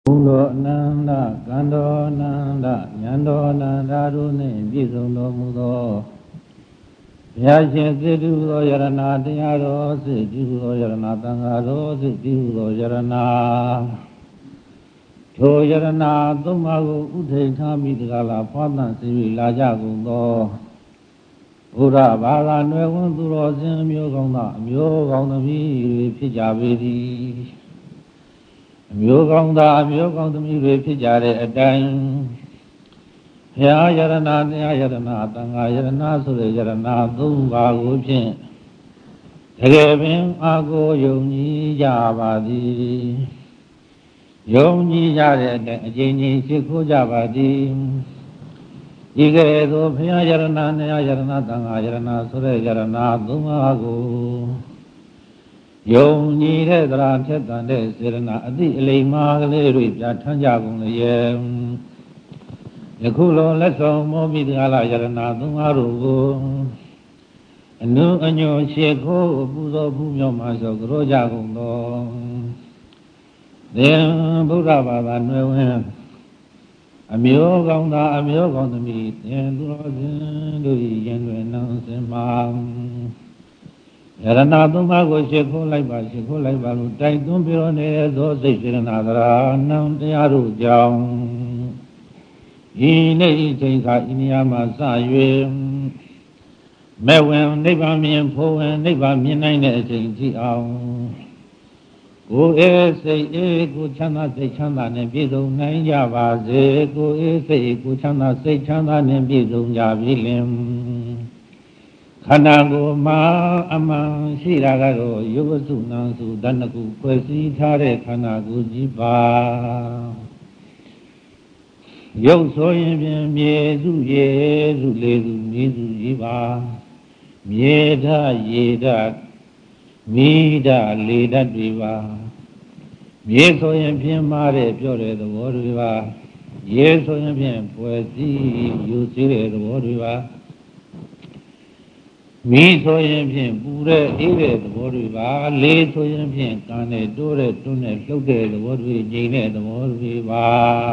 Ulo Nanda, Kando Nanda, Nyando Nanda, Rune, Bizundo Mudo, Yashin Sidulo Yarana, Tiaro, Sidulo Yarana, Tangaro, Sidulo Yarana, To Yarana, Tumago, Ute, Kami, Gala, Patan, Sivi, Laja Gundo, Ura, Bala, Nuevo, Duro, Sim, Yogonda, Yogonda, Pijabiri. မျိုးကောင်းသားမျိုးကောင်းသမီးတွေဖြစ်ကြတဲ့အတိုင်းဘုရားယရဏတရားယရဏသံဃာယရဏဆိုတဲ့ယရဏသုံးပါးကိုဖြင့်တကယ်ပင်အာကိုယုံကြည်ကြပါသည်ယုံကြည်ကြတဲ့အတိုင်းအကျဉ်းချင်းရှိခိုးကြပါသည်ဤကဲ့သို့ဘုရားယရဏတရားယရဏသံဃာယရဏဆိုတဲ့ယရဏသုံးပါးကိုယုံကြည်တဲ့သရာထက်တန်တဲ့စေရနာအတိအလိမ္မာကလေးတွေပြဋ္ဌာန်းကြကုန်လေရဲ့ယခုလိုလက်ဆောင်မောပိတ္တလာယရဏသုံးပါးတို့ကိုအနုအညွတ်ရှေခိုးပူဇော်ဖူးမြောက်မှဆိုကြောကြကုန်သောသင်ဗုဒ္ဓဘာသာနှွယ်ဝင်အမျိုးကောင်းသားအမျိုးကောင်းသမီးသင်သူတော်စင်တို့၏ရင်တွင်နှံစင်မှာယရဏသုံးပါးကိုရှေခိုးလိုက်ပါရှေခိုးလိုက်ပါလို့တိုက်တွန်းပြောနေသောစိတ်စေရနာသရာနံတရားတို့ကြောင့်ဤနေ့ဤချိန်ခါဤနေရာမှာစ၍မဲ့ဝင်နိဗ္ဗာန်မြင်ဖို့ဝင်နိဗ္ဗာန်မြင်နိုင်တဲ့အချိန်ထိအောင်ကိုယ်အေးစိတ်အေးကိုချမ်းသာစိတ်ချမ်းသာနဲ့ပြည့်စုံနိုင်ကြပါစေကိုယ်အေးစိတ်ကိုချမ်းသာစိတ်ချမ်းသာနဲ့ပြည့်စုံကြပြီလင်ခန္ဓာကိုယ်မှာအမှန်ရှိတာကတော့ယုတ်စုနံစုတဏ္ဍကုဖွဲ့စည်းထားတဲ့ခန္ဓာကိုယ်ကြီးပါယုတ်ဆိုရင်ဖြင့်မြေစုရေစုလေးစုမြေစုကြီးပါမြေဓာတ်ရေဓာတ်မိဓာတ်လေဓာတ်တွေပါမြေဆိုရင်ဖြင့်မားတဲ့ပြောတဲ့သဘောတွေပါရေဆိုရင်ဖြင့်ဖွဲ့စည်းယူစည်းတဲ့သဘောတွေပါမိဆိုရင်ဖြင့်ပူတဲ့အေးတဲ့သဘောတွေပါလေးဆိုရင်ဖြင့်ကံနဲ့တိုးတဲ့တွန်းတဲ့လှုပ်တဲ့သဘောတွေငြိမ်တဲ့သဘောတွေပါ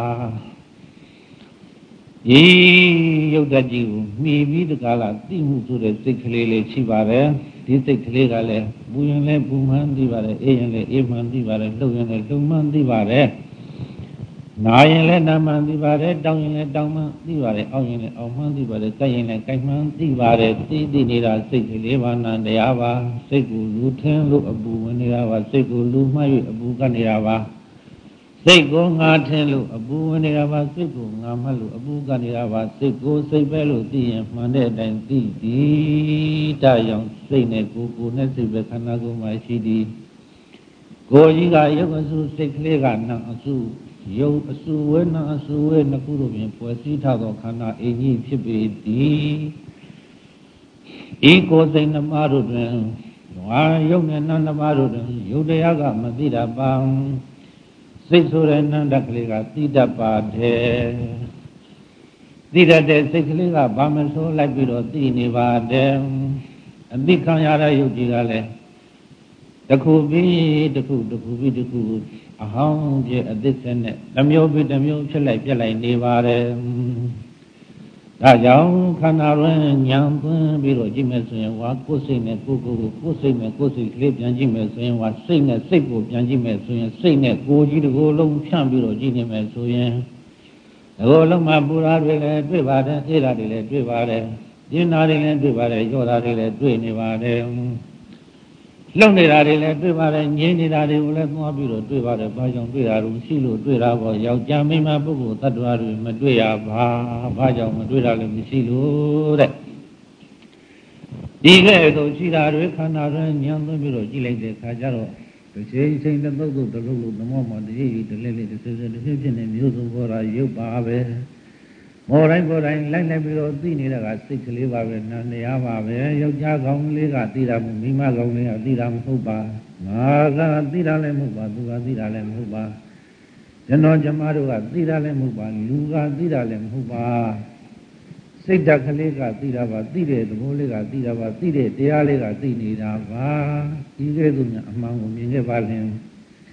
ဤရုပ်တကြီးကိုမှီပြီးတကားလားသိမှုဆိုတဲ့စိတ်ကလေးလေးရှိပါတယ်ဒီစိတ်ကလေးကလည်းပူရင်လည်းပူမှန်းသိပါတယ်အေးရင်လည်းအေးမှန်းသိပါတယ်လှုပ်ရင်လည်းလှုပ်မှန်းသိပါတယ်နာရင်လည်းနာမှန်းသိပါတယ်တောင်းရင်လည်းတောင်းမှန်းသိပါတယ်အောင်းရင်လည်းအောင်းမှန်းသိပါတယ်ကြိုက်ရင်လည်းကြိုက်မှန်းသိပါတယ်သိနေတာစိတ်ကလေးပါဏတရားပါစိတ်ကိုလူထင်းလို့အပူဝင်နေတာပါစိတ်ကိုလူမှတ်၍အပူကနေတာပါစိတ်ကိုငါထင်းလို့အပူဝင်နေတာပါစိတ်ကိုငါမှတ်လို့အပူကနေတာပါစိတ်ကိုစိတ်ပဲလို့သိရင်မှန်တဲ့အတိုင်းသိသည်တရောင်စိတ်နဲ့ကိုယ်နဲ့စိတ်ပဲခန္ဓာကိုယ်မှာရှိသည်ကိုယ်ကြီးကရုပ်အစုစိတ်ကလေးကနာအစုယုတ်အစုဝေနာအစုဝေနှစ်ခုတို့ဖြင့်ဖွဲ့စည်းထားသောခန္ဓာအင်ကြီးဖြစ်ပေသည်ဤကိုယ်စိတ်နှမတို့တွင်ဝါယုတ်နဲ့နာနှမတို့တွင်ယုတ်တရားကမသိတာပံစိတ်ဆိုတဲ့နန္တကလေးကသိတတ်ပါတယ်သိတတ်တဲ့စိတ်ကလေးကဘာမဆိုးလိုက်ပြီးတော့သိနေပါတယ်အသိခံရတဲ့ယုတ်ကြီးကလည်းတခုပြီးတခုတခုပြီးတခုအဟောင်းပြအသစ်ဆက်နဲ့တစ်မျိုးပြီးတစ်မျိုးဖြစ်လိုက်ပြက်လိုက်နေပါတယ်ဒါကြောင့်ခန္ဓာတွင်ဉာဏ်သွင်းပြီးတော့ကြည့်မယ်ဆိုရင်ဝါကိုယ်စိတ်နဲ့ကိုယ်စိတ်နဲ့ကိုယ်စိတ်ကလေးပြန်ကြည့်မယ်ဆိုရင်ဝါစိတ်နဲ့စိတ်ကိုပြန်ကြည့်မယ်ဆိုရင်စိတ်နဲ့ကိုယ်ကြီးတစ်ကိုယ်လုံးဖြန့်ပြီးတော့ကြည့်နေမယ်ဆိုရင်ဒီလိုလုံးမှာပူရာတွေလည်းတွေ့ပါတယ်အေးတာတွေလည်းတွေ့ပါတယ်ပြင်းတာတွေလည်းတွေ့ပါတယ်ရောတာတွေလည်းတွေ့နေပါတယ်လှုပ်နေတာတွေလည်းတွေ့ပါတယ်ငြင်းနေတာတွေကိုလည်းသွားပြီးတော့တွေ့ပါတယ်ဘာကြောင့်တွေ့တာလို့ရှိလို့တွေ့တာပေါ့ယောက်ျားမိန်းမပုဂ္ဂိုလ်တ attva တွေမတွေ့ရဘာကြောင့်မတွေ့တာလဲမရှိလို့တဲ့ဒီကဲ့သို့ရှိတာတွေခန္ဓာတွေညံသွင်းပြီးတော့ကြည့်လိုက်တဲ့အခါကျတော့တစ်ချိန်တစ်သုတ်တလုံးလုံးသမောမှာတည်းတလဲလေးတစ်စက်တစ်ဖြစ်ဖြစ်နေမျိုးစုံပေါ်တာရုပ်ပါပဲမော်တိုင်းပေါ်တိုင်းလိုက်ပြီးတော့သိနေတာကစိတ်ကလေးပါပဲနာနေရပါပဲယောက်ျားကောင်းလေးကသိတာမဟုတ်မိန်းမကောင်းလေးကသိတာမဟုတ်ပါငါကသိတာလည်းမဟုတ်ပါသူကသိတာလည်းမဟုတ်ပါကျွန်တော်ကျမတို့ကသိတာလည်းမဟုတ်ပါလူကသိတာလည်းမဟုတ်ပါစိတ်ဓာတ်ကလေးကသိတာပါသိတဲ့သဘောလေးကသိတာပါသိတဲ့တရားလေးကသိနေတာပါဒီကဲ့သို့များအမှန်ကိုမြင်ခဲ့ပါလင်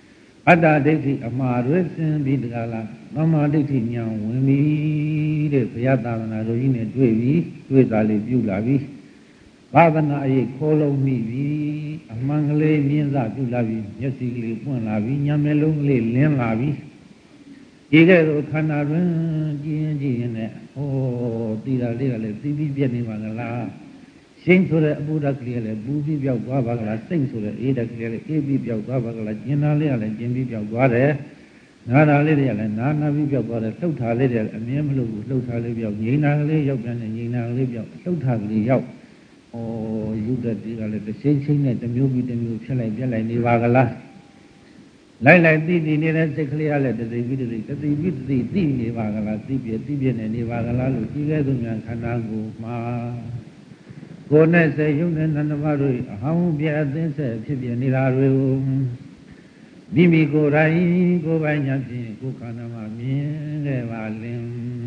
အတ္တဒိဋ္ဌိအမှားတွေစင်ပြီးတကားလားသမ္မာဒိဋ္ဌိဉာဏ်ဝင်ပြီတဲ့ဘုရားသာသနာတော်ကြီးနဲ့တွေ့ပြီတွေ့တာလေးပြုလာပြီသာသနာရေးခိုးလုံးမိပြီအမှန်ကလေးမြင်စားပြုလာပြီမျက်စိကလေးပွင့်လာပြီညံမျက်လုံးကလေးလင်းလာပြီဒီကဲ့သို့ခန္ဓာတွင်ကြည်ရင်နဲ့ဟောတည်တာလေးကလည်းသိပြီးပြည့်နေပါကလားရှင်းဆိုတဲ့အပူဓာတ်ကလေးကလည်းပူပြီးပြောက်သွားပါကလားစိတ်ဆိုတဲ့အေးဓာတ်ကလေးကလည်းအေးပြီးပြောက်သွားပါကလားကျင်တာလေးကလည်းကျင်ပြီးပြောက်သွားတယ်နာတာလေးတွေကလည်းနာပြီးပြောက်သွားတယ်လှုပ်တာလေးတွေအမြဲမလို့ဘူးလှုပ်တာလေးပြောက်ငြိမ်တာကလေးရောက်ပြန်တယ်ငြိမ်တာကလေးပြောက်လှုပ်တာကလေးရောက်ယုဒ္ဓတိကလည်းတစ်ချိန်ချင်းနဲ့တစ်မျိုးပြီးတစ်မျိုးဖြစ်လိုက်ပြက်လိုက်နေပါကလားလိုက်သိနေတဲ့စိတ်ကလေးကလည်းတသိပြီးတသိသိနေပါကလားသိပြနေပါကလားလို့ကြည့်ခဲ့သူများခန္ဓာကိုယ်မှာကိုယ်နဲ့စိတ်ယုံနဲ့နန္ဒမတို့အဟောင်းပြအသင်းဆက်ဖြစ်ပြနေတာတွေကိုမိမိကိုယ်တိုင်ကိုယ်ပိုင်ညာဖြင့်ကိုယ်ခန္ဓာမှာမြင်ခဲ့ပါလင်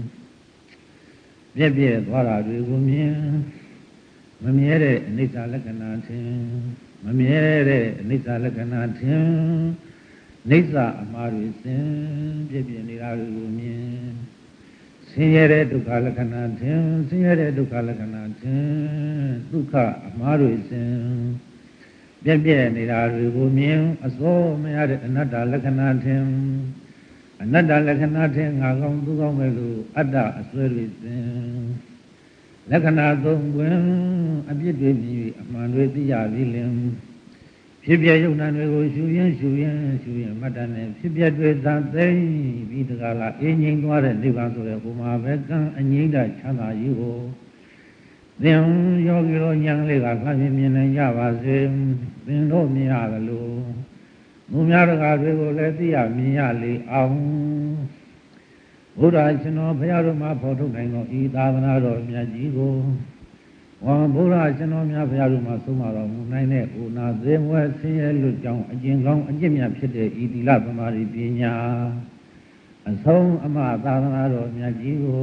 ပြည့်သွားတာတွေကိုမြင်မမြဲတဲ့အနိစ္စလက္ခဏာထင်မမြဲတဲ့အနိစ္စလက္ခဏာထင်နိစ္စအမှားတွေစင်ပြည့်နေတာတွေကိုမြင်ဆင်းရဲတဲ့ဒုက္ခလက္ခဏာထင်ဆင်းရဲတဲ့ဒုက္ခလက္ခဏာထင်ဒုက္ခအမှားတွေစင်ပြည့်နေတာတွေကိုမြင်အစိုးမရတဲ့အနတ္တလက္ခဏာထင်အနတ္တလက္ခဏာထင်ငါကောင်းသူကောင်းပဲလို့အတ္တအစွဲတွေစင်လက္ခဏာသုံးတွင်အပြစ်တွေမြည်အမှန်တွေသိရပြီလင်ဖြစ်ပြယုံနာတွေကိုရှုရင်မတ္တနဲ့ဖြစ်ပြတွေသံသိပြီးတကားလားအင်းငိမ့်သွားတဲ့နိဗ္ဗာန်ဆိုတဲ့ဘုမာပဲကံအငိမ့်တာချမ်းသာကြီးကိုသင်ယောဂီတို့ဉာဏ်လေးကလှမ်းမြင်နိုင်ကြပါစေသင်တို့မြင်ရတယ်လို့မူများတကားတွေကိုလည်းသိရမြင်ရလေအောင်ဘုရားရှင်တော်ဘုရားတို့မှာဖော်ထုတ်နိုင်သောဤသာသနာတော်မြတ်ကြီးကိုဝါဘုရားရှင်တော်များဘုရားတို့မှာဆုံးမတော်မူနိုင်တဲ့ဥနာသေမွဲဆင်းရဲလွတ်ကြောင်းအကျင့်ကောင်းအကျင့်မြတ်ဖြစ်တဲ့ဤသီလသမာဓိပညာအဆုံးအမသာသနာတော်မြတ်ကြီးကို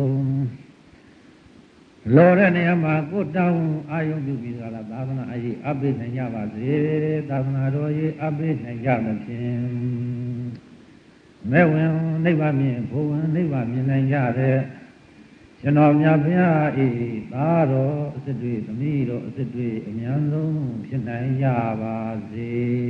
လောတဲ့နေရာမှာကိုတောင်းအာယုံပြုပြီးသာသနာအရေးအပိနိုင်ကြပါစေသာသနာတော်ရေးအပိနိုင်ကြသဖြင့်မဲ့ဝင်နိဗ္ဗာန်မြင်ဘုံဝင်နိဗ္ဗာန်မြင်နိုင်ကြတဲ့ကျွန်တော်များဘုရားဤသားတော်အစစ်တွေသမီးတော်အစစ်တွေအများဆုံးဖြစ်နိုင်ကြပါစေ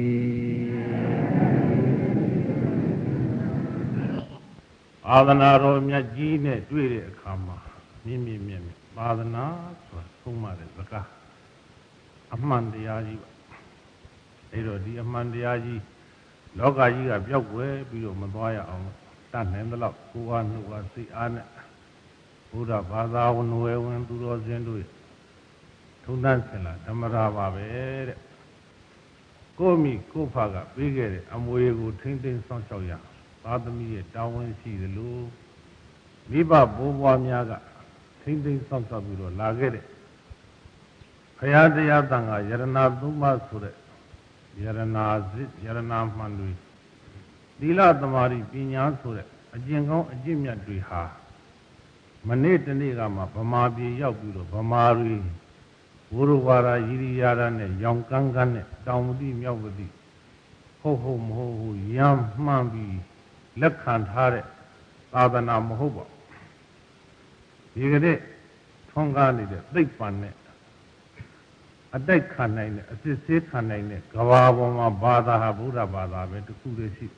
သာသနာတော်မြတ်ကြီးနဲ့တွေ့တဲ့အခါမှာမြင့်သာသနာဆိုတာဆုံးမတဲ့စကားအမှန်တရားကြီးပါအဲတော့ဒီအမှန်တရားကြီးလောကကြီးကပျောက်ကွယ်ပြီးတော့မသွားရအောင်တတ်နိုင်သလောက်ကိုယ်အားနှုတ်အားစိတ်အားနဲ့ဘုရားဘာသာဝင်ဝယ်ဝင်သူတော်စင်တို့ထုံတန်းဆင်လာဓမ္မရာပါပဲတဲ့ကိုမိကိုဖကပေးခဲ့တဲ့အမွေကိုထိမ့်သိမ်းဆောင်ရှောက်ရသာသမီရဲ့တာဝန်ရှိသလိုမိဘဘိုးဘွားများကထိမ့်သိမ်းဆောင်ရှောက်ပြီးတော့လာခဲ့တဲ့ဘုရားတရားတန်ခါယရဏသုံးပါးဆိုတဲ့ယရဏစစ်ယရဏမှန်တွေသီလသမารိပညာဆိုတဲ့အကျင့်ကောင်းအကျင့်မြတ်တွေဟာမနေ့တနေ့ကမှဗမာပြည်ရောက်ပြီးတော့ဗမာတွေဘုရဝါဒယိရိယာဒနဲ့ရောင်ကန်းကန်းနဲ့တောင်မတိမြောက်မတိဟုတ်မဟုတ်ရမ်းမှန်းပြီးလက်ခံထားတဲ့သာသနာမဟုတ်ပါဘူးဒီကနေ့ထွန်းကားနေတဲ့သိပ္ပံနဲ့အတိုက်ခံနိုင်တဲ့အစစ်ဆေးခံနိုင်တဲ့ကဘာပေါ်မှာဘာသာဟာဗုဒ္ဓဘာသာပဲတစ်ခုတည်းရှိ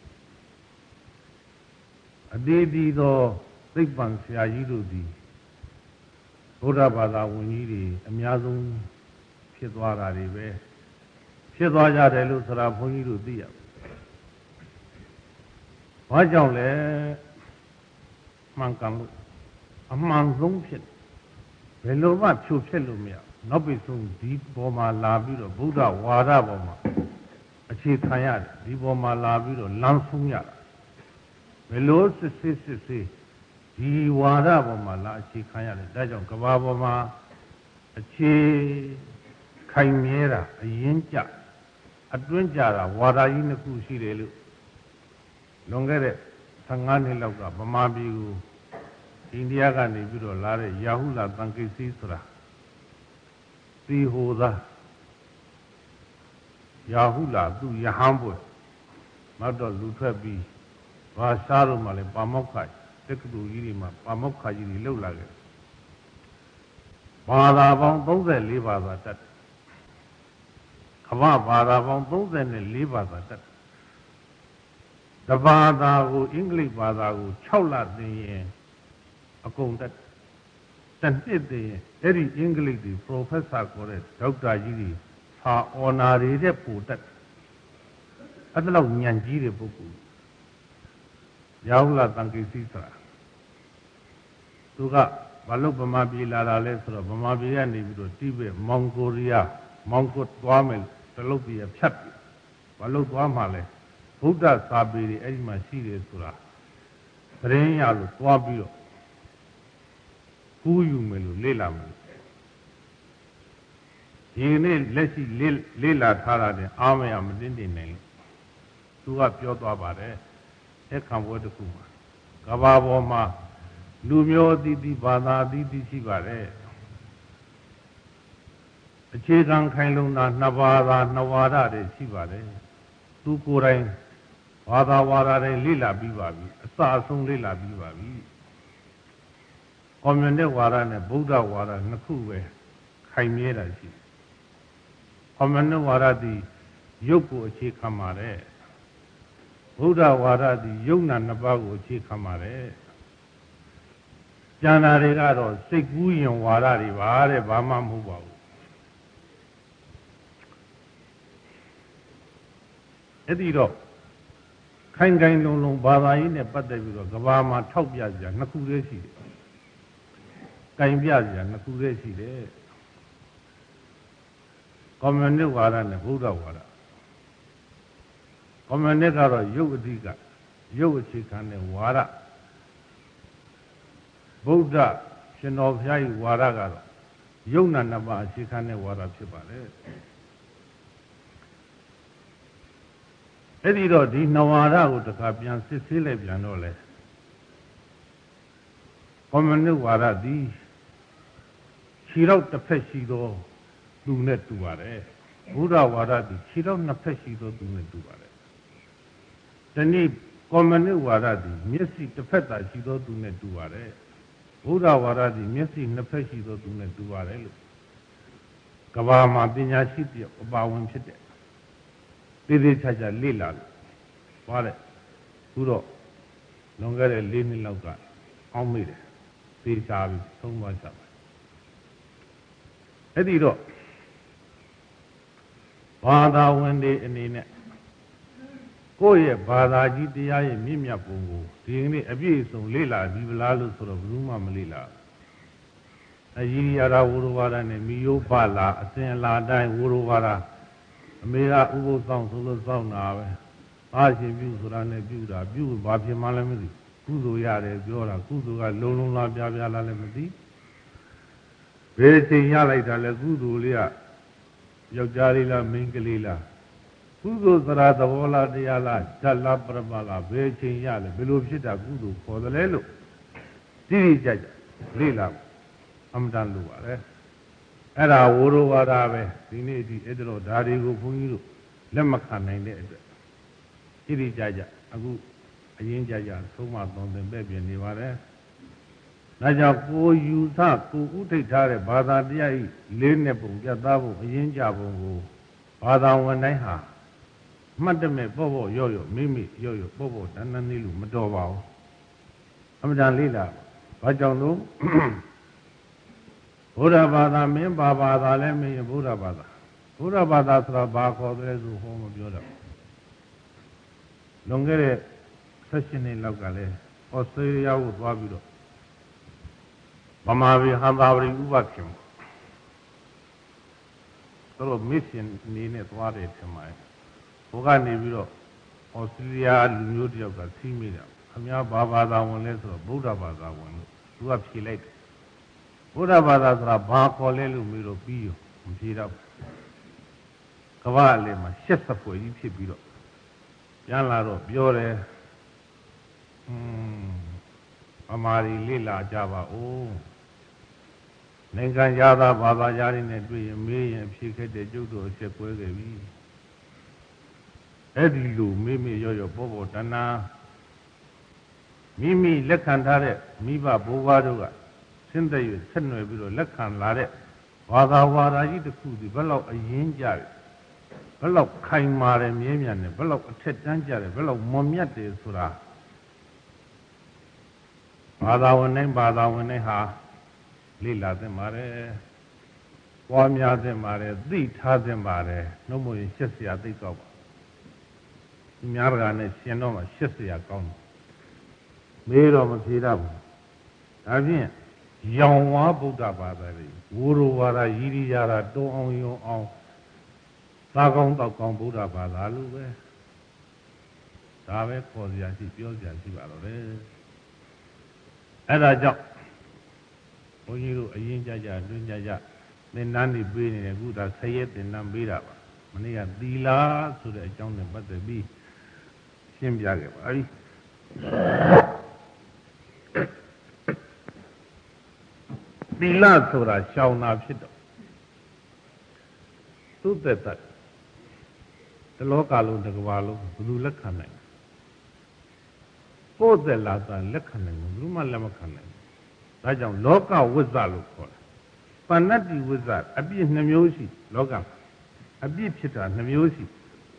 အတေးဒီသောသိပ္ပံဆရာကြီးတို့သည်ဗုဒ္ဓဘာသာဝင်ကြီးတွေအများဆုံးဖြစ်သွားတာတွေပဲဖြစ်သွားကြတယ်လို့ဆိုတာဘုန်းကြီးတို့သိရဘာကြောင့်လဲမှန်ကန်လို့အမှန်ဆုံးဖြစ်ဘယ်လိုမှဖြိုဖျက်လို့မရနောက်ပြီးဆုံးဒီပေါ်မှာလာပြီးတော့ဗုဒ္ဓဝါဒပေါ်မှာအခြေခံရတယ်ဒီပေါ်မှာလာပြီးတော့လမ်းဆုံးရတယ်ဘယ်လိုစစ်ဆေးဒီဝါဒပေါ်မှာလာအခြေခံရတယ်ဒါကြောင့်ကဘာပေါ်မှာအခြေခိုင်မြဲတာအရင်ကြအတွင်းကြတာဝါဒကြီးနှစ်ခုရှိတယ်လို့လွန်ခဲ့တဲ့15နှစ်လောက်ကဗမာပြည်ကိုအိန္ဒိယကနေပြီးတော့လာတဲ့ယာဟုလာတန်ကိစီဆိုတာသီဟိုသာယာဟုလာသူယဟန်ပွဲနောက်တော့လူထွက်ပြီးဘာစားလို့မှလည်းပါမောက္ခတက္ကသိုလ်ကြီးတွေမှာပါမောက္ခကြီးတွေလှုပ်လာခဲ့ဘာသာပေါင်း34ဘာသာတတ်ကမ္ဘာဘာသာပေါင်း34ဘာသာတတ်တဘာသာကိုအင်္ဂလိပ်ဘာသာကို6လသင်ရင်အကုန်တတ်တစ်နှစ်သင်ရင်အဲ့ဒီအင်္ဂလိပ်တွေ professor ခေါ်တဲ့ဒေါက်တာကြီးတွေဟာအော်နာတွေတဲ့ပို့တတ်အဲ့ဒါလောက်ညံကြီးတဲ့ပုဂ္ဂိုလ်ရောက်လာတန်ကိစီဆိုတာသူကဘာလို့ဗမာပြည်လာတာလဲဆိုတော့ဗမာပြည်ကနေပြီးတော့တိဘက်မောင်ကိုရီးယားမောင်ကွတ်သွားမယ်တလုတ်ပြည်ဖြတ်ပြီဘာလို့သွားမှလဲဗုဒ္ဓစာပေတွေအဲ့ဒီမှာရှိတယ်ဆိုတာသတင်းရလို့သွားပြီးတော့ကူးယူမယ်လို့လေ့လာမယ်ဒီနေ့လက်ရှိလေ့လာထားတာတဲ့အားမရမတင်းတင်နိုင်လို့သူကပြောသွားပါတယ်အဲ့ခံပွဲတစ်ခုမှာကဘာပေါ်မှာလူမျိုးအသီးသီးဘာသာအသီးသီးရှိပါတယ်အခြေခံခိုင်လုံတာနှစ်ဘာသာနှစ်ဝါဒတွေရှိပါတယ်သူကိုယ်တိုင်ဘာသာဝါဒတွေလေ့လာပြီးပါပြီအစအဆုံးလေ့လာပြီးပါပြီကွန်မြူနစ်ဝါဒနဲ့ဗုဒ္ဓဝါဒနှစ်ခုပဲခိုင်မြဲတာရှိကွန်မြူနစ်ဝါဒသည်ရုပ်ကိုအခြေခံပါတယ်ဗုဒ္ဓဝါဒသည်ယုံနာနှစ်ပါးကိုအခြေခံပါတယ်ကျန်တာတွေကတော့စိတ်ကူးရင်ဝါဒတွေပါတဲ့ဘာမှမဟုတ်ပါဘူးအဲ့ဒီတော့ခိုင်ခိုင်လုံလုံဘာသာရေးနဲ့ပတ်သက်ပြီးတော့ကဘာမှာထောက်ပြကြနှစ်ခုတည်းရှိတယ်ကင်ပြကြနှစ်ခုတည်းရှိတယ်ကွန်မြူနစ်ဝါဒနဲ့ဗုဒ္ဓဝါဒကွန်မြူနစ်ကတော့ရုပ်အဓိကရုပ်အခြေခံတဲ့ဝါဒဗုဒ္ဓရှင်တော်ဘုရား၏ဝါဒကတော့ယုံနာနှစ်ပါးအခြေခံတဲ့ဝါဒဖြစ်ပါတယ်အဲ့ဒီတော့ဒီနဝါဒကိုတခါပြန်စစ်ဆေးလိုက်ပြန်တော့လေကွန်မြူနစ်ဝါဒသည်ခြေတော့တစ်ဖက်ရှိသောသူနဲ့တူပါတယ်ဘုရားဝါဒသည်ခြေတော့နှစ်ဖက်ရှိသောသူနဲ့တူပါတယ်ဒီနေ့ကွန်မြူနစ်ဝါဒသည်မျက်စိတစ်ဖက်သာရှိသောသူနဲ့တူပါတယ်ဘုရားဝါဒသည်မျက်စိနှစ်ဖက်ရှိသောသူနဲ့တူပါတယ်လို့ကဘာမှာပညာရှိတဲ့အပါဝင်ဖြစ်တဲ့သေးသေးချာချာလေ့လာလို့ဘာလဲခုတော့လွန်ခဲ့တဲ့4နှစ်လောက်ကအောင်းမိတယ်သေချာပြီးသုံးပါချပါအဲ့ဒီတော့ဘာသာဝင်တွေအနေနဲ့ကိုယ့်ရဲ့ဘာသာကြီးတရားရဲ့မြင့်မြတ်ပုံကိုဒီနေ့အပြည့်အစုံလေ့လာပြီးဗလားလို့ဆိုတော့ဘယ်သူမှမလေ့လာအကြီးရတာဝရဝါဒနဲ့မိယိုးဖလာအစဉ်အလာတိုင်းဝရဝါဒအမေကဥပုသ်ဆောင်ဆိုလို့စောင့်တာပဲအားရှင်ပြုဆိုတာနဲ့ပြုတာပြုဘာဖြစ်မှလည်းမသိကုသိုလ်ရတယ်ပြောတာကုသိုလ်ကလုံလုံလားပြားပြားလားလည်းမသိဘယ်ချိန်ရလိုက်တာလဲကုသိုလ်လေးကယောက်ျားလေးလားမိန်းကလေးလားကုသိုလ်သရသဘောလားတရားလားဓာတ်လားပရမလားဘယ်ချိန်ရလဲဘယ်လိုဖြစ်တာကုသိုလ်ခေါ်တယ်လဲလို့တိတိကျကျလေ့လာအမှန်တန်လို့ပါတယ်အဲ့ဒါဝရဝါဒပဲဒီနေ့ဒီအဲ့တော့ဓာတွေကိုဘုန်းကြီးတို့လက်မခံနိုင်တဲ့အတွက်တိတိကျကျအခုအရင်ကြကြသုံးမသွန်သင်ပဲ့ပြင်နေပါတယ်ဒါကြောင့်ကိုယူဆကိုဥထိတ်ထားတဲ့ဘာသာတရားဤလေးနဲ့ပုံပြသဖို့အရင်ကြပုံကိုဘာသာဝင်တိုင်းဟာမှတ်တမဲ့ပေါ့ပေါ့ရော့ရော့မိမိရော့ရော့ပေါ့ပေါ့တန်းတန်းလေးလို့မတော်ပါဘူးအမှန်တန်လေးလားဘာကြောင့်လို့ဘုရားဘာသာမင်းဘာသာလဲမင်းဘုရားဘာသာဆိုတာဘာခေါ်တယ်ဆိုဟောမပြောတော့လွန်ခဲ့တဲ့16နှစ်လောက်ကလည်းဩစတြေးလျကိုသွားပြီးတော့ဗမာပြည်ဟန်သာဝရီဥပခင်တော့မစ်ရှင်နေနဲ့သွားတယ်ထင်ပါတယ်ဘုကနေပြီးတော့ဩစတြေးလျလူမျိုးတယောက်ကစီးမိတာအများဘာသာဝင်လဲဆိုတော့ဗုဒ္ဓဘာသာဝင်လို့သူကဖြေလိုက်တယ်ဘုရားဘာသာဆိုတာဘာခေါ်လဲလို့မျိုးတော့ပြီးရောမဖြေတော့ကမ္ဘာအလယ်မှာရှက်စပွဲကြီးဖြစ်ပြီးတော့ပြန်လာတော့ပြောတယ်အမာရီလေ့လာကြပါဦးနိုင်ငံရသားဘာသာကြားရင်းနဲ့တွေ့ရင်မေးရင်ဖြေခဲ့တဲ့ကျုပ်တို့အချက်ကွဲခဲ့ပြီအဲ့ဒီလူမိရောရောပေါ်ပေါ်တဏ္ဍာမိလက်ခံထားတဲ့မိဘဘိုးဘွားတို့ကဆင်းသက်၍ဆက်နွယ်ပြီးတော့လက်ခံလာတဲ့ဘာသာဝါဒကြီးတစ်ခုဒီဘယ်လောက်အရင်ကြတယ်ဘယ်လောက်ခိုင်မာတယ်မြဲမြံတယ်ဘယ်လောက်အထက်တန်းကြတယ်ဘယ်လောက်မွန်မြတ်တယ်ဆိုတာဘာသာဝင်တိုင်းဟာလေ့လာသင့်ပါတယ်ပွားများသင့်ပါတယ်သိထားသင့်ပါတယ်နှုတ်မို့ရင်ရှက်စရာသိကောက်ပါဒီများကနဲ့ရှင်တော့မှရှက်စရာကောင်းတယ်မေးတော့မဖြေတတ်ဘူးဒါဖြင့်ရောင်ဝါဗုဒ္ဓဘာသာတွေဝိုးရိုဝါဒရည်ရည်ရတာတုံးအောင်ယုံအောင်သာကောင်းတောက်ကောင်းဗုဒ္ဓဘာသာလို့ပဲဒါပဲခေါ်စရာရှိပြောစရာရှိပါတော့တယ်အဲ့ဒါကြောင့်ဘုန်းကြီးတို့အရင်ကြကြတွင်ကြကြသင်္นานနေပေးနေတယ်အခုဒါဆရဲသင်္นานပေးတာပါမနေ့ကသီလဆိုတဲ့အကြောင်းနဲ့ပတ်သက်ပြီးရှင်းပြခဲ့ပါပြီသီလဆိုတာရှောင်တာဖြစ်တော့သူ့သက်သက်တလောကလုံးတစ်ကမ္ဘာလုံးဘယ်သူလက်ခံနိုင်ကိုယ်သက်လာတာလက်ခံနိုင်ဘူးမှလက်မခံနိုင်ဘူးဒါကြောင့်လောကဝိဇ္ဇလို့ခေါ်တယ်ပဏ္ဏတိဝိဇ္ဇအပြည့်နှမျိုးရှိလောကအပြည့်ဖြစ်တာနှမျိုးရှိ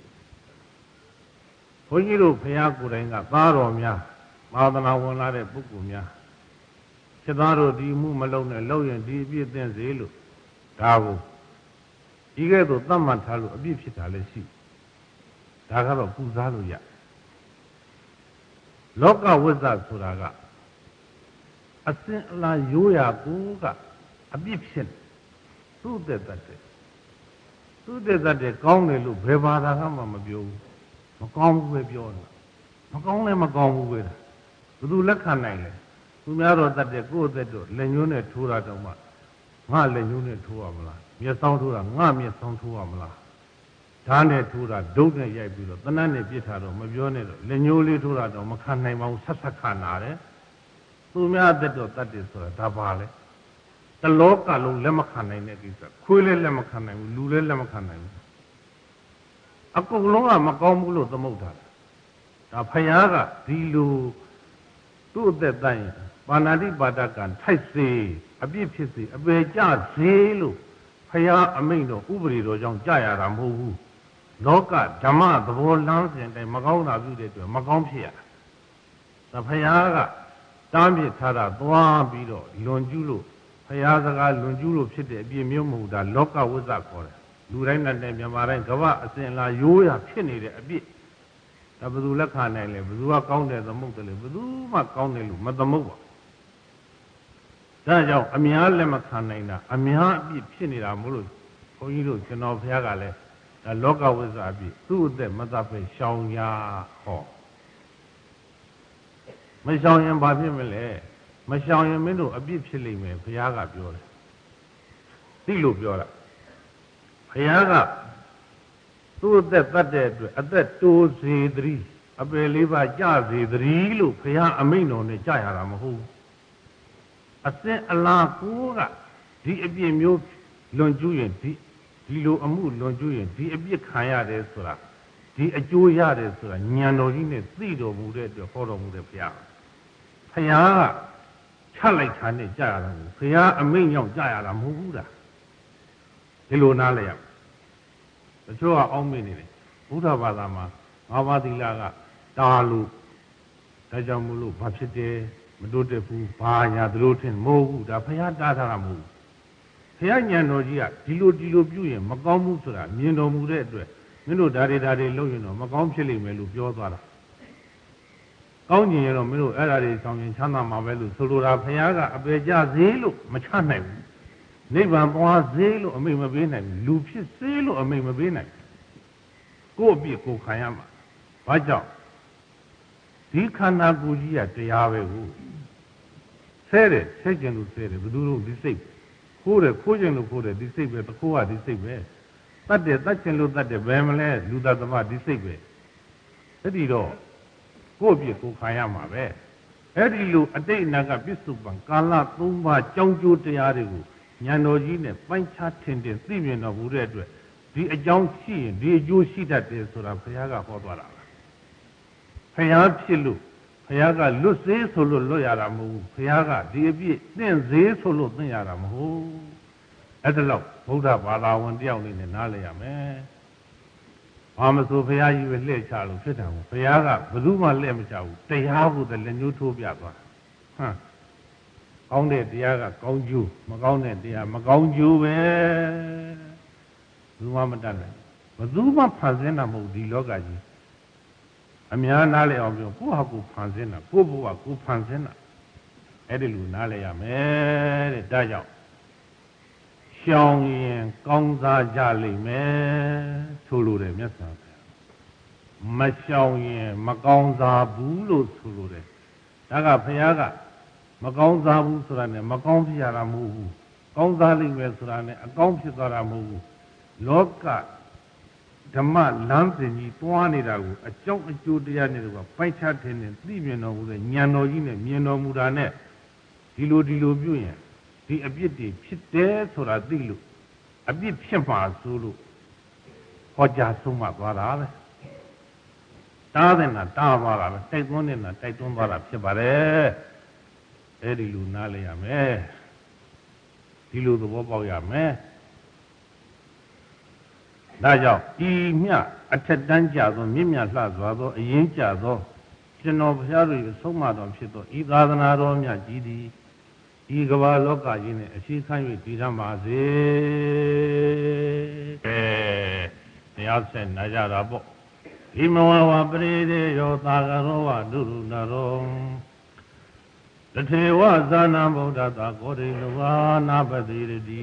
ဘုန်းကြီးတို့ဘုရားကိုယ်တိုင်ကသားတော်များသာသနာဝင်လာတဲ့ပုဂ္ဂိုလ်များခြေသားတို့ဒီမှုမလုံးနဲ့လုံးရင်ဒီအပြည့်သိစေလို့ဒါကိုဒီကဲ့သို့သတ်မှတ်ထားလို့အပြည့်ဖြစ်တာလည်းရှိဒါကတော့ပူဇော်လို့ရလောကဝိဇ္ဇဆိုတာကအစင်အလာရိုးရာကိုကအပြစ်ဖြစ်သူ့သက်သက်ကောင်းတယ်လို့ဘယ်ဘာသာမှမပြောဘူးမကောင်းဘူးပဲပြောတာမကောင်းလည်းမကောင်းဘူးပဲဘယ်သူလက်ခံနိုင်လဲသူများတော့တတ်တယ်ကိုယ့်သက်တော့လက်ညှိုးနဲ့ထိုးတာတော့မှငါလက်ညှိုးနဲ့ထိုးရမလားမျက်စောင်းထိုးတာငါမျက်စောင်းထိုးရမလားဓာတ်နဲ့ထိုးတာဒုတ်နဲ့ရိုက်ပြီးတော့တနတ်နဲ့ပြစ်ထားတော့မပြောနဲ့တော့လက်ညှိုးလေးထိုးတာတော့မခံနိုင်ပါဘူးဆက်ခါနာတယ်သူများသက်တော့တတ်တယ်ဆိုတာဒါပါလေတလောကလုံးလက်မခံနိုင်တဲ့ကိစ္စခွေးလည်းလက်မခံနိုင်ဘူးလူလည်းလက်မခံနိုင်ဘူးအကုန်လုံးကမကောင်းဘူးလို့သမုတ်တာဒါဖယားကဒီလိုသူ့အသက်တိုင်းပါဏာတိပါဒကံထိုက်စေအပြစ်ဖြစ်စေအပေကြစေလို့ဖယားအမိန့်တော်ဥပဒေတော်ကြောင့်ကြာရတာမဟုတ်ဘူးလောကဓမ္မသဘောလမ်းစဉ်တိုင်းမကောင်းတာပြုတဲ့အတွက်မကောင်းဖြစ်ရတာဒါဖယားကတားမြစ်ထားတာသွားပြီးတော့လွန်ကျူးလို့ဖယားစကားလွန်ကျူးလို့ဖြစ်တဲ့အပြစ်မျိုးမဟုတ်တာလောကဝိဇ္ဇခေါ်တယ်လူတိုင်းနဲ့မြန်မာတိုင်းကမ္ဘာအစဉ်လာရိုးရာဖြစ်နေတဲ့အပြစ်ဒါဘယ်သူလက်ခံနိုင်လဲဘယ်သူကကောင်းတယ်သမုတ်တယ်လဲဘယ်သူမှကောင်းတယ်လို့မသမုတ်ပါဒါကြောင့်အများလက်မခံနိုင်တာအများအပြစ်ဖြစ်နေတာမို့လို့ဘုန်းကြီးတို့ကျွန်တော်ဘုရားကလည်းဒါလောကဝိဇ္ဇအပြစ်သူ့အသက်မသက်ပဲရှောင်ရဟောမရှောင်ရင်ဘာဖြစ်မလဲမရှောင်ရင်မင်းတို့အပြစ်ဖြစ်လိမ့်မယ်ဘုရားကပြောတယ်သိလို့ပြောတာဘုရားကသူ့အသက်တတ်တဲ့အတွက်အသက်တိုးစေသတည်းအပယ်လေးပါးကြစေသတည်းလို့ဘုရားအမိန့်တော်နဲ့ကြရတာမဟုတ်ဘူးအစင်အလားကိုကဒီအပြစ်မျိုးလွန်ကျူးရင်ဒီလိုအမှုလွန်ကျူးရင်ဒီအပြစ်ခံရတယ်ဆိုတာဒီအကျိုးရတယ်ဆိုတာဉာဏ်တော်ကြီးနဲ့သိတော်မူတဲ့အတွက်ဟောတော်မူတဲ့ဘုရားဘုရားကချလိုက်တာနဲ့ကြရတာကိုဘုရားအမိန့်ကြောင့်ကြရတာမဟုတ်ဘူးလားဒီလိုနားလဲရတချို့ကအောက်မေ့နေတယ်ဘုရားဘာသာမှာငါးပါးသီလကတာလို့ဒါကြောင့်မို့လို့ဘာဖြစ်တယ်မတိုးတက်ဘူးဘာညာသူတို့ထင်မဟုတ်ဘူးဒါဘုရားတားထားတာမဟုတ်ဘူးဘုရားဉာဏ်တော်ကြီးကဒီလိုပြုရင်မကောင်းဘူးဆိုတာမြင်တော်မူတဲ့အတွက်မင်းတို့ဒါတွေလုပ်ရင်တော့မကောင်းဖြစ်လိမ့်မယ်လို့ပြောသွားတာကောင်းကျင်ရတော့မင်းတို့အဲ့ဒါတွေဆောင်ရင်ချမ်းသာမှာပဲလို့ဆိုလိုတာဘုရားကအပေကြစေလို့မချနိုင်ဘူးနိဗ္ဗာန်သွားစေလို့အမိန့်မပေးနိုင်ဘူးလူဖြစ်စေလို့အမိန့်မပေးနိုင်ကိုယ့်အပြစ်ကိုခံရမှာဘာကြောင့်ဒီခန္ဓာကိုယ်ကြီးကတရားပဲဟုတ်ဆဲကျင်လို့ဆဲတယ်ဘယ်သူတို့ဒီစိတ်ခိုးကျင်လို့ခိုးတယ်ဒီစိတ်ပဲတခိုးကဒီစိတ်ပဲတတ်ကျင်လို့တတ်တယ်ဘယ်မလဲလူသားသမားဒီစိတ်ပဲအဲ့ဒီတော့ကိုယ့်အပြစ်ကိုခံရမှာပဲအဲ့ဒီလိုအတိတ်အနာကပြစ္ဆုတ်ပံကာလ၃ပါးကြောင်းကျိုးတရားတွေကိုဉာဏ်တော်ကြီးနဲ့ပိုင်းခြားထင်သိမြင်တော်မူတဲ့အတွက်ဒီဒီအကြောင်းရှိရင်ဒီအကျိုးရှိတတ်တယ်ဆိုတာဘုရားကဟောသွားတာဘုရားဖြစ်လို့ဘုရားကလွတ်စေးဆိုလို့လွတ်ရတာမဟုတ်ဘူးဘုရားကဒီအပြည့်သင့်စေးဆိုလို့သင့်ရတာမဟုတ်အဲ့ဒါလို့ဗုဒ္ဓဘာသာဝင်တယောက်လေးနဲ့နားလည်ရမယ်ဘာမဆိုဘုရားကြီးပဲလှည့်ချလို့ဖြစ်တယ်ဘုရားကဘယ်သူမှလှည့်မချဘူးတရားဟုတဲ့လက်ညှိုးထိုးပြသွားဟမ်ကောင်းတဲ့တရားကကောင်းကျိုးမကောင်းတဲ့တရားမကောင်းကျိုးပဲဘယ်သူမှမတတ်နိုင်ဘယ်သူမှဖန်ဆင်းတာမဟုတ်ဒီလောကကြီးအများနားလည်အောင်ပြောကိုယ့်ဟာကိုယ်ဖန်ဆင်းတာကိုယ့်ဘဝကိုယ်ဖန်ဆင်းတာအဲ့ဒီလိုနားလည်ရမယ်တဲ့ဒါကြောင့်ရှောင်ရင်ကောင်းစားကြလိမ့်မယ်ဆိုလိုတယ်မြတ်စွာဘုရားမရှောင်ရင်မကောင်းစားဘူးလို့ဆိုလိုတယ်ဒါကဘုရားကမကောင်းစားဘူးဆိုတာနဲ့မကောင်းဖြစ်ရတာမဟုတ်ဘူးကောင်းစားလိမ့်မယ်ဆိုတာနဲ့အကောင်းဖြစ်သွားတာမဟုတ်ဘူးလောကဓမ္မလမ်းစဉ်ကြီးတွားနေတာကိုအကြောင်းအကျိုးတရားနဲ့တော့ပိုက်ချထင်းနဲ့သိမြင်တော်မူတဲ့ဉာဏ်တော်ကြီးနဲ့မြင်တော်မူတာနဲ့ဒီလိုပြုရင်ဒီအပြစ်တွေဖြစ်တယ်ဆိုတာသိလို့အပြစ်ဖြစ်မှာဆိုလို့ဟောကြားဆုံးမသွားတာပဲတားတဲ့နာတားသွားတာပဲတိုက်တွန်းတဲ့နာတိုက်တွန်းသွားတာဖြစ်ပါတယ်အဲ့ဒီလိုနားလည်ရမယ်ဒီလိုသဘောပေါက်ရမယ်ဒါကြောင့်ဤမြအထက်တန်းကြသောမြင့်မြတ်လှစွာသောအရင်ကြသောကျွန်တော်ဘုရားတို့ဆုံးမတော်ဖြစ်သောဤသာသနာတော်မြတ်ကြီးသည်ဤကမ္ဘာလောကကြီးနဲ့အရှိခံ၍တည်ရမှာစေတရားဆက်နာကြတာပေါ့ဒီမဝဝပရိဒေယောသာကရောဝဒုရုဏရောတထေဝဇာနာဗုဒ္ဓသာကောရိလဝါနာပတိရတိ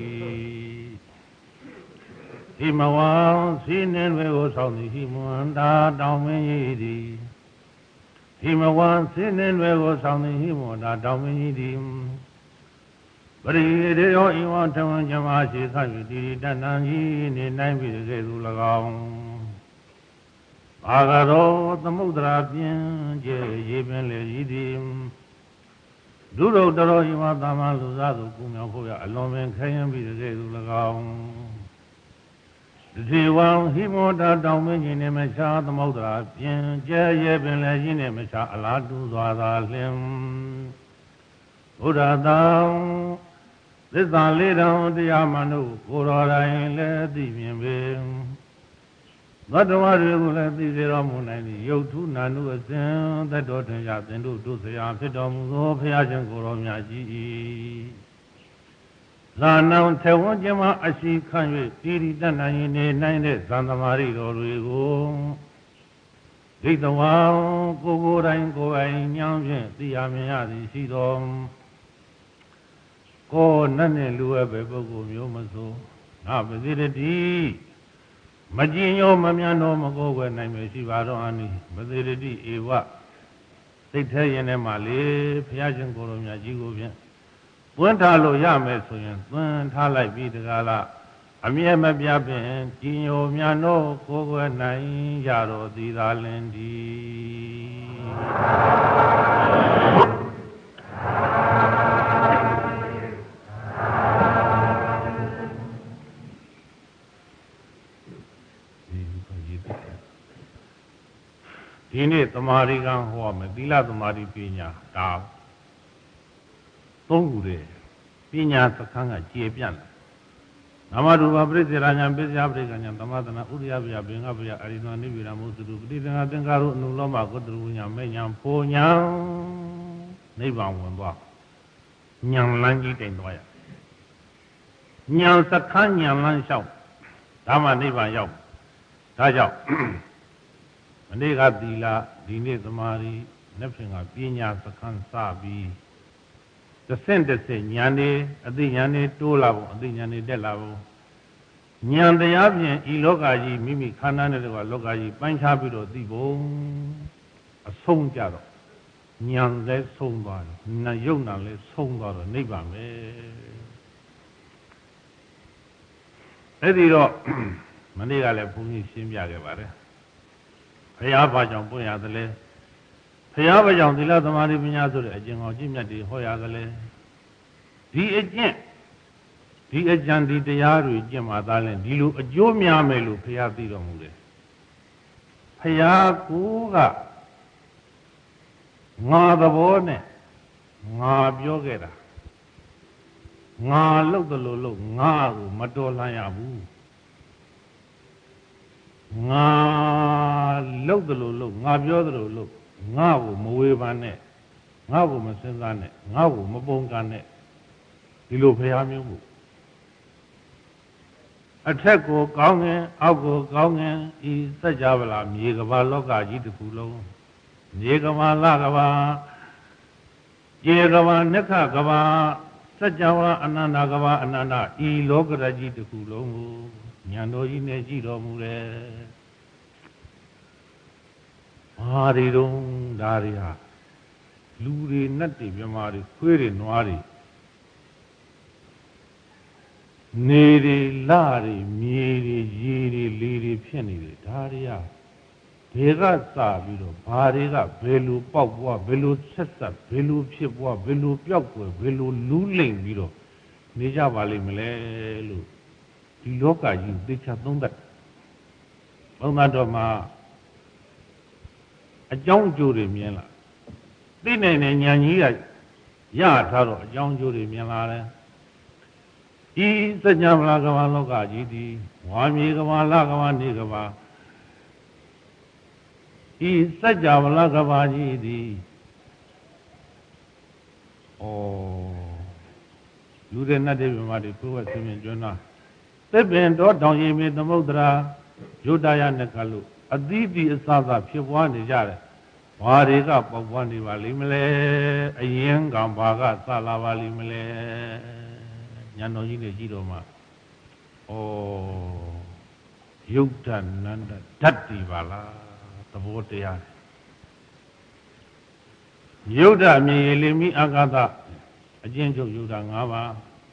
ဒီမဝစီနေတွေကိုဆောင်သည်ဟိမွန်တာတောင်းမင်းကြီးသည်ဒီမဝစီနေတွေကိုဆောင်သည်ဟိမွန်တာတောင်းမင်းကြီးသည်ပရိဒေယောဤဝထဝံဇမရှိသ၍တိတဏ္ဏကြီးနေနိုင်ပြီကဲ့သို့၎င်းဘာကရောသမုဒ္ဒရာပြင်းကျဲရေပင်လေဤသည်ဒုရုတ္တရောဤဝသမ္မာလူစားသူကုမြောက်ဖို့ရအလွန်ပင်ခဲရင်ပြီကဲ့သို့၎င်းဒီဝံဟိမောတာတောင်မင်းကြီးနဲ့မရှားသမုဒ္ဒရာပြင်းကျဲရေပင်လေကြီးနဲ့မရှားအလားတူစွာသာလင်ဘုရားတောင်သစ္စာလေးတောင်တရားမှန်တို့ကိုယ်တော်တိုင်လည်းသိမြင်ပေသတ္တဝါတွေကိုလည်းသိစေတော်မူနိုင်သည်ယုတ်ထုနာနုအစဉ်သက်တော်ထင်ရသင်တို့တို့ဆရာဖြစ်တော်မူသောဘုရားရှင်ကိုယ်တော်မြတ်ကြီး၏လာနောင်ထေဝံကျမအရှိခံ၍တိရိတ္တနိုင်နေနိုင်တဲ့သံသမာရိတော်တွေကိုဒိဋ္ဌဝါကိုယ်တိုင်းကိုယ်ပိုင်ဉာဏ်ဖြင့်သိရမြင်ရသည်ရှိတော်ကိုယ်နဲ့လူအပ်ပဲပုဂ္ဂိုလ်မျိုးမဆိုငါပတိရတိမကြည်ညိုမမြတ်တော်မကိုယ်ွယ်နိုင်မယ်ရှိပါတော့အနိပတိရတိဧဝစိတ်ထဲရင်ထဲမှာလေဘုရားရှင်ကိုယ်တော်မြတ်ကြီးကိုဖြင့်သွင်းထားလို့ရမယ်ဆိုရင်သွင်းထားလိုက်ပြီးတကားလားအမြဲမပြတ်ဖြင့်ကြည်ညိုမြတ်တော်ကိုယ်ွယ်နိုင်ကြတော်သည်သာလင်ဒီဒီနေ့သမာဓိကံဟောမယ်သီလသမာဓိပညာဒါသုံးခုတည်းပညာစခန်းကကျေပြန့်လာနာမရူပပရိစ္ဆေရညာပစ္စယပရိက္ခညာသမသနာဥရိယပယဘင်္ဂပယအရိသနိဗ္ဗာန်မုသုတုပတိသင်္ဃသင်္ကာရုအနုလောမကုတ္တရဝညာမေညာဖိုညာနိဗ္ဗာန်ဝင်သွားညာလန်းကြီးတိမ်သွားရညာစခန်းညာလန်းလျှောက်ဒါမှနိဗ္ဗာန်ရောက်ဒါကြောင့်မနေ့ကသီလဒီနေ့သမာဓိနှစ်ဖြင့်ကပညာစခန်းစပြီးတစ်ဆင့်ဉာဏ်နေအသိဉာဏ်နေတိုးလာဖို့အသိဉာဏ်နေတက်လာဖို့ဉာဏ်တရားဖြင့်ဤလောကကြီးမိမိခန္ဓာနဲ့တကွာလောကကြီးပိုင်းခြားပြီးတော့သိဖို့အဆုံးကြတော့ဉာဏ်လည်းဆုံးသွားတယ်နာယုံနာလည်းဆုံးသွားတော့နိဗ္ဗာန်ပဲအဲ့ဒီတော့မနေ့ကလည်းဘုန်းကြီးရှင်းပြခဲ့ပါတယ်ဘုရားဘာကြောင့်ပွင့်ရသလဲဘုရားဘာကြောင့်သီလသမာဓိပညာဆိုတဲ့အကျင့်ကောင်းကျင့်မြတ်တွေဟောရသလဲဒီအကျင့်ဒီအကြံဒီတရားတွေကျင့်မှသာလဲဒီလိုအကျိုးများမယ်လို့ဘုရားသိတော်မူတယ်ဘုရားကိုကငါသဘောနဲ့ငါပြောခဲ့တာငါလှုပ်တယ်လို့ငါကိုမတော်လှန်ရဘူးငါလှုပ်တယ်လို့ငါပြောတယ်လို့ငါကိုမဝေဖန်နဲ့ငါကိုမစဉ်းစားနဲ့ငါကိုမပုံကန်နဲ့ဒီလိုဘုရားမျိုးမို့အထက်ကိုကောင်းငင်အောက်ကိုကောင်းငင်ဤစัจ java လာမြေကဘာလောကကြီးတစ်ခုလုံးမြေကဘာလကဘာကျေကဘာနက္ခကဘာစัจ java အနန္တကဘာအနန္တဤလောကရကြီးတစ်ခုလုံးကိုဉာဏ်တော်ကြီးနဲ့ကြည့်တော်မူတယ်ဘာတွေတုံးဒါတွေဟာလူတွေနတ်တွေမြမာတွေခွေးတွေနွားတွေနေတွေလတွေမြေတွေရေတွေလေတွေဖြစ်နေတယ်ဒါတွေကဘယ်ကစပြီးတော့ဘာတွေကဘယ်လိုပေါက်ပွားဘယ်လိုဆက်ဆက်ဘယ်လိုဖြစ်ပွားဘယ်လိုပျောက်ကွယ်ဘယ်လိုလူးလိမ့်ပြီးတော့နေကြပါလိမ့်မလဲလို့ဒီလောကကြီးသိချသုံးသပ်တော့မှအကြောင်းအကျိုးတွေမြင်လာသိနိုင်တဲ့ဉာဏ်ကြီးကရထားတော့အကြောင်းအကျိုးတွေမြင်လာတယ်ဤစัจ java ကဘာလောကကြီးသည်ဝါမြေကဘာလကဘာနေကဘာဤစัจ java ကဘာကြီးသည်လူတွေနတ်တွေမြမတွေကိုယ်ဝတ်ဆင်းမြင်ကျွမ်းတာသစ်ပင်တော်တောင်ရီမေသမုဒ္ဒရာယုတ်တရနဲ့ကလို့အသီးသီးအစစဖြစ်ပွားနေကြတယ်ဘာတွေကပေါက်ပွားနေပါလိမ့်မလဲအရင်ကဘာကစလာပါလိမ့်မလဲဉာဏ်တော်ကြီးနဲ့ကြည့်တော့မှယုတ်တနန္တဓာတ်တည်ပါလားသဘောတရားယုတ်တမြင်ရလိမ့်မိအာဂတအကျဉ်းချုပ်ယုတ်တ၅ပါး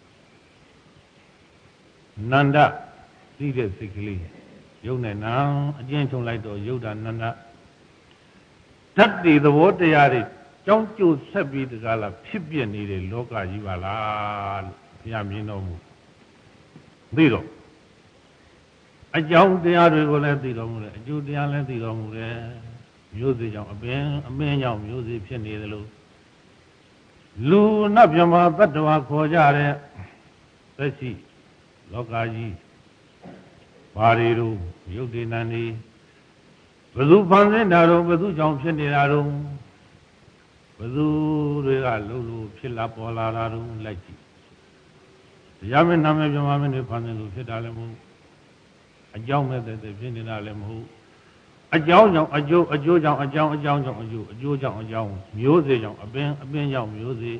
နန္ဒသိတဲ့စိတ်ကလေးယုတ်နဲ့နာအကျဉ်းချုပ်လိုက်တော့ယုတ်တနန္ဒဓာတ်တည်သဘောတရားတွေကြောင်းကျိုးဆက်ပြီးတကားလားဖြစ်ပြနေတဲ့လောကကြီးပါလားလို့ဘုရားမြင်တော်မူသိတော့အကြောင်းတရားတွေကိုလည်းသိတော်မူတယ်အကျိုးတရားလည်းသိတော်မူတယ်မျိုးစေ့ကြောင့်အမင်းကြောင့်မျိုးစေ့ဖြစ်နေတယ်လို့လူနတ်မြမတတ္တဝါခေါ်ကြတဲ့သက်ရှိလောကကြီးဘာတွေတို့ရုပ်တည်နံနေဘယ်သူဖန်ဆင်းတာတော့ဘယ်သူကြောင့်ဖြစ်နေတာတော့ဘယ်သူတွေကလှုပ်လို့ဖြစ်လာပေါ်လာတာတော့လိုက်ကြည့်တရားမင်းနာမည်ပြမမင်းတွေဖန်ဆင်းလို့ဖြစ်တာလည်းမဟုတ်အကြောင်းမဲ့တဲ့ဖြစ်နေတာလည်းမဟုတ်အကြောင်းကြောင့်အကျိုးကြောင့်အကြောင်းကြောင့်အကျိုးကြောင့်အကြောင်းမျိုးစေ့ကြောင့်အပင်ကြောင့်မျိုးစေ့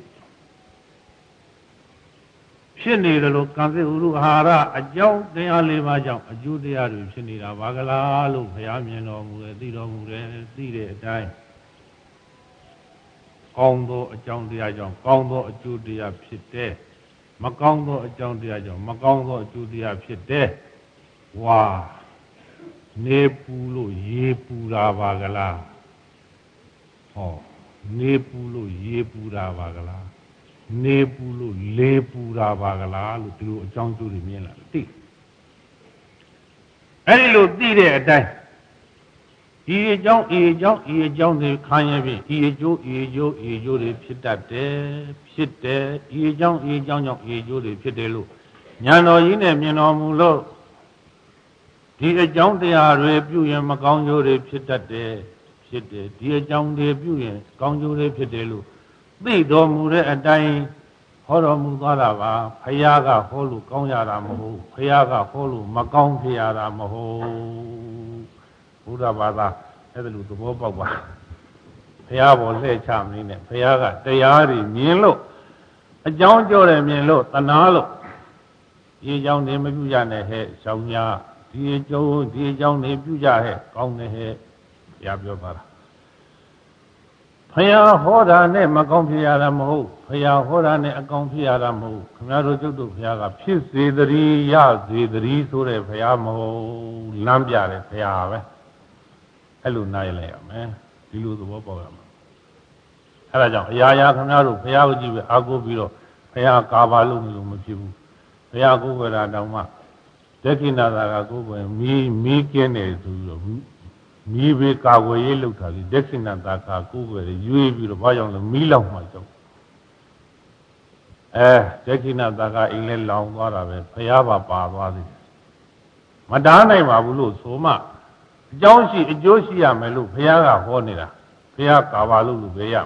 ဖြစ်နေတယ်လို့ကံစေဥရုအာဟာရအကြောင်းတရား၄ပါးကြောင့်အကျိုးတရားတွေဖြစ်နေတာပါကလားလို့ဘုရားမြင်တော်မူတယ်သိတော်မူတယ်သိတဲ့အတိုင်းကောင်းသောအကြောင်းတရားကြောင့်ကောင်းသောအကျိုးတရားဖြစ်တယ်မကောင်းသောအကြောင်းတရားကြောင့်မကောင်းသောအကျိုးတရားဖြစ်တယ်ဝါနေပူလို့ရေပူတာပါကလားနေပူလို့ရေပူတာပါကလားနေပူလို့လေပူတာပါကလားလို့ဒီလိုအကြောင်းကျိုးတွေမြင်လာသိအဲ့ဒီလိုသိတဲ့အတိုင်းဒီအကြောင်းတွေခံရပြီဒီအကျိုးတွေဖြစ်တတ်တယ်ဖြစ်တယ်ဒီအကြောင်းကြောင့်အကျိုးတွေဖြစ်တယ်လို့ဉာဏ်တော်ကြီးနဲ့မြင်တော်မူလို့ဒီအကြောင်းတရားတွေပြုရင်မကောင်းကျိုးတွေဖြစ်တတ်တယ်ဖြစ်တယ်ဒီအကြောင်းတွေပြုရင်ကောင်းကျိုးတွေဖြစ်တယ်လို့သိတော်မူတဲ့အတိုင်းဟောတော်မူသွားတာပါဖယားကဟောလို့ကောင်းရတာမဟုတ်ဖယားကဟောလို့မကောင်းဖြစ်ရတာမဟုတ်ဘုရားဘာသာအဲ့ဒါလိုသဘောပေါက်ပါဖယားပေါ်လှည့်ချမနေနဲ့ဖယားကတရားတွေမြင်လို့အကြောင်းကြောတယ်မြင်လို့တနာလို့ဒီအကြောင်းတွေမပြုကြနဲ့ဟဲ့ရှောင်းညာဒီအကြောင်းတွေပြုကြဟဲ့ကောင်းတယ်ဟဲ့ဘုရားပြောပါလားဖယားဟောတာနဲ့မကောင်းဖြစ်ရတာမဟုတ်ဖယားဟောတာနဲ့အကောင်းဖြစ်ရတာမဟုတ်ခင်ဗျားတို့ကျုပ်တို့ဖယားကဖြစ်စေတည်းရစေတည်းဆိုတဲ့ဖယားမဟုတ်လမ်းပြတယ်ဖယားပဲအဲ့လိုနားရလဲရမယ်ဒီလိုသဘောပေါက်ရမယ်အဲ့ဒါကြောင့်အရာရာခင်ဗျားတို့ဖယားကိုကြည့်ပြီးအာကိုပြီးတော့ဖယားကာပါလို့မဖြစ်ဘူးရာကိုယ်ွယ်တာတောင်မှဒက္ခိဏသာကကိုယ်ွယ်မီးကင်းတယ်ဆိုပြီးတော့မီးဘေးကာဝယ်ရေးလုပ်တာလေဒက္ခိဏသာကကိုယ်ွယ်ရွေးပြီးတော့ဘာကြောင့်လဲမီးလောက်မှကြောက်ဒက္ခိဏသာကအိမ်လဲလောင်သွားတာပဲဘုရားပါသွားသေးတယ်မတားနိုင်ပါဘူးလို့ဆိုမှအကြောင်းရှိအကျိုးရှိရမယ်လို့ဘုရားကဟောနေတာဘုရားကာပါလို့ပဲရ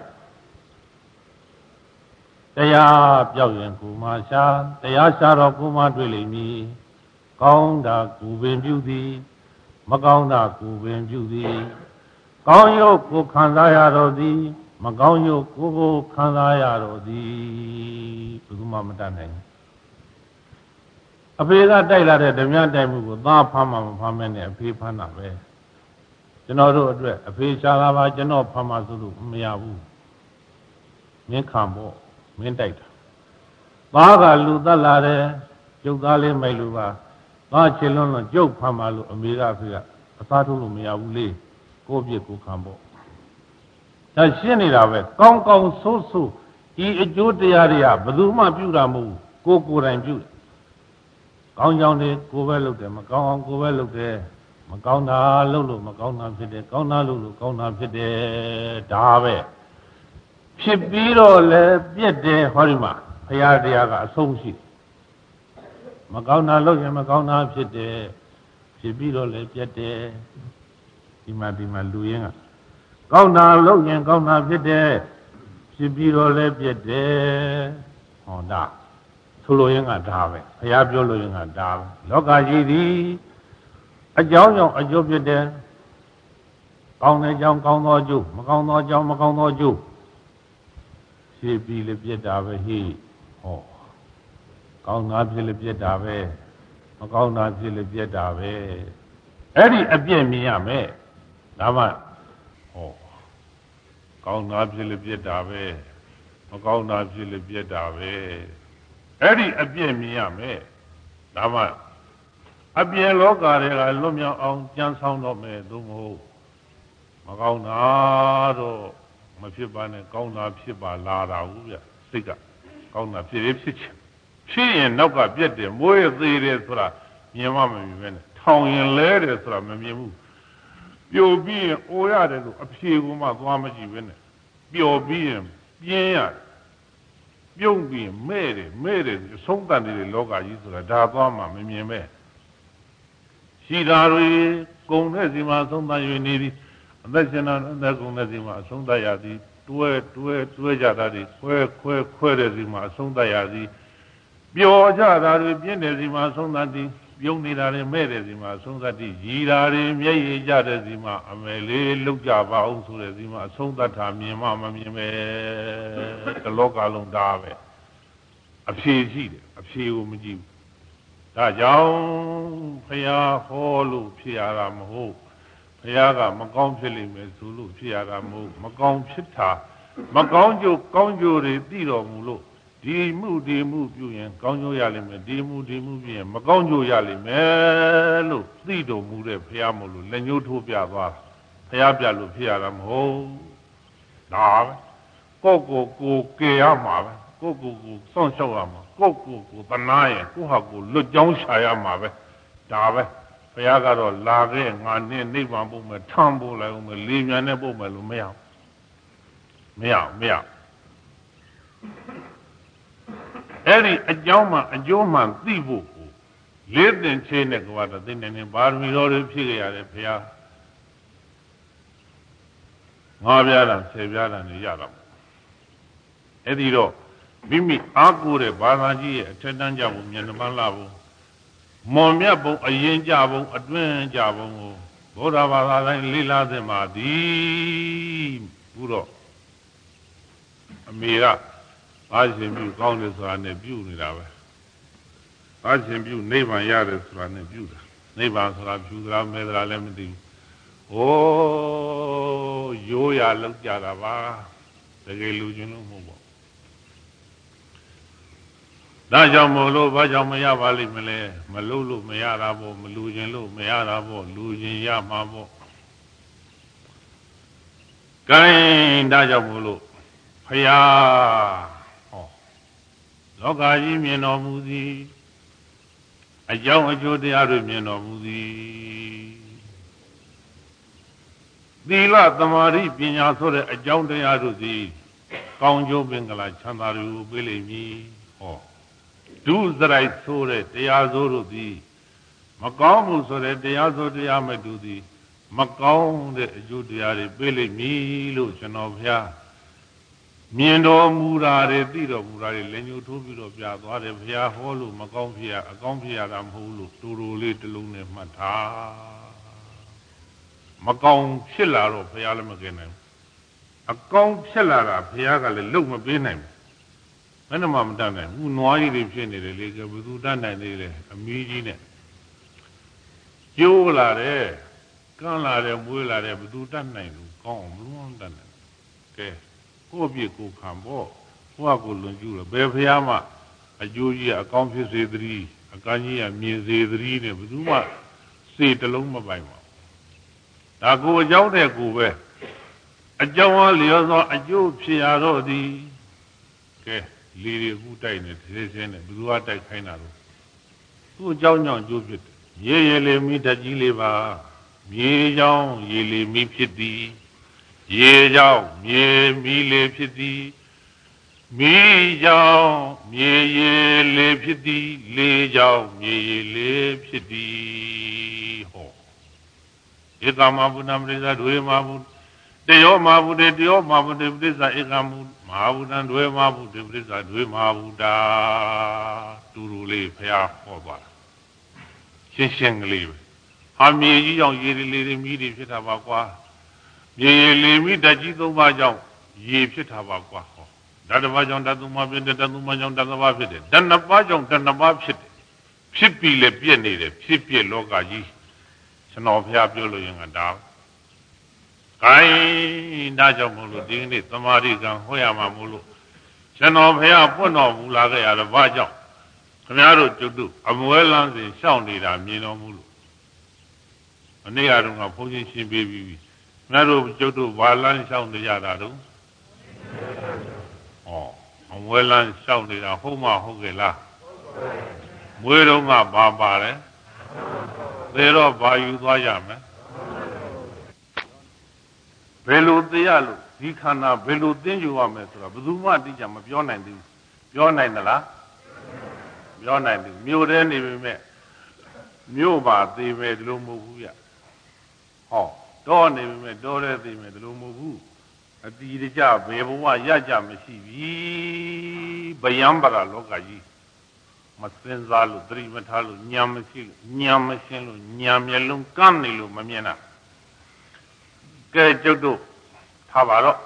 တရားပြောက်ရင်ကိုမှရှာတရားရှာတော့ကိုမှတွေ့လိမ့်မည်ကောင်းတာကိုပင်ပြုသည်မကောင်းတာကိုပင်ပြုသည်ကောင်းရုပ်ကိုခံစားရတော့သည်မကောင်းရုပ်ကိုခံစားရတော့သည်ဘယ်သူမှမတတ်နိုင်ဘူးအဖေကတိုက်လာတဲ့ဓမြတိုက်မှုကိုသားဖမ်းမှမဖမ်းမဲနဲ့အဖေဖမ်းတာပဲကျွန်တော်တို့အတွက်အဖေရှာလာပါကျွန်တော်ဖမ်းမှဆိုလို့မရဘူးမင်းခံဖို့မင်းတိုက်တာသားကလူသက်လာတယ်ကျုပ်သားလေးမိုက်လူပါသားချေလွန်းလွန်းကျုပ်ဖမ်းမှလို့အမေကအဖေကအသားထုတ်လို့မရဘူးလေကိုယ့်ပြစ်ကိုခံဖို့ဒါရှင်းနေတာပဲကောင်းကောင်းဆိုးဆိုးဒီအကျိုးတရားတွေကဘယ်သူမှပြုတာမဟုတ်ဘူးကိုယ်တိုင်ပြုတယ်ကောင်းကြောင်းတွေကိုယ်ပဲလုပ်တယ်မကောင်းအောင်ကိုယ်ပဲလုပ်တယ်မကောင်းတာလုပ်လို့မကောင်းတာဖြစ်တယ်ကောင်းတာလုပ်လို့ကောင်းတာဖြစ်တယ်ဒါပဲဖြစ်ပြီးတော့လည်းပြည့်တယ်ဟောဒီမှာဘုရားတရားကအဆုံးရှိမကောင်းတာလုပ်ရင်မကောင်းတာဖြစ်တယ်ဖြစ်ပြီးတော့လည်းပြည့်တယ်ဒီမှာလူရင်းကကောင်းတာလုပ်ရင်ကောင်းတာဖြစ်တယ်ဖြစ်ပြီးတော့လည်းပြည့်တယ်ဟောဒါဆိုလိုရင်ကဒါပဲဘုရားပြောလို့ရင်ကဒါပဲလောကကြီးသည်အကြောင်းကြောင့်အကျိုးဖြစ်တယ်ကောင်းတဲ့အကြောင်းကောင်းသောအကျိုးမကောင်းသောအကြောင်းမကောင်းသောအကျိုးဖြစ်ပြီးလည်းပြည့်တာပဲဟိဟောကောင်းတာဖြစ်လည်းပြည့်တာပဲမကောင်းတာဖြစ်လည်းပြည့်တာပဲအဲ့ဒီအပြည့်မြင်ရမယ်ဒါမှဟောကောင်းတာဖြစ်လည်းပြည့်တာပဲမကောင်းတာဖြစ်လည်းပြည့်တာပဲအဲ့ဒီအပြည့်မြင်ရမယ်ဒါမှအပြင်လောကတွေကလွတ်မြောက်အောင်ကြံဆောင်တော့မယ်သို့မဟုတ်မကောင်းတာတော့မဖြစ်ပါနဲ့ကောင်းတာဖြစ်ပါလာတာဘူးဗျစိတ်ကကောင်းတာဖြစ်ဖြစ်ချင်ဖြစ်ရင်နောက်ကပြက်တယ်မွေးသေးတယ်ဆိုတာမြင်မှမမြင်ပဲနဲ့ထောင်ရင်လဲတယ်ဆိုတာမမြင်ဘူးပျော်ပြီးရင်အိုရတယ်လို့အဖြေကမှသွားမကြည့်ပဲနဲ့ပျော်ပြီးရင်ပြင်းရတယ်ပြုံးပြီးမဲ့တယ်အဆုံးတန်တဲ့လောကကြီးဆိုတာဒါသွားမှမမြင်ပဲရှိတာတွေကုံတဲ့စီမှာအဆုံးတန်၍နေသည်အသက်ရှင်တာအသက်ကုန်တဲ့စီမှာအဆုံးတန်ရသည်တွဲကြတာတွေခွဲတဲ့စီမှာအဆုံးတန်ရသည်ပျော်ကြတာတွေပြင်းတဲ့စီမှာအဆုံးတန်သည်ပြုံးနေတာတွေမဲ့တဲ့စီမှာအဆုံးသတ်သည်ရည်တာတွေမျက်ရည်ကြတဲ့စီမှာအမယ်လေးလောက်ကြပါအောင်ဆိုတဲ့စီမှာအဆုံးသတ်တာမြင်မှမမြင်ပဲတလောကလုံးဒါပဲအဖြေရှိတယ်အဖြေကိုမကြည့်ဘူးဒါကြောင့်ဘုရားဟောလို့ဖြစ်ရတာမဟုတ်ဘုရားကမကောင်းဖြစ်လိမ့်မယ်ဆိုလို့ဖြစ်ရတာမဟုတ်မကောင်းဖြစ်တာမကောင်းကျိုးကောင်းကျိုးတွေသိတော်မူလို့ဒီမှုပြုရင်ကောင်းကျိုးရလိမ့်မယ်ဒီမှုပြုရင်မကောင်းကျိုးရလိမ့်မယ်လို့သိတော်မူတဲ့ဘုရားမို့လို့လက်ညှိုးထိုးပြသွားဘုရားပြလို့ဖြစ်ရတာမဟုတ်ဒါပဲကိုကယ်ရမှာပဲကိုစောင့်ရှောက်ရမှာကိုသနာရင်ကိုဟာကိုလွတ်ကြောင်းရှာရမှာပဲဒါပဲဘုရားကတော့လာခဲ့ငါနဲ့နိဗ္ဗာန်ပို့မယ်ထမ်းပို့လိုက်ဦးမယ်လေမြန်နဲ့ပို့မယ်လို့မရအဲ့ဒီအကြောင်းမှအကျိုးမှသိဖို့ကိုလေးသင်ချေနဲ့ကဘာသိနေပါရမီတော်တွေဖြည့်ကြရတယ်ဘုရား၅ပြားတာ10ပြားတာနေရတာအဲ့ဒီတော့မိမိအားကိုးတဲ့ဘာသာကြီးရဲ့အထက်တန်းကြဖို့မျက်နှာမလှဖို့မွန်မြတ်ဘုံအရင်ကြဘုံအတွင်းကြဘုံကိုဘုရားဘာသာတိုင်းလေးလာသင်ပါသည်ဘုတော့အမေကဘာရှင်ပြုကောင်းတယ်ဆိုတာနဲ့ပြုနေတာပဲဘာရှင်ပြုနိဗ္ဗာန်ရတယ်ဆိုတာနဲ့ပြုတာနိဗ္ဗာန်ဆိုတာဖြူသလားမဲသလားလည်းမသိဘူးရိုးရလောက်ကြတာပါတကယ်လူချင်းလို့မဟုတ်ပါဒါကြောင့်မို့လို့ဘာကြောင့်မရပါလိမ့်မလဲမလို့လို့မရတာပေါ့မလူခြင်းလို့မရတာပေါ့လူခြင်းရမှာပေါ့ကဲဒါကြောင့်မို့လို့ဖယားဟောလောကကြီးမြင်တော်မူသည်အကြောင်းအကျိုးတရားတွေမြင်တော်မူသည်သီလသမာဓိပညာဆိုတဲ့အကြောင်းတရားတို့သည်ကောင်းကျိုးပင်္ဂလာချမ်းသာတွေကိုပေးလိမ့်မည်ဟောဒုစရိုက်ဆိုတဲ့တရားစိုးတို့သည်မကောင်းမှုဆိုတဲ့တရားစိုးတရားမဲ့တို့သည်မကောင်းတဲ့အကျိုးတရားတွေပေးလိမ့်မည်လို့ကျွန်တော်ဘုရားမြင်တော်မူတာတွေသိတော်မူတာတွေလက်ညှိုးထိုးပြီးတော့ပြသွားတယ်ဘုရားဟောလို့မကောင်းဖြစ်ရအကောင်းဖြစ်ရတာမဟုတ်လို့တူတူလေးတစ်လုံးနဲ့မှတ်ထားမကောင်းဖြစ်လာတော့ဘုရားလည်းမကင်နိုင်ဘူးအကောင်းဖြစ်လာတာဘုရားကလည်းလုံမပေးနိုင်ဘူးဘယ်နှမမတတ်နိုင်ဘူးနွားကြီးတွေဖြစ်နေတယ်လေကဘယ်သူတတ်နိုင်သေးလဲအမီးကြီးနဲ့ကျိုးလာတယ်ကန်းလာတယ်မွေးလာတယ်ဘယ်သူတတ်နိုင်လို့ကောင်းအောင်မလုံးတတ်နိုင်ကဲကိုယ့်ပြစ်ကိုခံဖို့ကိုယ့်ကိုလွန်ကျူးတယ်ဘယ်ဖះမှအကျိုးကြီးအကောင်းဖြစ်စေသတည်းအကန်းကြီးကမြင်စေသတည်းနဲ့ဘယ်သူမှစေတလုံးမပိုင်ပါဘူးဒါကိုအကြောင်းတဲ့ကိုပဲအကြောင်းအားလျော်သောအကျိုးဖြစ်ရတော့သည်ကဲလေတွေအခုတိုက်နေသေးသေးနဲ့ဘယ်သူကတိုက်ခိုင်းတာလို့သူ့အကြောင်းကြောင့်အကျိုးဖြစ်တယ်ရေရေလေးမိတကြီးလေးပါမြေကြောင့်ရေလေးမိဖြစ်သည်ရေကြောင့်မြေမီလေးဖြစ်သည်မီကြောင့်မြေရေလေးဖြစ်သည်လေကြောင့်မြေရေလေးဖြစ်သည်ဟောဧကမဘုဒ္ဓမရိစ္ဆဒွေမဘုတယောမဘုတေတယောမဘုတေပရိစ္ဆဧကမုမဟာဘုဒ္ဓံဒွေမဘုတေပရိစ္ဆဒွေမဘုဒ္ဓတူတူလေးဖျားဟောသွားတာရှင်းရှင်းကလေးပဲဟာမြေကြီးကြောင့်ရေလေးတွေမိတွေဖြစ်တာပါကွာမြေလေမိဓာတ်ကြီး၃ပါးကြောင့်ရေဖြစ်တာပါကွာဟောဓာတ်တစ်ပါးကြောင့်ဓာတ်၃ပါးဖြစ်တယ်ဓာတ်၃ပါးကြောင့်ဓာတ်၃ပါးဖြစ်တယ်ဓာတ်၂ပါးကြောင့်ဓာတ်၂ပါးဖြစ်တယ်ဖြစ်ပြီးလည်းပြည့်နေတယ်ဖြစ်ပြလောကကြီးကျွန်တော်ဘုရားပြောလို့ရင်ကဒါခိုင်းဒါကြောင့်မို့လို့ဒီနေ့သမာဓိကံဟောရမှာမို့လို့ကျွန်တော်ဘုရားပွင့်တော်မူလာခဲ့ရတော့ဘာကြောင့်ခင်ဗျားတို့ကျွတ်တို့အမွဲလန်းစဉ်ရှောင်နေတာမြင်တော်မူလို့အနည်းအားလုံးကဘုန်းကြီးရှင်းပေးပြီးပြီငါတို့ကျုပ်တို့ဘာလန်းလျှောက်နေကြတာတော့ဟောအမွဲလန်းလျှောက်နေတာဟုတ်မှဟုတ်ကဲ့လားမွေးတော့ကဘာပါတယ်သေတော့ဘာယူသွားရမလဲဘယ်လိုသိရလို့ဒီခန္ဓာဘယ်လိုသိယူရမလဲဆိုတော့ဘယ်သူမှအတိအကျမပြောနိုင်သေးဘူးပြောနိုင်သလားပြောနိုင်တယ်မြို့ထဲနေပေမဲ့မြို့ပါသေးပဲဒီလိုမဟုတ်ဘူးဗျဟောတော့နေပြီမဲ့တော့တဲ့သိမဲ့ဒီလိုမဟုတ်ဘူးအတီးတကြဘယ်ဘဝရကြမရှိပြီဗယံပရာလောကကြီးမစင်စားလို့သတိမထားလို့ညာမရှိလို့ညာမရှင်းလို့ညာမျက်လုံးကမ်းနေလို့မမြင်တာကဲကျုပ်တို့ထားပါတော့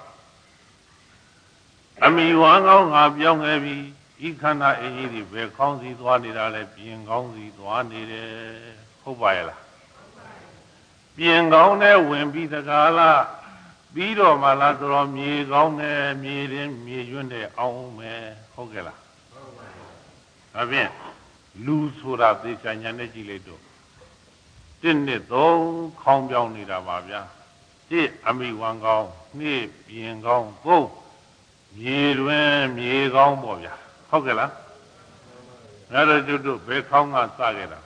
အမိဝမ်းကောင်းငါပြောင်းခဲ့ပြီဤခန္ဓာအင်းကြီးတွေဘယ်ကောင်းစီသွားနေတာလဲပြင်ကောင်းစီသွားနေတယ်ဟုတ်ပါရဲ့လားပြင်ကောင်းနဲ့ဝင်ပြီးတကားလားပြီးတော့မှလားဆိုတော့မြေကောင်းနဲ့မြေရင်မြေရွံ့တဲ့အောင်မယ်ဟုတ်ကဲ့လားဟုတ်ပါဘူးဒါဖြင့်လူဆိုတာသေချာညာနဲ့ကြည့်လိုက်တော့1 2 3ခေါင်းပြောင်းနေတာပါဗျာ1အမိဝမ်းကောင်း2ပြင်ကောင်း3မြေတွင်မြေကောင်းပေါ့ဗျာဟုတ်ကဲ့လားငါတို့တို့ဘယ်ခေါင်းကစခဲ့တာ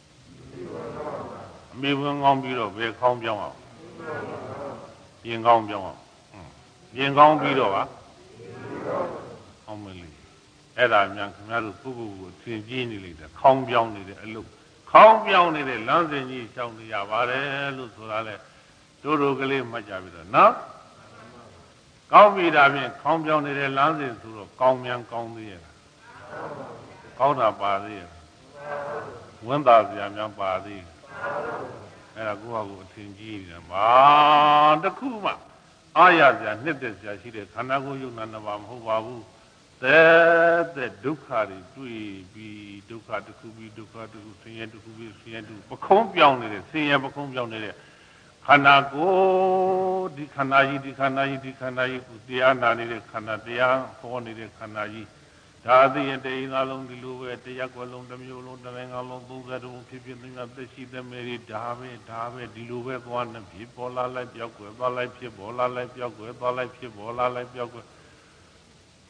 အမိဝင်ကောင်းပြီးတော့ဘယ်ခေါင်းပြောင်းအောင်ပြင်ကောင်းပြောင်းအောင်ပြင်ကောင်းပြီးတော့ပါအောင်မလေးအဲ့ဒါများခင်ဗျားတို့ပုဂ္ဂိုလ်ကိုသင်ကြည့်နေလိုက်တာခေါင်းပြောင်းနေတဲ့အလုပ်ခေါင်းပြောင်းနေတဲ့လမ်းစဉ်ကြီးရှောင်နေရပါတယ်လို့ဆိုတာလေတို့ကလေးမှတ်ကြပြီတော့နော်ကောင်းပြီဒါဖြင့်ခေါင်းပြောင်းနေတဲ့လမ်းစဉ်ဆိုတော့ကောင်းမြန်ကောင်းသေးရဲ့ကောင်းတာပါသေးရဲ့ဝမ်းသာစရာများပါသေးရဲ့အဲ့ဒါကိုယ့်ဟာကိုယ်အထင်ကြီးနေတာဘာတစ်ခုမှအားရစရာနှစ်သက်စရာရှိတဲ့ခန္ဓာကိုယ်ယုံနာနှစ်ပါးမဟုတ်ပါဘူးတဲ့ဒုက္ခတွေတွေ့ပြီးဒုက္ခတစ်ခုပြီးဒုက္ခတစ်ခုဆင်းရဲတစ်ခုပြီးဆင်းရဲတစ်ခုပခုံးပြောင်းနေတဲ့ဆင်းရဲပခုံးပြောင်းနေတဲ့ခန္ဓာကိုယ်ဒီခန္ဓာကြီးကိုတရားနာနေတဲ့ခန္ဓာတရားဟောနေတဲ့ခန္ဓာကြီးဒါအသိရင်တအိမ်သားလုံးဒီလိုပဲတရားကွယ်လုံးတစ်မျိုးလုံးတစ်နိုင်ငံလုံး30တုံးဖြစ်ဖြစ်သိngaသက်ရှိသက်မေရီဒါပဲဒီလိုပဲသွားနေဖြစ်ပေါ်လာလိုက်ပြောက်ကွယ်သွားလိုက်ဖြစ်ပေါ်လာလိုက်ပြောက်ကွယ်သွားလိုက်ဖြစ်ပေါ်လာလိုက်ပြောက်ကွယ်ခ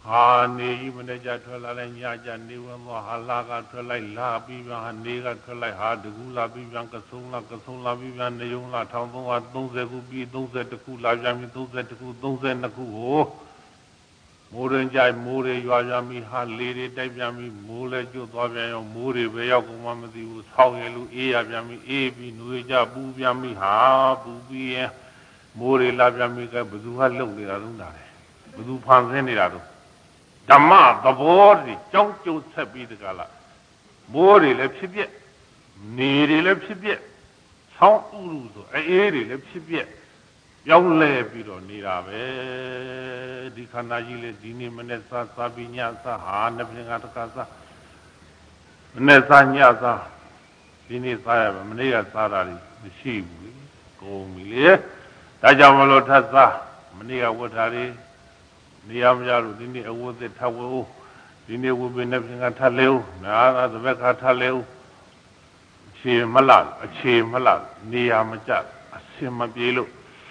ဟာနေကြီးမနေ့ကထွက်လာလိုက်ညကြနေဝင်သွားဟာလာကထွက်လိုက်လာပြီးပြန်ဟာနေကထွက်လိုက်ဟာတကူလာပြီးပြန်ကဆုံလာပြီးပြန်နေုံလာ1330ခုပြီး32ခုလာပြန်ပြီ32ခု32ခုဟိုမိုးရင်ကြိုက်မိုးတွေရွာပြန်ပြီဟာလေတွေတိုက်ပြန်ပြီမိုးလဲကျွတ်သွားပြန်ရောမိုးတွေပဲရောက်ကုန်မှမသိဘူးဆောင်းရလူအေးရပြန်ပြီအေးပြီးနှွေကြပူပြန်ပြီဟာပူပြီးရင်မိုးတွေလာပြန်ပြီကဘယ်သူကလှုပ်နေတာလုံးတာလဲဘယ်သူဖန်ဆင်းနေတာတော့ဓမ္မသဘောတွေကြောင်းကျိုးဆက်ပြီးတကလားမိုးတွေလည်းဖြစ်ပြက်နေတွေလည်းဖြစ်ပြက်ဆောင်းဥရုဆိုအေးတွေလည်းဖြစ်ပြက်ပြောင်းလဲပြီးတော့နေတာပဲဒီခန္ဓာကြီးလေးဒီနေ့မနေ့စားပြီးညစားဟာနှစ်ပြင်ကတခါစားမနေ့စားညစားဒီနေ့စားရမယ်မနေ့ကစားတာမရှိဘူးကုန်ပြီလေဒါကြောင့်မလို့ထပ်စားမနေ့ကဝတ်ထားတယ်နေရာမရလို့ဒီနေ့အဝတ်သစ်ထပ်ဝတ်ဦးဒီနေ့ဝတ်ပြီးနှစ်ပြင်ကထပ်လဲဦးနာသာသဘက်ခါထပ်လဲဦးအခြေမလားနေရာမကျအစင်မပြေလို့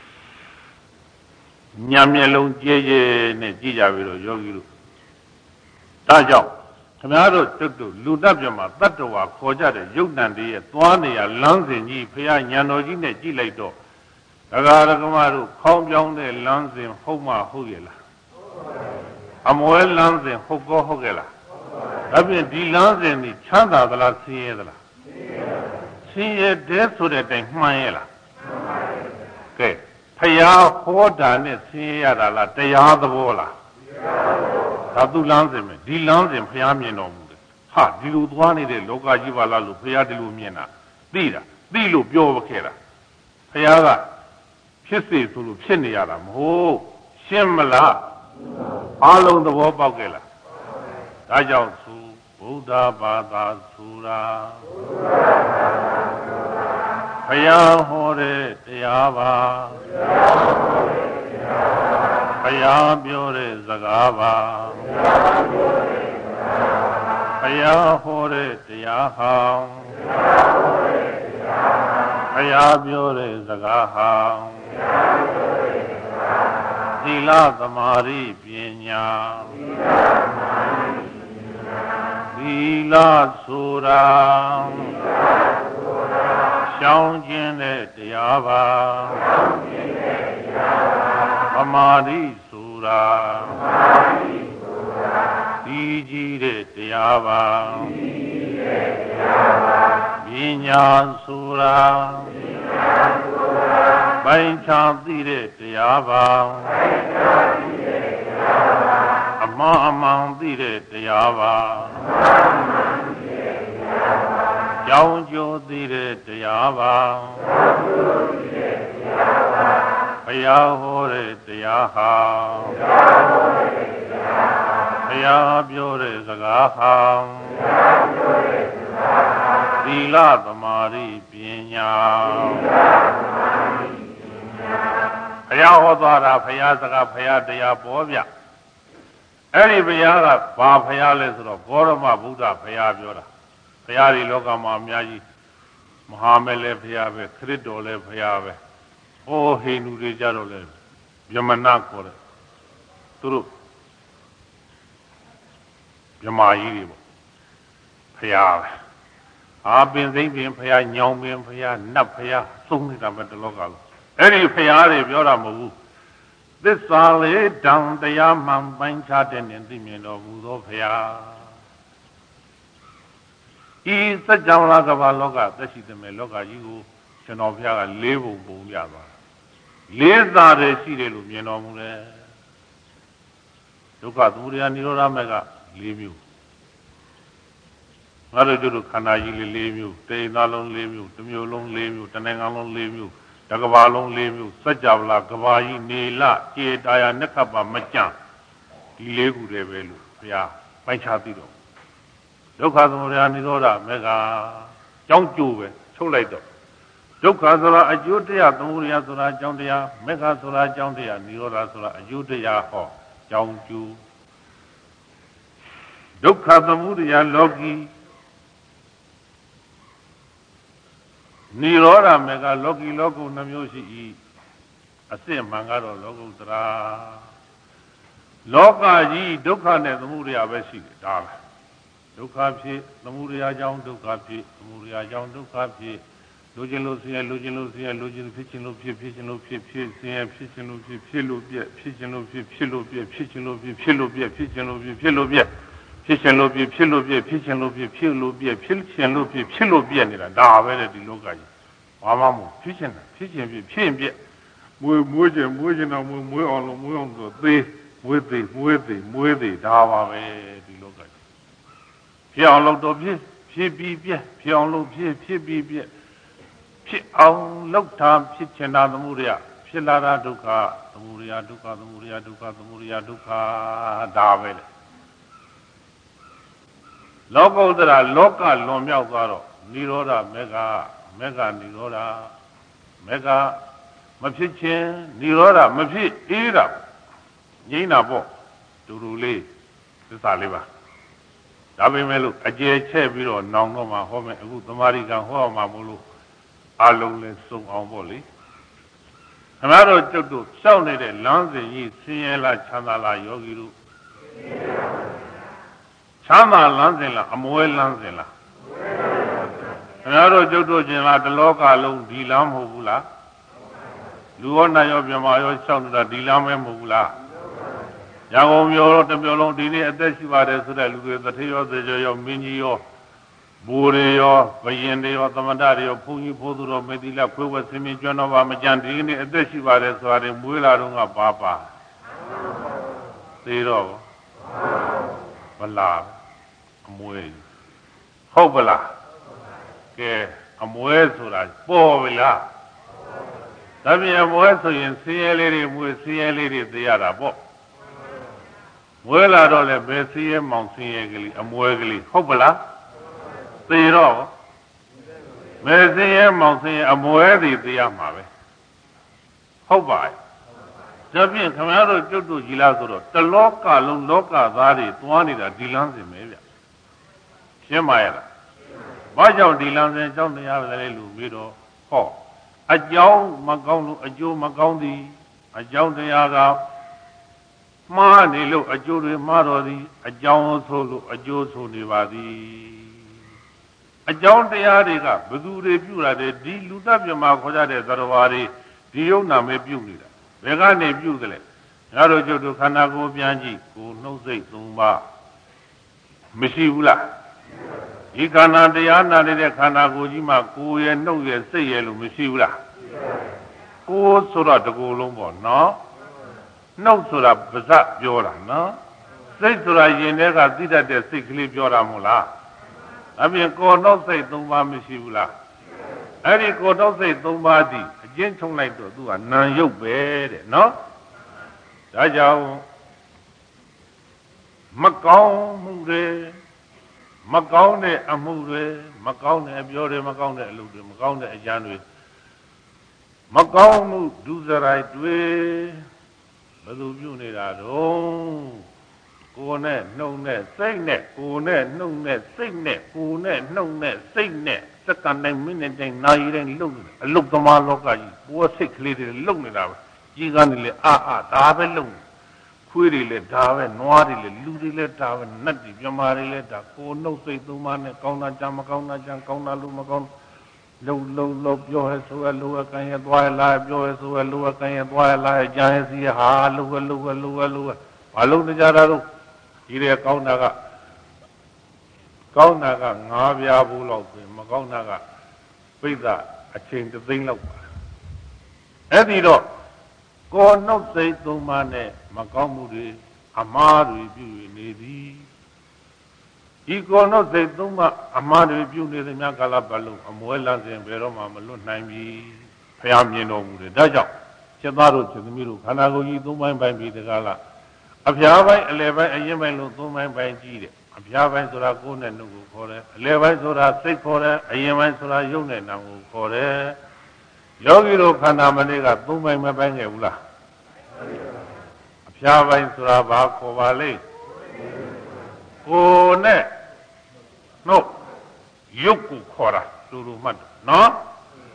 ညမျက်လုံးကြဲကြဲနဲ့ကြည့်ကြပြီးတော့ယောဂီတို့ဒါကြောင့်ခင်ဗျားတို့တို့လူတတ်ပြမှာတတ္တဝါခေါ်ကြတဲ့ယုတ်တန်တည်းရဲ့သွားနေရလမ်းစဉ်ကြီးဖရာညံတော်ကြီးနဲ့ကြည့်လိုက်တော့ဒကာဒကမတို့ခေါင်းပြောင်းတဲ့လမ်းစဉ်ဟုတ်မှဟုတ်ရဲ့လားအမွဲလမ်းစဉ်ဟုတ်ကောဟုတ်ရဲ့လားဒါဖြင့်ဒီလမ်းစဉ်นี่ချမ်းသာသလားဆင်းရဲသလားဆင်းရဲတဲ့ဆိုတဲ့အတိုင်းမှန်ရဲ့လားကဲဖရာဟောတာနဲ့ဆင်းရဲရတာလားတရားသဘောလားဒါသူလမ်းစဉ်ပဲဒီလမ်းစဉ်ဖရာမြင်တော်မူတယ်ဟာဒီလိုသွားနေတဲ့လောကကြီးပါလားလို့ဖရာဒီလိုမြင်တာသိလို့ပြောခဲ့တာဖရာကဖြစ်စေဆိုလို့ဖြစ်နေရတာမဟုတ်ရှင်းမလားအားလုံးသဘောပေါက်ခဲ့လားဒါကြောင့်သူဗုဒ္ဓဘာသာဆိုတာဘုရားဟောတဲ့တရားပါဘုရားပြောတဲ့စကားပါဘုရားဟောတဲ့တရားဟောင်းဘုရားပြောတဲ့စကားဟောင်းသီလသမာဓိပညာသီလဆိုတာရှောင်ခြင်းတဲ့တရားပါသမာဓိဆိုတာဒီကြီးတဲ့တရားပါပညာဆိုတာပိုင်ခြားသိတဲ့တရားပါအမှန်သိတဲ့တရားပါကြောင်းကျိုးသိတဲ့တရားပါဘုရားဟောတဲ့တရားဟာဘုရားပြောတဲ့စကားဟာသီလသမာဓိပညာဘုရားဟောသွားတာဘုရားစကားဘုရားတရားပေါ်ဗျအဲ့ဒီဘုရားကဘာဘုရားလဲဆိုတော့ဂေါရမဗုဒ္ဓဘုရားပြောတာဘုရားဒီလောကမှာအများကြီးမဟာမဲလည်းဘုရားပဲခရစ်တော်လည်းဘုရားပဲဟိုဟိန္ဒူတွေကြတော့လည်းဗြဟ္မဏခေါ်တယ်သူတို့ဗြဟ္မာကြီးတွေပေါ့ဘုရားပဲအာပင်သိမ့်ပင်ဘုရားညောင်ပင်ဘုရားနတ်ဘုရားသုံးနေတာပဲတလောကလုံးအဲ့ဒီဘုရားတွေပြောတာမဟုတ်ဘူးသစ္စာလေးတံတရားမှန်ပိုင်းခြားတဲ့နဲ့သိမြင်တော်မူသောဘုရားဤစัจ java လာကဘာလောကသက်ရှိတဲ့လောကကြီးကိုကျွန်တော်ဘုရားက၄ပုံပုံပြသွားလေးစားတယ်ရှိတယ်လို့မြင်တော်မူတယ်ဒုက္ခသမုဒယနိရောဓမေက၄မျိုးငါတို့တို့ခန္ဓာကြီးလေး၄မျိုးတိမ်သားလုံး၄မျိုးတစ်မျိုးလုံး၄မျိုးတနိုင်ငံလုံး၄မျိုးတကဘာလုံး၄မျိုးစัจ java လာကဘာကြီးနေလကြေတာယာနှစ်ခပ်ပါမကြံဒီ၄ခုတည်းပဲလို့ဘုရားပိုင်းခြားသိတော့ဒုက္ခသမုဒယနိရောဓမေကကြောင်းကျိုးပဲချုပ်လိုက်တော့ဒုက္ခဆိုတာအကျိုးတရားသမုဒယဆိုတာအကြောင်းတရားမေဃဆိုတာအကြောင်းတရားနိရောဓဆိုတာအကျိုးတရားဟောကြောင်းကျိုးဒုက္ခသမုဒယလောကီနိရောဓမေဃလောကီလောကုနှမျိုးရှိ၏အစစ်မှန်ကတော့လောကုတ္တရာလောကကြီးဒုက္ခနဲ့သမုဒယပဲရှိတယ်ဒါပဲဒုက္ခဖြစ်သမုဒယကြောင့်ဒုက္ခဖြစ်သမုဒယကြောင့်ဒုက္ခဖြစ်လိုချင်လို့ဆင်းရဲလိုချင်လို့ဆင်းရဲလိုချင်ဖြစ်ချင်လို့ဖြစ်ဖြစ်ချင်လို့ဖြစ်ဖြစ်ဆင်းရဲဖြစ်ချင်လို့ဖြစ်လို့ပြက်ဖြစ်ချင်လို့ဖြစ်လို့ပြက်ဖြစ်ချင်လို့ဖြစ်လို့ပြက်ဖြစ်ချင်လို့ဖြစ်လို့ပြက်ဖြစ်ချင်လို့ဖြစ်လို့ပြက်ဖြစ်ချင်လို့ဖြစ်လို့ပြက်ဖြစ်ချင်လို့ဖြစ်လို့ပြက်နေတာဒါပဲလေဒီလောကကြီးဘာမှမဟုတ်ဖြစ်ချင်တာဖြစ်ချင်ဖြစ်ရင်ပြက်မွေးချင်တော့မွေးအောင်လို့မွေးအောင်ဆိုသေးမွေးသေးဒါပါပဲဒီလောကကြီးဖြစ်အောင်လို့တော့ဖြစ်ပြီးပြက်ဖြစ်အောင်လို့ဖြစ်ပြီးပြက်ဖြစ်အောင်လောက်တာဖြစ်ချင်တာသမုဒယဖြစ်လာတာဒုက္ခသမုဒယဒုက္ခသမုဒယဒုက္ခသမုဒယဒုက္ခဒါပဲလေလောကုတ္တရာလောကလွန်မြောက်သွားတော့និရောဓမေဃនិရောဓမေဃမဖြစ်ခြင်းនិရောဓမဖြစ်အေးတာငြိမ်းတာပေါ့တူတူလေးသစ္စာလေးပါဒါပေမဲ့လို့အကျယ်ချဲ့ပြီးတော့နောင်တော့မှဟောမယ်အခုသမာဓိကံဟောမှာမို့လို့အလုံးလဲစုံအောင်ပေါ့လေခင်ဗျားတို့ကျုပ်တို့စောင့်နေတဲ့လမ်းစဉ်ကြီးဆင်းရဲလားချမ်းသာလားယောဂီတို့ချမ်းသာလမ်းစဉ်လားအမွဲလမ်းစဉ်လားခင်ဗျားတို့ကျုပ်တို့ချင်းလားတလောကလုံးဒီလမ်းမဟုတ်ဘူးလားလူရောနတ်ရောမြမရောစောင့်နေတာဒီလမ်းပဲမဟုတ်ဘူးလားရန်ကုန်မြို့တော့တစ်မြို့လုံးဒီနေ့အသက်ရှိပါတယ်ဆိုတဲ့လူတွေတထေရောသေကျော်ရောမင်းကြီးရောဘူရေရောဘယင်တွေရောသမန္တတွေရောဘုန်းကြီးဘိုးသူတော်မေတိလခွေးဝဲဆင်းမြင်ကျွမ်းတော်ပါမကြံဒီနေ့အသက်ရှိပါတယ်ဆိုတာတွေမွေးလာတော့ကပါသေတော့ဗလားအမွေဟုတ်ဗလားကဲအမွေဆိုတာပေါ်ပြီလားဒါပြင်အမွေဆိုရင်ဆင်းရဲလေးတွေမွေဆင်းရဲလေးတွေသိရတာပေါ့မွေလာတော့လေဘယ်ဆင်းရဲမောင်ဆင်းရဲကလေးအမွေကလေးဟုတ်ဗလားသေတော့ဘယ်ဆင်းရဲမောင်ဆင်းရဲအမွဲသည်သိရမှာပဲဟုတ်ပါရဲ့ဒါဖြင့်ခင်ဗျားတို့ကျွတ်တို့ကြီးလားဆိုတော့တလောကလုံးလောကသားတွေသွားနေတာဒီလမ်းစဉ်ပဲဗျရှင်းပါရဲ့လားဘာကြောင့်ဒီလမ်းစဉ်အကြောင်းတရားပဲလေလူပြီးတော့ဟောအကြောင်းမကောင်းလို့အကျိုးမကောင်းသည်အကြောင်းတရားကမှားနေလို့အကျိုးတွေမှားတော်သည်အကြောင်းဆိုလို့အကျိုးဆိုနေပါသည်အကြောင်းတရားတွေကဘယ်သူတွေပြုတာလဲဒီလူတပြမခေါ်ကြတဲ့သရဝါတွေဒီယုံနာမဲပြုနေတာဘယ်ကနေပြုသလဲငါတို့ကျုပ်တို့ခန္ဓာကိုယ်ပြန်ကြည့်ကိုနှုတ်စိတ်သုံးပါမရှိဘူးလားဒီခန္ဓာတရားနာနေတဲ့ခန္ဓာကိုယ်ကြီးမှာကိုယ်ရဲ့နှုတ်ရဲ့စိတ်ရဲ့လို့မရှိဘူးလားကိုယ်ဆိုတော့တကူလုံးပေါ့နော်နှုတ်ဆိုတာပါးစပ်ပြောတာနော်စိတ်ဆိုတာရင်ထဲကသိတတ်တဲ့စိတ်ကလေးပြောတာမဟုတ်လားအပြင်ကိုယ်နှုတ်စိတ်သုံးပါမရှိဘူးလားအဲ့ဒီကိုယ်နှုတ်စိတ်သုံးပါးဒီအကျဉ်းချုပ်လိုက်တော့သူကနာယုတ်ပဲတဲ့နော်ဒါကြောင့်မကောင်းမှုတွေမကောင်းတဲ့အမှုတွေမကောင်းတဲ့အပြောတွေမကောင်းတဲ့အလုပ်တွေမကောင်းတဲ့အကြံတွေမကောင်းမှုဒုစရိုက်တွေဘယ်လိုပြုနေတာတော့ကိုယ်နဲ့နှုတ်နဲ့စိတ်နဲ့ကိုယ်နဲ့နှုတ်နဲ့စိတ်နဲ့ကိုယ်နဲ့နှုတ်နဲ့စိတ်နဲ့စက္ကန့်တိုင်းမိနစ်တိုင်းနာရီတိုင်းလှုပ်နေအလုတ်သမားလောကကြီးကိုယ်စိတ်ကလေးတွေလှုပ်နေတာပဲကြီးကနေလေဒါပဲလှုပ်ခွေးတွေလည်းဒါပဲနွားတွေလည်းလူတွေလည်းဒါပဲနတ်တွေပြမာတွေလည်းဒါကိုယ်နှုတ်စိတ်သုံးပါးနဲ့ကောင်းတာကြမ်းမကောင်းတာကြမ်းကောင်းတာလို့မကောင်းလုံပြောရဲဆိုရလိုရကန်ရသွားရလာပြောရဲဆိုရလိုရကန်ရသွားရလာကြံရစီဟာလိုရဘာလို့နေကြတာတော့ဒီရဲကောင်းတာက9ပြားဘူးလောက်ပဲမကောင်းတာကပိဿအချိန်3သိန်းလောက်ပါအဲ့ဒီတော့ကိုယ်နှုတ်စိတ်သုံးပါးနဲ့မကောင်းမှုတွေအမှားတွေပြုနေသည်ဒီကိုယ်နှုတ်စိတ်သုံးပါးအမှားတွေပြုနေသည်များကာလပတ်လုံးအမွဲလန်းစဉ်ဘယ်တော့မှမလွတ်နိုင်ပြီဖျားမြင်တော်မူတယ်ဒါကြောင့်ချက်သားတို့ချက်သမီးတို့ခန္ဓာကိုယ်ကြီးသုံးပိုင်းပိုင်းပြီးတကားလားအဖျားပိုင်းအလယ်ပိုင်းအရင်ပိုင်းလို့သုံးပိုင်းပိုင်းကြီးတယ်အဖျားပိုင်းဆိုတာကိုယ်နဲ့နှုတ်ကိုခေါ်တယ်အလယ်ပိုင်းဆိုတာစိတ်ခေါ်တယ်အရင်ပိုင်းဆိုတာယုတ်နဲ့နာမ်ကိုခေါ်တယ်ယောဂီတို့ခန္ဓာမလေးကသုံးပိုင်းမပိုင်းခဲ့ဘူးလားအဖျားပိုင်းဆိုတာဘာခေါ်ပါလိမ့်ကိုယ်နဲ့နှုတ်ယုတ်ကိုခေါ်တာတူတူမှတ်တယ်နော်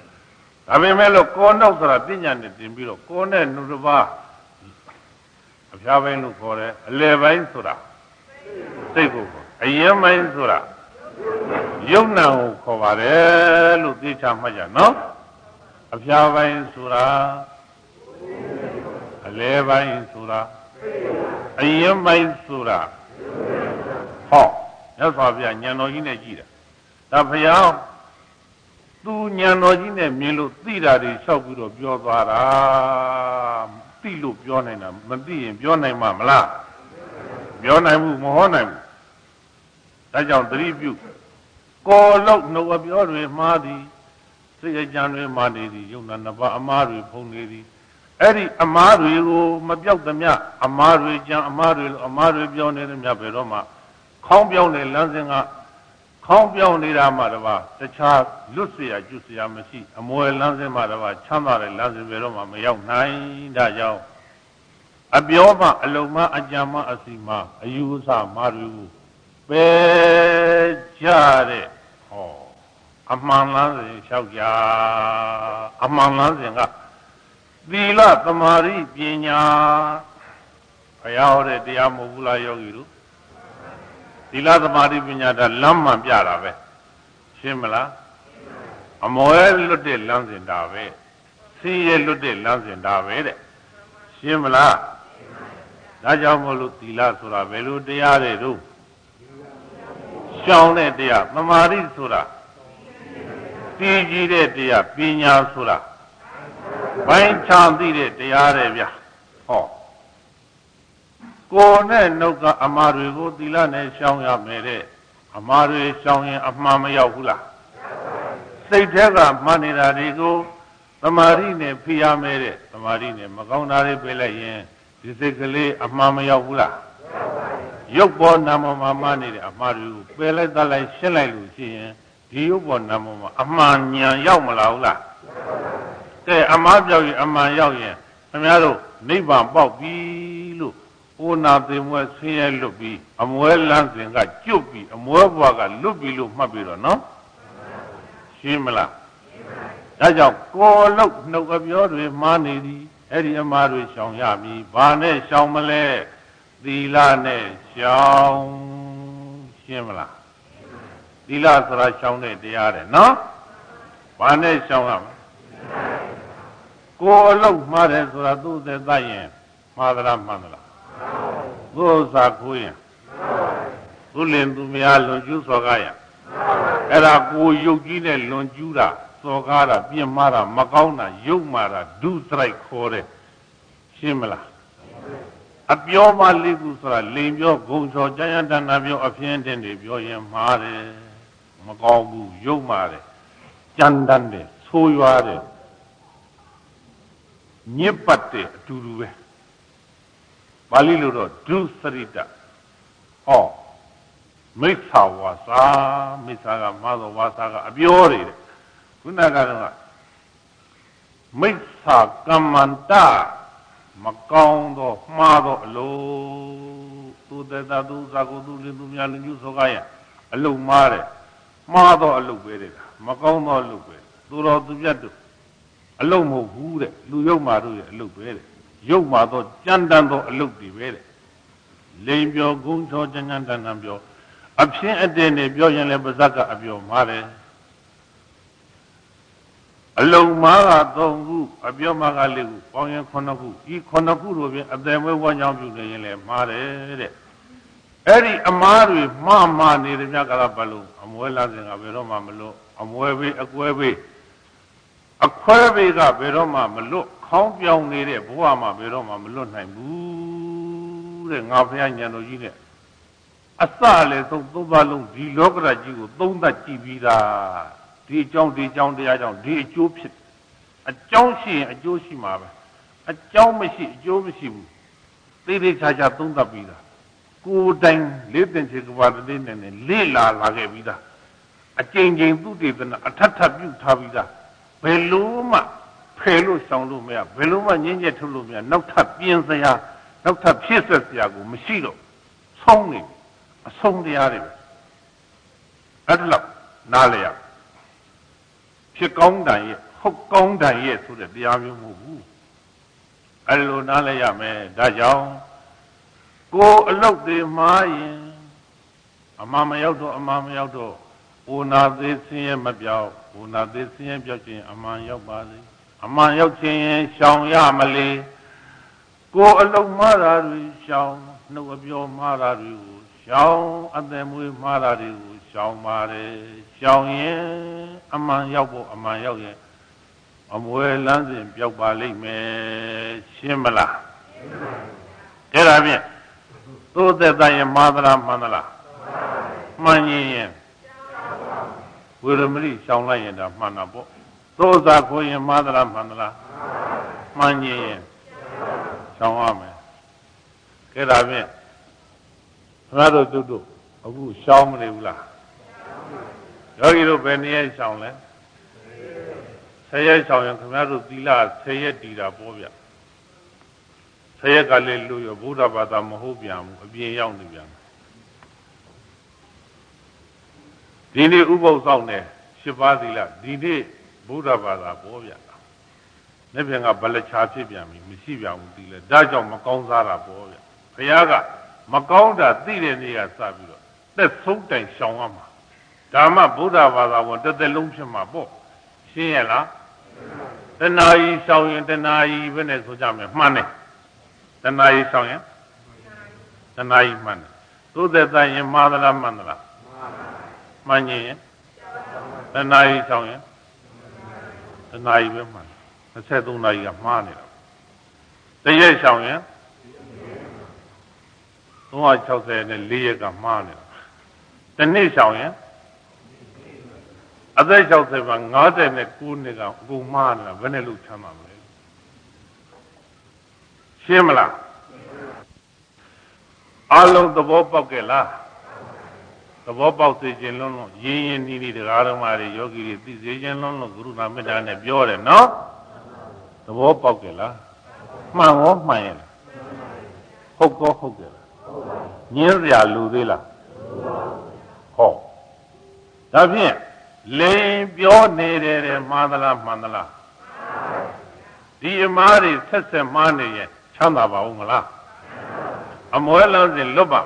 ဒါပေမဲ့လို့ကိုယ်နှုတ်ဆိုတာပညာနဲ့တင်ပြီးတော့ကိုယ်နဲ့နှုတ်တစ်ပါးအဖျားပိုင်းလို့ခေါ်တယ်အလယ်ပိုင်းဆိုတာစိတ်ကိုအရင်ပိုင်းဆိုတာယုံနာကိုခေါ်ပါတယ်လို့သိချမှတ်ကြနော်အဖျားပိုင်းဆိုတာအလယ်ပိုင်းဆိုတာအရင်ပိုင်းဆိုတာဟောမြတ်စွာဘုရားဉာဏ်တော်ကြီးနဲ့ကြည့်တာဒါဘုရားသူဉာဏ်တော်ကြီးနဲ့မြင်လို့သိတာတွေလျှောက်ပြီးတော့ပြောသွားတာသိလို့ပြောနိုင်တာမသိရင်ပြောနိုင်မှာမလားပြောနိုင်ဘူးမဟောနိုင်ဘူးဒါကြောင့်သတိပြုကောလောက်နှုတ်အပြောတွေမှားသည်စိတ်အကြံတွေမှားနေသည်ယုံနာနှစ်ပါးအမှားတွေဖုံးနေသည်အဲ့ဒီအမှားတွေကိုမပြောက်သမျှအမှားတွေကြံအမှားတွေပြောနေသမျှဘယ်တော့မှခေါင်းပြောင်းတဲ့လမ်းစဉ်ကခေါင်းပြောင်းနေတာမှတပါတခြားလွတ်เสียကျွတ်เสียမရှိအမွယ်လမ်းစဉ်မှတပါချမ်းသာတဲ့လမ်းစဉ်ဘယ်တော့မှမရောက်နိုင်ဒါကြောင့်အပြောမှအလုံးမှအကြံမှအစီမှအယူအဆမှားတွေကိုပဲကြတဲ့ဟောအမှန်လမ်းစဉ်လျှောက်ကြအမှန်လမ်းစဉ်ကသီလသမာဓိပညာဘုရားဟောတဲ့တရားမဟုတ်ဘူးလားယောဂီတို့သီလသမာဓိပညာဒါလမ်းမှန်ပြတာပဲရှင်းမလားအမောရလွတ်တဲ့လမ်းစဉ်ဒါပဲဆင်းရဲလွတ်တဲ့လမ်းစဉ်ဒါပဲတဲ့ရှင်းမလားဒါကြောင့်မို့လို့သီလဆိုတာဘယ်လိုတရားတွေတို့ရှောင်တဲ့တရားသမာဓိဆိုတာတည်ကြည်တဲ့တရားပညာဆိုတာဘိုင်းချသိတဲ့တရားတွေဗျဟောကိုယ်နဲ့နှုတ်ကအမှားတွေကိုသီလနဲ့ရှောင်ရမယ်တဲ့အမှားတွေရှောင်ရင်အမှန်မရောက်ဘူးလားစိတ်ထဲကမှတ်နေတာတွေကိုသမာဓိနဲ့ဖိရမယ်တဲ့သမာဓိနဲ့မကောင်းတာတွေပြလိုက်ရင်ဒီစိတ်ကလေးအမှန်မရောက်ဘူးလားရုပ်ပေါ်နာမ်ပေါ်မှာမှတ်နေတဲ့အမှားတွေကိုပယ်လိုက်သတ်လိုက်ရှင်းလိုက်လို့ရှိရင်ဒီရုပ်ပေါ်နာမ်ပေါ်မှာအမှန်ဉာဏ်ရောက်မလာဘူးလားတဲ့အမှားပြောက်ရင်အမှန်ရောက်ရင်ခင်ဗျားတို့နိဗ္ဗာန်ပေါက်ပြီလို့ဟိုနာသိမွဲဆင်းရဲလွတ်ပြီးအမွဲလန်းစဉ်ကကျွတ်ပြီးအမွဲဘဝကလွတ်ပြီးလို့မှတ်ပြီးတော့နော်ရှင်းမလားဒါကြောင့်ကိုယ်လုံးနှုတ်အပြောတွေမှားနေသည်အဲ့ဒီအမှားတွေရှောင်ရပြီဘာနဲ့ရှောင်မလဲသီလနဲ့ရှောင်ရှင်းမလားသီလဆိုတာရှောင်တဲ့တရားတဲ့နော်ဘာနဲ့ရှောင်ရမလဲကိုယ်အလုံးမှားတယ်ဆိုတာသူ့သက်သက်ရင်မှားသလားမှန်သလားသူ့ဥစ္စာကိုရင်သူလင်သူများလွန်ကျူးစော်ကားရအဲ့ဒါကိုရုပ်ကြီးနဲ့လွန်ကျူးတာစော်ကားတာပြင်းမာတာမကောင်းတာရုပ်မာတာဒုစရိုက်ခေါ်တယ်ရှင်းမလားအပြောမှလေးခုဆိုတာလိန်ပြောဂုံချော်ကြမ်းတမ်းပြောအဖျင်းတင်တွေပြောရင်မှားတယ်မကောင်းဘူးရုပ်မာတယ်ကြမ်းတမ်းတယ်ဆိုးရွားတယ်ညစ်ပတ်တယ်အတူတူပဲပါဠိလိုတော့ဒုစရိတဟောမိစ္ဆာဝါစာမိစ္ဆာကမှားသောဝါစာကအပြောတွေတဲ့ခုနကတော့မိစ္ဆာကမ္မန္တမကောင်းသောမှားသောအလုံးသူတတသူဇာကိုသူလင်းသူများလင်းကျူးစောကားရအလုံးမှားတယ်မှားသောအလုံးပဲတဲ့မကောင်းသောအလုံးပဲသူတော်သူပြတ်တို့အလုံးမဟုတ်ဘူးတဲ့လူယုတ်မာတို့ရဲ့အလုံးပဲတဲ့ရုပ်မာသောကြမ်းတမ်းသောအလုပ်တွေပဲတဲ့လိန်ပြောဂုံချောကြမ်းတမ်းပြောအဖြင်းအတင်းနဲ့ပြောရင်လည်းပါဇက်ကအပြောမှားတယ်အလုံးမားက3ခုအပြောမှားက4ခုပေါင်းရင်9ခုဤ9ခုတို့ဖြင့်အတယ်မွေးဝမ်းကြောင်းပြုနေရင်လည်းမှားတယ်တဲ့အဲ့ဒီအမားတွေမှားနေတဲ့မြတ်ကလာဘလို့အမွဲလာစဉ်ကဘယ်တော့မှမလို့အမွဲဘေးအကွဲဘေးအခွဲဘေးကဘယ်တော့မှမလွတ်ခေါင်းပြောင်းနေတဲ့ဘဝမှာဘယ်တော့မှမလွတ်နိုင်ဘူးတဲ့ငါဘုရားဉာဏ်တော်ကြီးနဲ့အစလည်းသုံးပါလုံးဒီလောကရကြီးကိုသုံးသပ်ကြည့်ပြီးသားဒီအကြောင်းတရားကြောင့်ဒီအကျိုးဖြစ်အကြောင်းရှိရင်အကျိုးရှိမှာပဲအကြောင်းမရှိအကျိုးမရှိဘူးသိသိချာချာသုံးသပ်ပြီးသားကိုယ်တိုင်လေးသင်္ချေကဘာတည်းနဲ့လေ့လာခဲ့ပြီးသားအကျဉ်းသူတေသနာအထထပြုထားပြီးသားဘယ်လို့မှဖယ်လို့ဆောင်လို့မရဘယ်လိုမှငင်းကျက်ထုတ်လို့မရနောက်ထပ်ပြင်းစရာနောက်ထပ်ဖြစ်ဆက်စရာကိုမရှိတော့ဆုံးနေအဆုံးတရားတွေပဲအဲ့ဒါလောက်နားလည်ရဖြစ်ကောင်းတန်ရဲ့ဟုတ်ကောင်းတန်ရဲ့ဆိုတဲ့တရားမျိုးမဟုတ်ဘူးအဲ့လိုနားလည်ရမယ်ဒါကြောင့်ကိုအလုတ်တွေမှားရင်အမှန်မရောက်တော့အမှန်မရောက်တော့ဝနာသေးဆင်းရဲမပြောက်ဝနာသေးဆင်းရဲပြောက်ခြင်းအမှန်ရောက်ပါလေအမှန်ရောက်ခြင်းရှောင်ရမလေကိုအလုတ်မှားတာတွေရှောင်နှုတ်အပြောမှားတာတွေကိုရှောင်အသက်မွေးမှားတာတွေကိုရှောင်ပါတယ်ရှောင်ရင်အမှန်ရောက်ဖို့အမှန်ရောက်ရင်အမွေလမ်းစဉ်ပြောက်ပါလိမ့်မယ်ရှင်းမလားအဲ့ဒါဖြင့်သို့သက်သာရင်မှားသလားမှန်သလားမှန်ရင်ဝိရမတိရှောင်လိုက်ရင်ဒါမှန်တာပေါ့သို့သာခိုးရင်မှားသလားမှန်သလားမှန်ရင်ရှောင်ရမယ်အဲ့ဒါဖြင့်ဘုရားတို့တို့အခုရှောင်မနေဘူးလားယောဂီတို့ဘယ်နည်းရှောင်လဲ10 ရက်ရှောင်ရင်ခင်ဗျားတို့သီလ10 ရက်တည်တာပေါ့ဗျ10 ရက်ကလေးလို့ရဗုဒ္ဓဘာသာမဟုတ်ပြန်ဘူးအပြင်ရောက်နေပြန်ဒီနေ့ဥပုသ်ဆောင်တယ်10 ပါးသီလဒီနေ့ဗုဒ္ဓဘာသာပေါ့ဗျနေ့ပြန်ကဗလချာဖြစ်ပြန်ပြီမရှိပြန်ဘူးသီလဒါကြောင့်မကောင်းစားတာပေါ့ဗျဘုရားကမကောင်းတာသိတဲ့နေ့ကစပြီးတော့သက်ဆုံးတိုင်ရှောင်ရမှာဒါမှဗုဒ္ဓဘာသာဝင်တစ်သက်လုံးဖြစ်မှာပေါ့ရှင်းရလားတဏှာကြီးရှောင်ရင်တဏှာကြီးပဲနဲ့ဆိုကြမယ်မှန်တယ်တဏှာကြီးရှောင်ရင်တဏှာကြီးမှန်တယ်သို့သက်သာရင်မှားသလားမှန်သလားမှန်ရင်တဏှာကြီးရှောင်ရင်တဏှာကြီးပဲမှန်23 နာရီကမှားနေတာတရက်ရှောင်ရင်360နဲ့4 ရက်ကမှားနေတာတနေ့ရှောင်ရင်အသက်60ပါ59နှစ်ကအကုန်မှားနေတာဘယ်နဲ့လို့ချမ်းပါမလဲရှင်းမလားအလုံးသဘောပေါက်ကြလားသဘောပေါက်စေခြင်းလုံးလုံးရင်းရင်းနှီးနှီးတရားဓမ္မတွေယောဂီတွေသိစေခြင်းလုံးလုံးဂရုဏာမေတ္တာနဲ့ပြောတယ်နော်သဘောပေါက်ကြလားမှန်ရောမှန်ရဲ့လားဟုတ်ကောဟုတ်ကြလားညင်းစရာလူသေးလားဟောဒါဖြင့်လိန်ပြောနေတယ်မှားသလားမှန်သလားဒီအမားတွေဆက်ဆက်မှားနေရင်ချမ်းသာပါဦးမလားအမွဲလမ်းစဉ်လွတ်ပါ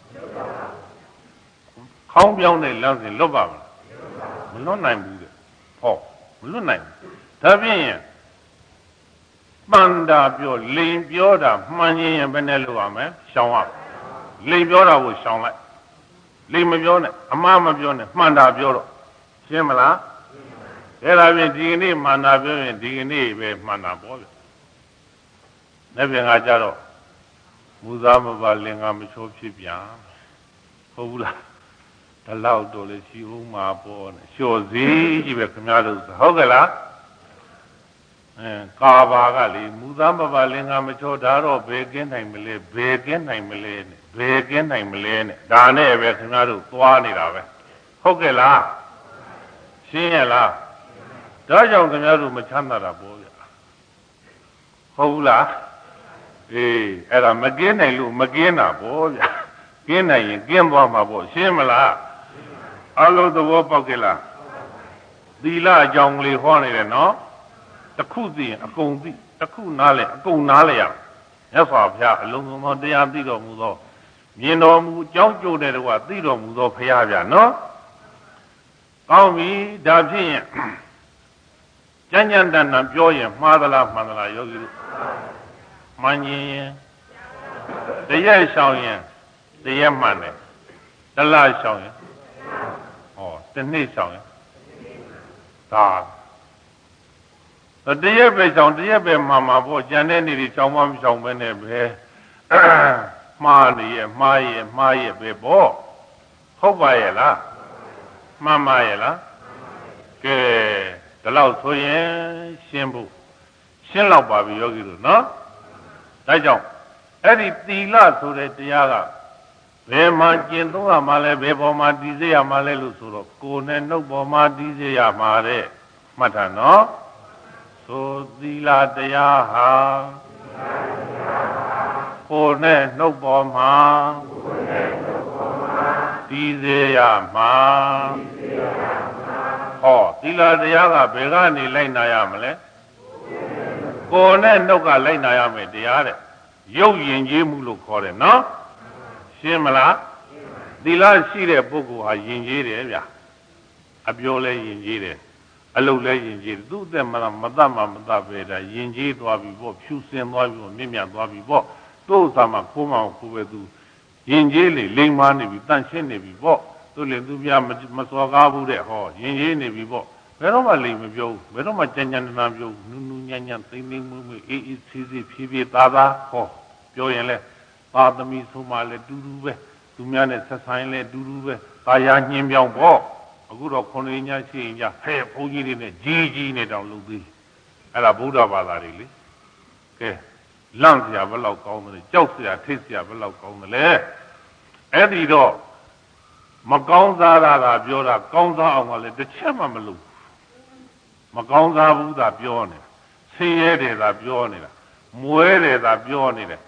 ခေါင်းပြောင်းတဲ့လမ်းစဉ်လွတ်ပါမလားမလွတ်နိုင်ဘူးတဲ့ဟောမလွတ်နိုင်ဘူးဒါဖြင့်မှန်တာပြောလိန်ပြောတာမှန်ရင်ဘယ်နဲ့လုပ်ရမလဲရှောင်ရလိန်ပြောတာကိုရှောင်လိုက်လိန်မပြောနဲ့အမှားမပြောနဲ့မှန်တာပြောတော့ရှင်းမလားအဲ့ဒါဖြင့်ဒီကနေ့မှန်တာပြောရင်ဒီကနေ့ပဲမှန်တာပေါ့ဗျ။နေ့ပြန်ကကြတော့မူသားမပါလင်္ကာမချိုးဖြစ်ပြန်ဟုတ်ဘူးလား။ဒါလောက်တော့လေရှိဦးမှာပေါ့နဲ့လျှော်စည်းကြီးပဲခင်ဗျားတို့ဟုတ်ကဲ့လား။ကာဘာကလေမူသားမပါလင်္ကာမချိုးဒါတော့ဘယ်ကင်းနိုင်မလဲဘယ်ကင်းနိုင်မလဲနဲ့ဘယ်ကင်းနိုင်မလဲနဲ့ဒါနဲ့ပဲခင်ဗျားတို့သွားနေတာပဲဟုတ်ကဲ့လား။ရှင်းရလားဒါကြောင့်ခင်ဗျားတို့မချမ်းသာတာပေါ့ဗျာဟုတ်ဘူးလားအေးအဲ့ဒါမကင်းနိုင်လို့မကင်းတာပေါ့ဗျာကင်းနိုင်ရင်ကင်းသွားမှာပေါ့ရှင်းမလားအလုံးသဘောပေါက်ကြလားသီလအကြောင်းလေးဟောနေတယ်နော်တစ်ခုသိရင်အကုန်သိတစ်ခုနားလဲအကုန်နားလဲရမြတ်စွာဘုရားအလုံးစုံသောတရားသိတော်မူသောမြင်တော်မူအကြောင်းကျိုးတဲ့တော့သိတော်မူသောဘုရားဗျာနော်ကောင်းပြီဒါဖြင့်ကြမ်းကြမ်းတမ်းတမ်းပြောရင်မှားသလားမှန်သလားယောဂီတို့မှန်ရင်တရက်ရှောင်ရင်တရက်မှန်တယ်တလရှောင်ရင်ဟောတစ်နှစ်ရှောင်ရင်ဒါတရက်ပဲရှောင်တရက်ပဲမှန်မှာပေါ့ကြံတဲ့နေ့တွေရှောင်မရှောင်ပဲနဲ့ပဲမှားနေရဲ့မှားရဲ့ပဲပေါ့ဟုတ်ပါရဲ့လားမှန်ပါရဲ့လားကဲဒီလောက်ဆိုရင်ရှင်းဖို့ရှင်းလောက်ပါပြီယောဂီတို့နော်ဒါကြောင့်အဲ့ဒီသီလဆိုတဲ့တရားကဘယ်မှာကျင့်သုံးရမှာလဲဘယ်ပေါ်မှာတည်စေရမှာလဲလို့ဆိုတော့ကိုယ်နဲ့နှုတ်ပေါ်မှာတည်စေရမှာတဲ့မှတ်တာနော်ဆိုသီလတရားဟာကိုယ်နဲ့နှုတ်ပေါ်မှာတည်စေရမှာဟောသီလတရားကဘယ်ကနေလိုက်နာရမလဲကိုယ်နဲ့နှုတ်ကလိုက်နာရမယ်တရားတဲ့ရုပ်ယဉ်ကျေးမှုလို့ခေါ်တယ်နော်ရှင်းမလားသီလရှိတဲ့ပုဂ္ဂိုလ်ဟာယဉ်ကျေးတယ်ဗျအပြောလဲယဉ်ကျေးတယ်အလုပ်လဲယဉ်ကျေးတယ်သူ့အသက်မတတ်ပဲဒါယဉ်ကျေးသွားပြီပေါ့ဖြူစင်သွားပြီပေါ့မြင့်မြတ်သွားပြီပေါ့သူ့ဥစ္စာမှာခိုးမှခိုးပဲသူယဉ်ကျေးလေလိမ္မာနေပြီတန့်ရှင်းနေပြီပေါ့သူ့လေသူပြမစော်ကားဘူးတဲ့ဟောယဉ်ကျေးနေပြီပေါ့ဘယ်တော့မှလိမ်မပြောဘူးဘယ်တော့မှကြမ်းကြမ်းတမ်းပြောနူးနူးညံ့ညံ့သိမ့်သိမ့်မွေ့မွေ့အေးအေးဆေးဆေးဖြည်းဖြည်းသားသားဟောပြောရင်လဲသာသမီဆုံးမလဲတူတူပဲသူများနဲ့ဆက်ဆိုင်လဲတူတူပဲတာယာညင်းပြောင်းပေါ့အခုတော့ခွန်လေးညာရှိရင်ကြဟဲ့ဘုန်းကြီးတွေနဲ့ကြီးနဲ့တောင်လုပ်သေးအဲ့ဒါဗုဒ္ဓဘာသာတွေလေကဲလန့်စရာဘယ်လောက်ကောင်းတယ်ကြောက်စရာထိတ်စရာဘယ်လောက်ကောင်းတယ်လဲအဲ့ဒီတော့မကောင်းစားတာကပြောတာကောင်းစားအောင်ကလည်းတစ်ချက်မှမလုပ်မကောင်းစားဘူးသာပြောနေဆင်းရဲတယ်သာပြောနေတာမွဲတယ်သာပြောနေတယ်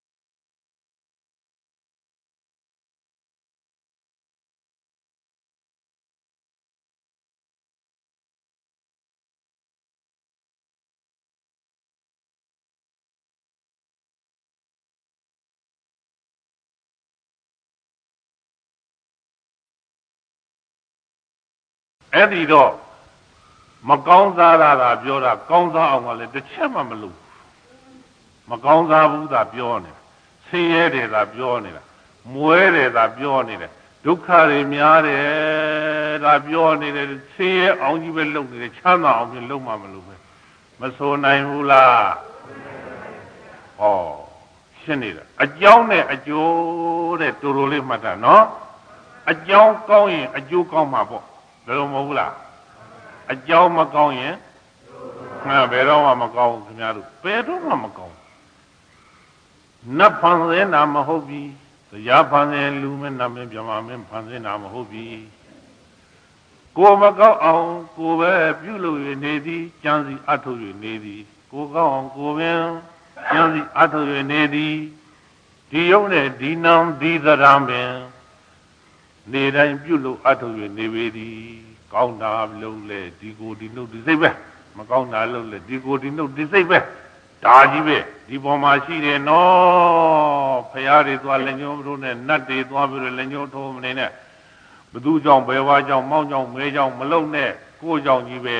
အဲ့ဒီတော့မကောင်းစားတာကပြောတာကောင်းစားအောင်ကလည်းတစ်ချက်မှမလုပ်မကောင်းစားဘူးသာပြောနေဆင်းရဲတယ်သာပြောနေတာမွဲတယ်သာပြောနေတယ်ဒုက္ခတွေများတယ်ဒါပြောနေတယ်ဆင်းရဲအောင်ကြီးပဲလုပ်နေတယ်ချမ်းသာအောင်ပြင်လုပ်မှမလုပ်ပဲမဆိုနိုင်ဘူးလားဟောရှင်းနေတာအကြောင်းနဲ့အကျိုးတဲ့တူတူလေးမှတ်တာနော်အကြောင်းကောင်းရင်အကျိုးကောင်းမှာပေါ့ဘယ်လိုမဟုတ်ဘူးလားအကြောင်းမကောင်းရင်ဘယ်တော့မှမကောင်းဘူးခင်ဗျားတို့ဘယ်တော့မှမကောင်းနတ်ဖန်ဆင်းတာမဟုတ်ပြီတရားဖန်ဆင်းလူမင်းနတ်မင်းပြမမင်းဖန်ဆင်းတာမဟုတ်ပြီကိုမကောင်းအောင်ကိုပဲပြုလို့ရနေသည်ကြံစီအထုတ်ရနေသည်ကိုကောင်းအောင်ကိုပင်ကြံစီအထုတ်ရနေသည်ဒီယုံနဲ့ဒီနံဒီသရံပင်နေတိုင်းပြုလို့အထုတ်ရနေပေသည်ကောင်းတာလုံးလေဒီကိုဒီနှုတ်ဒီစိတ်ပဲမကောင်းတာလုံးလေဒီကိုဒီနှုတ်ဒီစိတ်ပဲဒါကြီးပဲဒီပေါ်မှာရှိတယ်နော်ဖရာတွေသွားလက်ညှိုးမထိုးနဲ့နတ်တွေသွားပြီးတော့လက်ညှိုးထိုးမနေနဲ့ဘသူကြောင့်ဘယ်ဝါကြောင့်မောင်းကြောင့်မဲကြောင့်မလုံနဲ့ကိုကြောင့်ကြီးပဲ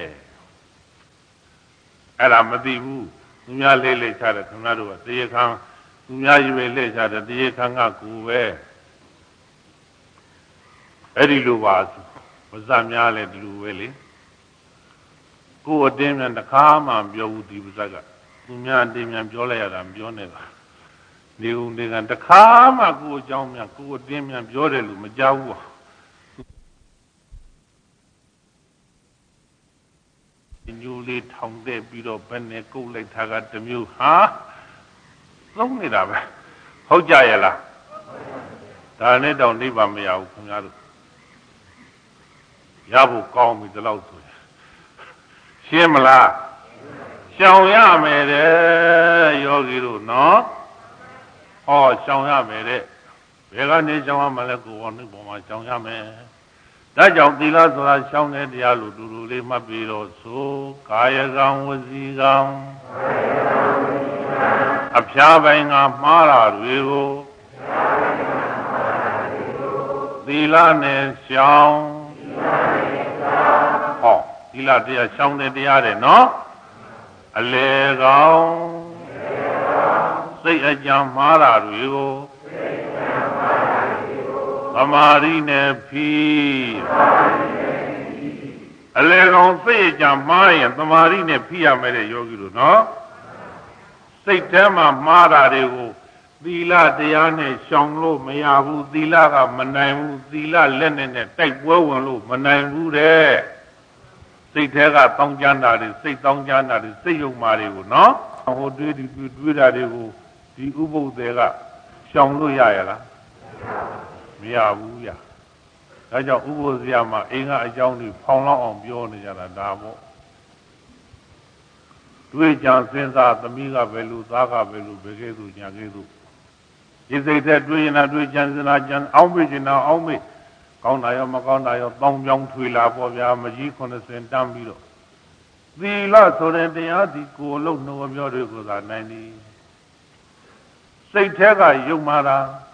အဲ့ဒါမသိဘူးသူများလေးလေးချတယ်ခင်ဗျားတို့ကတရေခံသူများကြီးပဲလေးချတယ်တရေခံကကိုပဲအဲ့ဒီလိုပါဝဇ္ဇများလည်းဒီလိုပဲလေကိုအတင်းမြန်တစ်ခါမှပြောဘူးဒီဝဇ္ဇကသူများအတင်းမြန်ပြောလိုက်ရတာမပြောနဲ့လားနေဦးနေကတစ်ခါမှကိုအကြောင်းမြန်ကိုအတင်းမြန်ပြောတယ်လို့မကြောက်ဘူးညိုလေးထောင်တဲ့ပြီးတော့ဘယ်နဲ့ကုတ်လိုက်တာကတမျိုးဟာသုံးနေတာပဲဟုတ်ကြရဲ့လားဒါနဲ့တောင်နိဗ္ဗာန်မရဘူးခင်ဗျားတို့ရဖို့ကောင်းပြီဒီလောက်ဆိုရင်ရှင်းမလားရှောင်ရမယ်တဲ့ယောဂီတို့နော်ဟောရှောင်ရမယ်တဲ့ဘယ်ကနေရှောင်ရမလဲကိုယ်ပေါ်နှုတ်ပေါ်မှာရှောင်ရမယ်ဒါကြောင့်သီလဆိုတာရှောင်တဲ့တရားလို့တူတူလေးမှတ်ပြီးတော့ဆိုကာယကံဝစီကံအဖျားပိုင်းကမှားတာတွေကိုသီလနဲ့ရှောင်ဟောသီလတရားရှောင်တဲ့တရားတဲ့နော်အလေကောင်စိတ်အကြံမှားတာတွေကိုသမာဓိနဲ့ဖြီးအလေကောင်စိတ်အကြံမှားရင်သမာဓိနဲ့ဖြီးရမယ်တဲ့ယောဂီတို့နော်စိတ်ထဲမှာမှားတာတွေကိုသီလတရားနဲ့ရှောင်လို့မရဘူးသီလကမနိုင်ဘူးသီလလက်နဲ့တိုက်ပွဲဝင်လို့မနိုင်ဘူးတဲ့စိတ်ထဲကတောင်းကြမ်းတာတွေစိတ်တောင်းကြမ်းတာတွေစိတ်ယုံမာတွေကိုနော်ဟိုတွေးတာတွေကိုဒီဥပုသ်တွေကရှောင်လို့ရရလားမရဘူးဗျာဒါကြောင့်ဥပုသ်ဇာမှာအင်္ဂါအကြောင်းတွေဖောင်လောက်အောင်ပြောနေကြတာဒါပေါ့တွေးကြံစဉ်းစားသမီးကပဲလို့သားကပဲလို့ဘယ်ကဲသို့ညာကဲသို့ဒီစိတ်ထဲတွေးရင်တွေးကြံစဉ်းစားကြံအောင်မေ့ကျင်တာအောင်မေ့ကောင်းတာရောမကောင်းတာရောတောင်းပြောင်းထွေလာပေါ့ဗျာမကြီး80တန်းပြီးတော့သီလဆိုတဲ့တရားဒီကိုယ်လုံးနှောပြောတွေကိုသာနိုင်သည်စိတ်ထဲကယုံမာတာ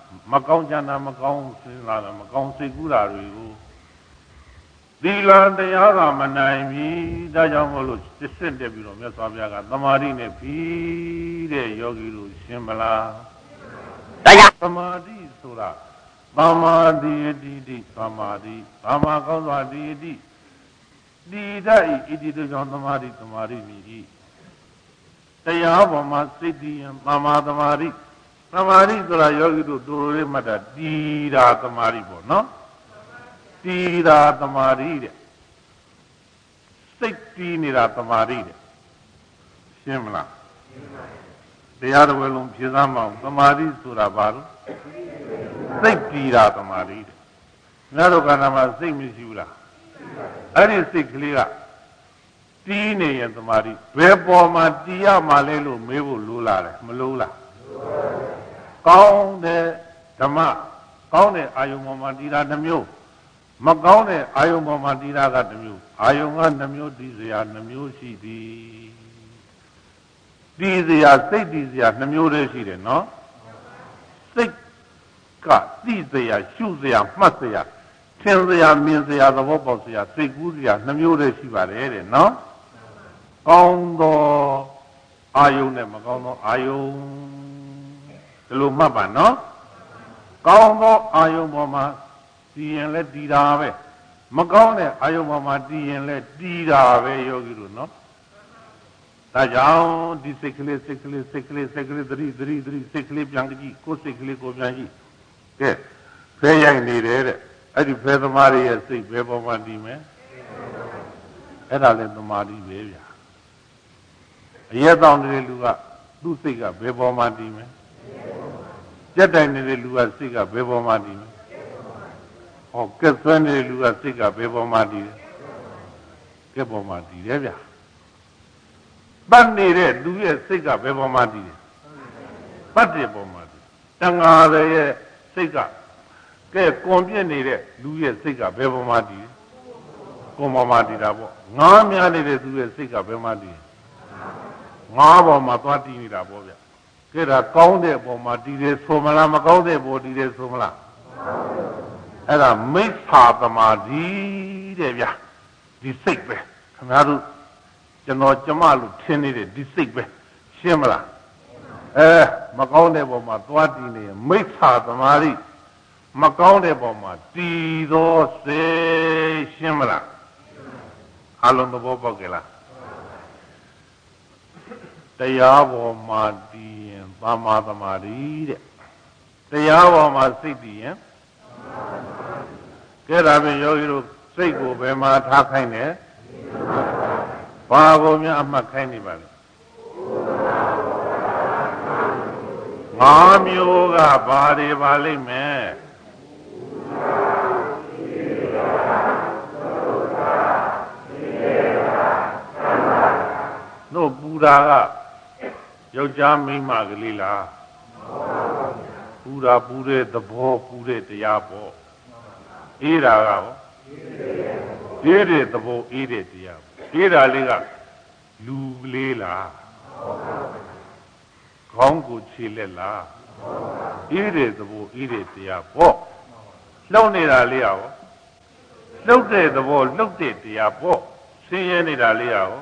မကောင်းကြတာမကောင်းစဉ်းစားတာမကောင်းစိတ်ကူးတာတွေကိုသီလတရားကမနိုင်ဘူးဒါကြောင့်မို့လို့စစ်စစ်တက်ပြီးတော့မြတ်စွာဘုရားကသမာဓိနဲ့ပြီးတဲ့ယောဂီတို့ရှင်းမလားတရားသမာဓိဆိုတာသမာဓိတိသမာဓိသမာကောင်းစွာတိတိတိဒိဣတိတို့ကြောင့်သမာဓိသမာဓိမြည်တရားပေါ်မှာစိတ်တည်ရင်သမာသမာဓိသမာဓိဆိုတာယောဂီတို့တူလေးမှတ်တာတည်တာသမာဓိပေါ့နော်တည်တာသမာဓိတဲ့စိတ်တည်နေတာသမာဓိတဲ့ရှင်းမလားတရားတော်လုံးဖြေစမ်းမအောင်သမာဓိဆိုတာဘာလို့စိတ်တည်တာသမာဓိတဲ့ငါတို့ကဏ္ဍမှာစိတ်မရှိဘူးလားအဲ့ဒီစိတ်ကလေးကတီးနေရင်သမာဓိဘယ်ပေါ်မှာတီးရမှာလဲလို့မေးဖို့လိုလာတယ်မလိုလားကောင်းတဲ့ဓမ္မကောင်းတဲ့အာယုံပေါ်မှာတီးတာတစ်မျိုးမကောင်းတဲ့အာယုံပေါ်မှာတီးတာကတစ်မျိုးအာယုံကနှမျိုးတီးစရာနှမျိုးရှိသည်တီးစရာစိတ်တီးစရာနှမျိုးတည်းရှိတယ်နော်စိတ်ကတီးစရာရှုစရာမှတ်စရာသင်စရာမြင်စရာသဘောပေါက်စရာစိတ်ကူးစရာနှမျိုးတည်းရှိပါတယ်တဲ့နော်ကောင်းသောအာယုန်နဲ့မကောင်းသောအာယုန်ဒီလိုမှတ်ပါနော်ကောင်းသောအာယုန်ပေါ်မှာတည်ရင်လည်းတည်တာပဲမကောင်းတဲ့အာယုန်ပေါ်မှာတည်ရင်လည်းတည်တာပဲယောဂီတို့နော်ဒါကြောင့်ဒီစိတ်ကလေးသတိစိတ်ကလေးပြန်ကြည့်ကိုယ်စိတ်ကလေးကိုပြန်ကြည့်ကဲဖဲရိုက်နေတယ်တဲ့အဲ့ဒီဖဲသမားရဲ့စိတ်ဘယ်ပေါ်မှာတည်မယ်အဲ့ဒါလည်းသမာဓိပဲဗျာအရက်တောင်းနေတဲ့လူကသူ့စိတ်ကဘယ်ပေါ်မှာတည်မယ်ကြက်တိုင်နေတဲ့လူကစိတ်ကဘယ်ပေါ်မှာတည်မယ်ဟောကက်ဆွဲနေတဲ့လူကစိတ်ကဘယ်ပေါ်မှာတည်တယ်ကက်ပေါ်မှာတည်တယ်ဗျာပတ်နေတဲ့လူရဲ့စိတ်ကဘယ်ပေါ်မှာတည်တယ်ပတ်တဲ့ပေါ်မှာတည်တန်ဃာရဲ့စိတ်ကကဲကွန်ပြစ်နေတဲ့လူရဲ့စိတ်ကဘယ်ပေါ်မှာတည်ကွန်ပေါ်မှာတည်တာပေါ့ငားများနေတဲ့သူရဲ့စိတ်ကဘယ်မှာတည်ငါးပေါ်မှာသွားတည်နေတာပေါ့ဗျကဲဒါကောင်းတဲ့ပေါ်မှာတည်တယ်ဆိုမလားမကောင်းတဲ့ပေါ်တည်တယ်ဆိုမလားအဲ့ဒါမိစ္ဆာသမာဓိတဲ့ဗျဒီစိတ်ပဲခင်ဗျားတို့ကျွန်တော်ကျမလို့ထင်နေတဲ့ဒီစိတ်ပဲရှင်းမလားမကောင်းတဲ့ပေါ်မှာသွားတည်နေရင်မိစ္ဆာသမာဓိမကောင်းတဲ့ပေါ်မှာတည်သောစိတ်ရှင်းမလားအလုံးသဘောပေါက်ကြလားတရားပေါ်မှာတည်ရင်သမ္မာသမာဓိတဲ့တရားပေါ်မှာစိတ်တည်ရင်ကဲဒါဖြင့်ယောဂီတို့စိတ်ကိုဘယ်မှာထားခိုင်းတယ်ဘာကိုများအမှတ်ခိုင်းနေပါလဲငါးမျိုးကဘာတွေပါလိမ့်မယ်တို့ပူတာကယောက်ျားမိန်းမကလေးလားပူတာပူတဲ့သဘောပူတဲ့တရားပေါ့အေးတာကဟောအေးတဲ့သဘောအေးတဲ့တရားအေးတာလေးကလူကလေးလားခေါင်းကိုခြေလက်လားအေးတဲ့သဘောအေးတဲ့တရားပေါ့လှုပ်နေတာလေးရောလှုပ်တဲ့သဘောလှုပ်တဲ့တရားပေါ့ဆင်းရဲနေတာလေးရော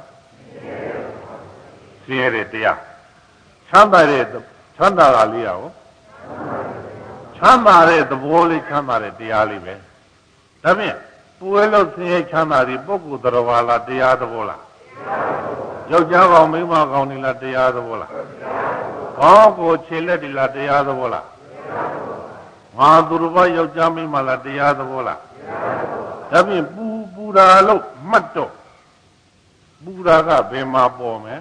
ဆင်းရဲတဲ့တရားချမ်းသာတဲ့ချမ်းသာတာလေးရောချမ်းသာတဲ့သဘောလေးချမ်းသာတဲ့တရားလေးပဲဒါဖြင့်ပူဝဲလို့ဆင်းရဲချမ်းသာတဲ့ပုဂ္ဂိုလ်တော်ဘာလားတရားသဘောလားယောက်ျားကောင်မိန်းမကောင်နေလားတရားသဘောလားခေါင်းကိုခြေလက်ဒီလားတရားသဘောလားငါသူတော်ဘာယောက်ျားမိန်းမလားတရားသဘောလားဒါဖြင့်ပူတာလို့မှတ်တော့ပူတာကဘယ်မှာပေါ်မယ်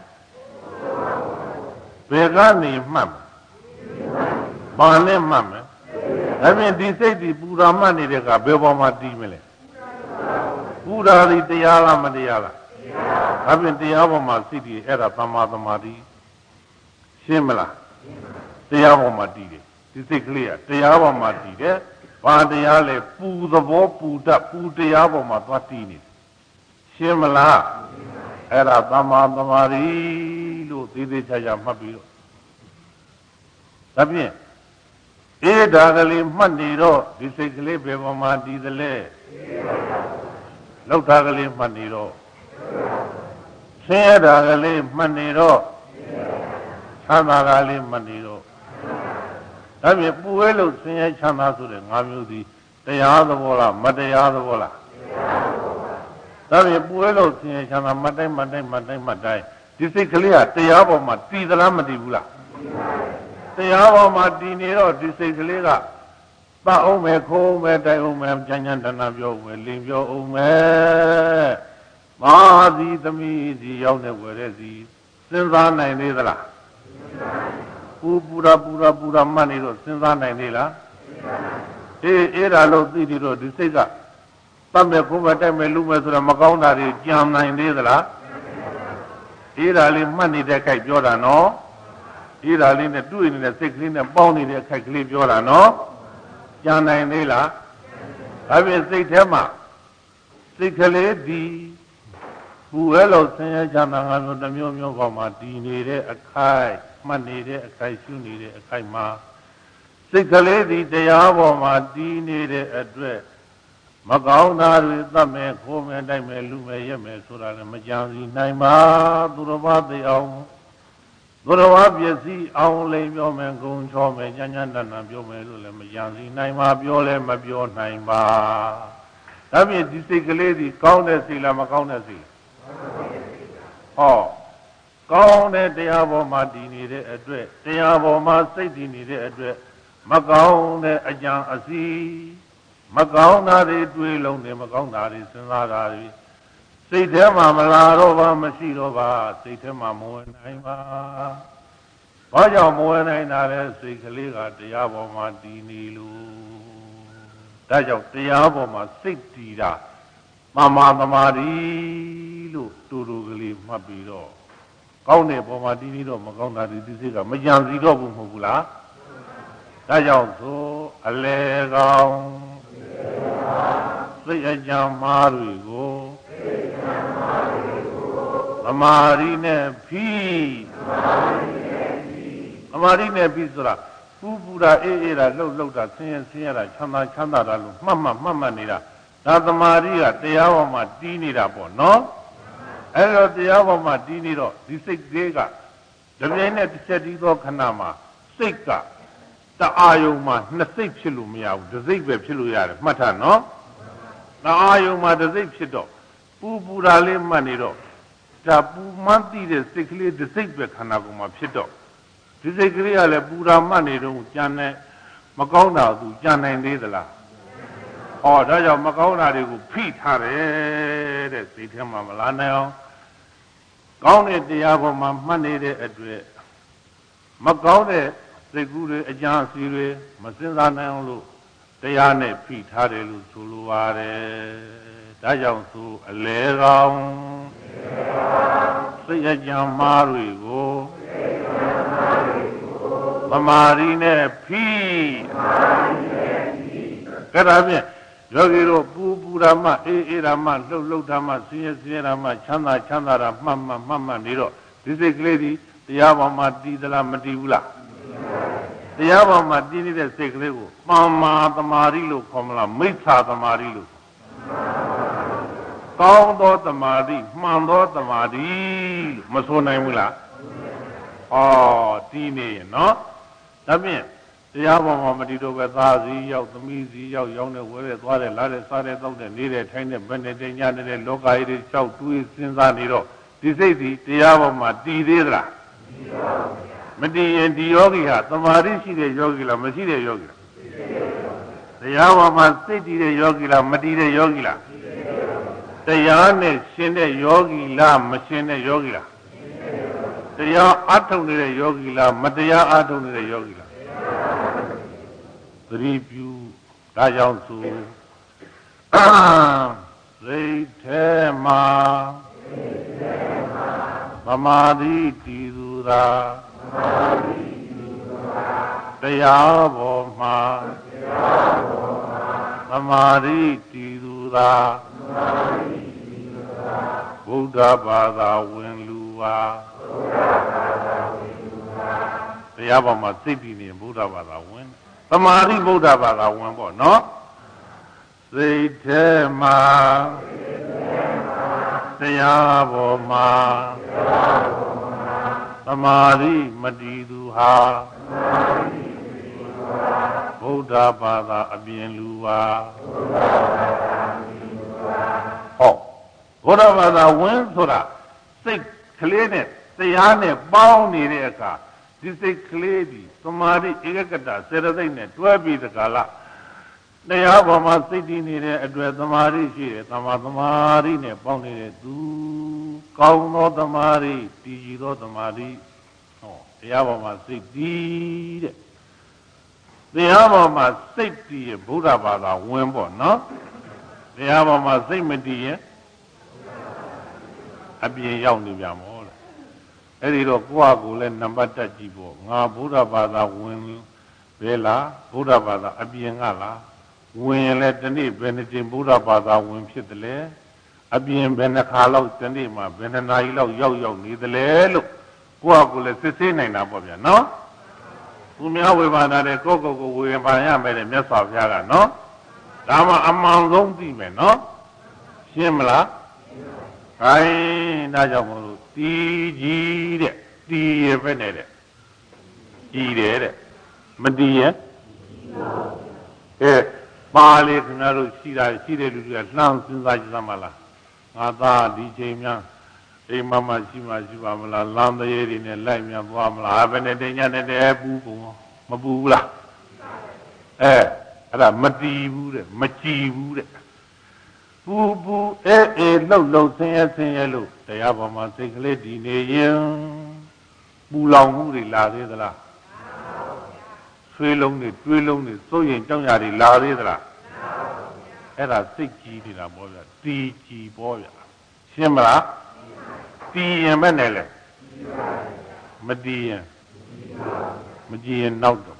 ဘယ်ကနေမှတ်ဘာနဲ့မှတ်မယ်ဒါဖြင့်ဒီစိတ်ဒီပူတာမှတ်နေတဲ့ကဘယ်ပေါ်မှာတည်မလဲပူတာဒီတရားလားမတရားလားဒါဖြင့်တရားပေါ်မှာစိတ်ဒီအဲ့ဒါသမ္မာသမာဓိရှင်းမလားတရားပေါ်မှာတည်တယ်ဒီစိတ်ကလေးကတရားပေါ်မှာတည်တယ်ဘာတရားလဲပူသဘောပူတတ်ပူတရားပေါ်မှာသွားတည်နေရှင်းမလားအဲ့ဒါသမ္မာသမာဓိလို့သေးသေးချာချာမှတ်ပြီးတော့ဒါဖြင့်ဒါကလေးမှတ်နေတော့ဒီစိတ်ကလေးဘယ်ပေါ်မှာတည်သလဲလောက်တာကလေးမှတ်နေတော့ဆင်းရဲတာကလေးမှတ်နေတော့ချမ်းသာကလေးမှတ်နေတော့ဒါပြင်ပူဝဲလို့ဆင်းရဲချမ်းသာဆိုတဲ့၅မျိုးသည်တရားသဘောလားမတရားသဘောလားဒါပြင်ပူဝဲလို့ဆင်းရဲချမ်းသာမှတ်တိုင်းဒီစိတ်ကလေးကတရားပေါ်မှာတည်သလားမတည်ဘူးလားတရားပေါ်မှာတည်နေတော့ဒီစိတ်ကလေးကပတ်အောင်မယ်ခိုးမယ်တိုက်အောင်မယ်ကြမ်းကြမ်းတဏ္ဍပြောမယ်လင်ပြောအောင်မယ်မဟာစီသမီးစီရောက်တဲ့ဝယ်တဲ့စီစဉ်းစားနိုင်သေးသလားပူရာမှတ်နေတော့စဉ်းစားနိုင်သေးလားအဲ့ဒါလို့သိပြီးတော့ဒီစိတ်ကပတ်မယ်ခိုးမယ်တိုက်မယ်လူမယ်ဆိုတော့မကောင်းတာတွေကြံနိုင်သေးသလားအဲ့ဒါလေးမှတ်နေတဲ့ခိုက်ပြောတာနော်အဲ့ဒါလေးနဲ့တွေ့နေတဲ့စိတ်ကလေးနဲ့ပေါင်းနေတဲ့အခိုက်ကလေးပြောတာနော်ကြံနိုင်သေးလားဒါပြင်စိတ်ထဲမှာစိတ်ကလေးဒီဘူဲလို့ဆင်းရဲချမ်းသာငါမျိုးတစ်မျိုးမျိုးပေါ်မှာတည်နေတဲ့အခိုက်မှတ်နေတဲ့အခိုက်ရှုနေတဲ့အခိုက်မှာစိတ်ကလေးဒီတရားပေါ်မှာတည်နေတဲ့အတွက်မကောင်းတာတွေသတ်မယ်ခိုးမယ်တိုက်မယ်လူမယ်ရက်မယ်ဆိုတာလည်းမကြံစီနိုင်ပါသူတော်ဘာသိအောင်သူတော်ဘာပစ္စည်းအောင်လိမ်ပြောမယ်ဂုံချောမယ်ညံ့ညံ့တန်တန်ပြောမယ်လို့လည်းမကြံစီနိုင်ပါပြောလည်းမပြောနိုင်ပါဒါဖြင့်ဒီစိတ်ကလေးဒီကောင်းတဲ့စိတ်လားမကောင်းတဲ့စိတ်ဟောကောင်းတဲ့တရားပေါ်မှာတည်နေတဲ့အတွက်တရားပေါ်မှာစိတ်တည်နေတဲ့အတွက်မကောင်းတဲ့အကြံအစီမကောင်းတာတွေတွေးလုံးတယ်မကောင်းတာတွေစဉ်းစားတာတွေစိတ်ထဲမှာမလာတော့ပါမရှိတော့ပါစိတ်ထဲမှာမဝင်နိုင်ပါဘာကြောင့်မဝင်နိုင်တာလဲစိတ်ကလေးကတရားပေါ်မှာတည်နေလို့ဒါကြောင့်တရားပေါ်မှာစိတ်တည်တာမာမာသမာဓိလို့တူတူကလေးမှတ်ပြီးတော့ကောင်းတဲ့ပေါ်မှာတည်နေတော့မကောင်းတာတွေဒီစိတ်ကမကြံစီတော့ဘူးမဟုတ်ဘူးလားဒါကြောင့်ဆိုအလေကောင်းစိတ်အကြံမားတွေကိုသမာဓိနဲ့ဖြီးသမာဓိနဲ့ဖြီးဆိုတာပူတာအေးတာလှုပ်တာဆင်းရဲတာချမ်းသာတာလို့မှတ်နေတာဒါသမာဓိကတရားပေါ်မှာတည်နေတာပေါ့နော်အဲ့တော့တရားပေါ်မှာတည်နေတော့ဒီစိတ်သေးကတပြိုင်နဲ့တစ်ချက်တည်းသောခဏမှာစိတ်ကတအာယုံမှာနှစ်စိတ်ဖြစ်လို့မရဘူးတစ်စိတ်ပဲဖြစ်လို့ရတယ်မှတ်ထားနော်တအာယုံမှာတစ်စိတ်ဖြစ်တော့ပူတာလေးမှတ်နေတော့ဒါပူမှန်းသိတဲ့စိတ်ကလေးတစ်စိတ်ပဲခန္ဓာကိုယ်မှာဖြစ်တော့ဒီစိတ်ကလေးကလည်းပူတာမှတ်နေတော့ကြံနေမကောင်းတာသူကြံနိုင်သေးသလားဟောဒါကြောင့်မကောင်းတာတွေကိုဖိထားတယ်တဲ့စိတ်ထဲမှာမလာနိုင်အောင်ကောင်းတဲ့တရားပေါ်မှာမှတ်နေတဲ့အတွက်မကောင်းတဲ့စိတ်ကူးတွေအကြံအစီတွေမစင်စားနိုင်အောင်လို့တရားနဲ့ဖိထားတယ်လို့ဆိုလိုပါတယ်ဒါကြောင့်သူအလေကောင်းစိတ်အကြံမားတွေကိုသမာဓိနဲ့ဖိကဲဒါဖြင့်ယောဂီတို့ပူဓမ္မအေးဓမ္မလှုပ်ဓမ္မဆင်းရဲဓမ္မချမ်းသာတာမှတ်နေတော့ဒီစိတ်ကလေးဒီတရားပေါ်မှာတည်သလားမတည်ဘူးလားတရားပေါ်မှာတည်နေတဲ့စိတ်ကလေးကိုမာမာသမာဓိလို့ခေါ်မလားမိစ္ဆာသမာဓိလို့ကောင်းသောသမာဓိမှန်သောသမာဓိလို့မဆိုနိုင်ဘူးလားတည်နေရင်နော်ဒါဖြင့်တရားပေါ်မှာမတည်တော့ပဲသားစီရောက်သမီးစီရောက်ရောင်းနေဝဲတဲ့သွားတယ်လာတယ်စားတယ်တောက်တယ်နေတဲ့ထိုင်းတဲ့ဘယ်နဲ့တင်ညနေတဲ့လောကကြီးတွေလျှောက်တွေးစဉ်းစားနေတော့ဒီစိတ်ဒီတရားပေါ်မှာတည်သေးသလားမတည်ရင်ဒီယောဂီဟာသမာဓိရှိတဲ့ယောဂီလားမရှိတဲ့ယောဂီလားတရားပေါ်မှာစိတ်တည်တဲ့ယောဂီလားမတည်တဲ့ယောဂီလားတရားနဲ့ရှင်တဲ့ယောဂီလားမရှင်တဲ့ယောဂီလားတရားအထုတ်နေတဲ့ယောဂီလားမတရားအထုတ်နေတဲ့ယောဂီလားသတိပြုဒါကြောင့်ဆိုစိတ်ထဲမှာသမာဓိတည်သူသာတရားပေါ်မှာသမာဓိတည်သူသာဗုဒ္ဓဘာသာဝင်လူပါတရားပေါ်မှာစိတ်တည်နေဗုဒ္ဓဘာသာဝင်သမာဓိဗုဒ္ဓဘာသာဝင်ပေါ့နော်စိတ်ထဲမှာတရားပေါ်မှာသမာဓိမတည်သူဟာဗုဒ္ဓဘာသာအပြင်လူပါဟောဗုဒ္ဓဘာသာဝင်ဆိုတာစိတ်ကလေးနဲ့တရားနဲ့ပေါင်းနေတဲ့အခါဒီစိတ်ကလေးဒီသမာဓိဧကဂတစေတသိက်နဲ့တွဲပြီးတကလားတရားပေါ်မှာစိတ်တည်နေတဲ့အတွက်သမာဓိရှိတယ်သမာဓိနဲ့ပေါင်းနေတဲ့သူကောင်းသောသမာဓိတည်ကြည်သောသမာဓိဟောတရားပေါ်မှာစိတ်တည်တဲ့တရားပေါ်မှာစိတ်တည်ရင်ဗုဒ္ဓဘာသာဝင်ပေါ့နော်တရားပေါ်မှာစိတ်မတည်ရင်အပြင်ရောက်နေပြန်မို့လားအဲ့ဒီတော့ကိုယ့်ဟာကိုယ်လည်းနံပါတ်တက်ကြည့်ပေါ့ငါဗုဒ္ဓဘာသာဝင်ဘယ်လားဗုဒ္ဓဘာသာအပြင်ကလားဝင်ရင်လည်းဒီနေ့ဘယ်နှကြိမ်ဗုဒ္ဓဘာသာဝင်ဖြစ်တယ်လဲအပြင်ဘယ်နှခါလောက်ဒီနေ့မှဘယ်နှနာရီလောက်ရောက်နေတယ်လဲလို့ကိုယ့်ဟာကိုယ်လည်းစစ်ဆေးနိုင်တာပေါ့ဗျာနော်သူများဝေဘာနာတဲ့ကိုယ့်ကိုယ်ဝေဘာရမယ်တဲ့မြတ်စွာဘုရားကနော်ဒါမှအမှန်ဆုံးသိမယ်နော်ရှင်းမလားခိုင်းဒါကြောင့်မလို့တီးကြီးတဲ့တီးရပဲနဲ့တဲ့ကြီးတယ်တဲ့မတီးရင်ပါလေခင်ဗျားတို့ရှိတဲ့လူတွေကလှမ်းစဉ်းစားကြည့်သမှာလားငါသားဒီချိန်များအိမ်မမရှိပါမလားလမ်းသေးတွေနဲ့လိုက်မြန်သွားမလားဘယ်နဲ့တင်ညနဲ့တဲပူကုန်မပူဘူးလားအဲ့ဒါမတီးဘူးတဲ့မကြည်ဘူးတဲ့ပူလှုပ်ဆင်းရဲလို့တရားပေါ်မှာစိတ်ကလေးတည်နေရင်ပူလောင်မှုတွေလာသေးသလားဆွေးလုံးတွေတွေးလုံးတွေစိုးရင်ကြောက်ရတွေလာသေးသလားအဲ့ဒါစိတ်ကြီးနေတာပေါ့ဗျာတီးကြည်ပေါ့ဗျာရှင်းမလားတီးရင်ပဲနဲ့လေမတီးရင်မကြည်ရင်နောက်တော့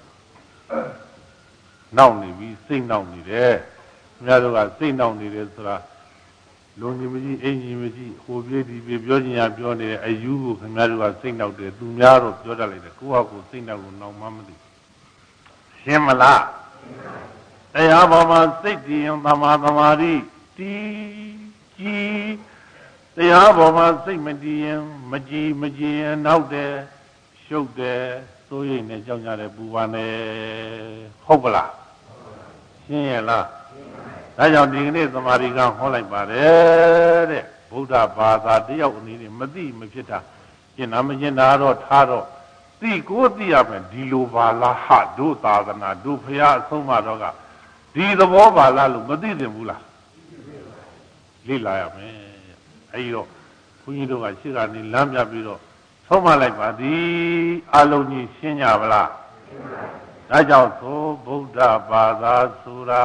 နောက်နေပြီစိတ်နောက်နေတယ်ခင်ဗျားတို့ကစိတ်နောက်နေတယ်ဆိုတာလုံကြီးမကြီးအင်ကြီးမကြီးဟိုပြေးဒီပြေးပြောချင်ရပြောနေတဲ့အယူကိုခင်ဗျားတို့ကစိတ်နောက်တယ်သူများတော့ပြောတတ်လိုက်တယ်ကိုယ့်ဟာကိုယ်စိတ်နောက်ကိုနောက်မှမသိရှင်းမလားတရားပေါ်မှာစိတ်တည်ရင်သမာဓိတည်ကြည်တရားပေါ်မှာစိတ်မတည်ရင်မကြည်ရင်နောက်တယ်ရှုပ်တယ်စိုးရိမ်နေကြောက်ကြတယ်ပူပန်တယ်ဟုတ်ပလားရှင်းရဲ့လားဒါကြောင့်ဒီကနေ့သမာဓိကဟောလိုက်ပါတယ်တဲ့ဗုဒ္ဓဘာသာတယောက်အနေနဲ့မသိမဖြစ်တာကျင်နာမကျင်နာတော့ထားတော့သိကိုသိရမယ်ဒီလိုပါလားဟတို့သာသနာတို့ဖရာအဆုံးမတော့ကဒီသဘောပါလားလို့မသိသင့်ဘူးလားလေ့လာရမယ်အဲဒီတော့ဘုန်းကြီးတို့ကရှေ့ကနေလမ်းပြပြီးတော့ဆုံးမလိုက်ပါသည်အလုံးကြီးရှင်းကြပါလားဒါကြောင့်သို့ဗုဒ္ဓဘာသာဆိုတာ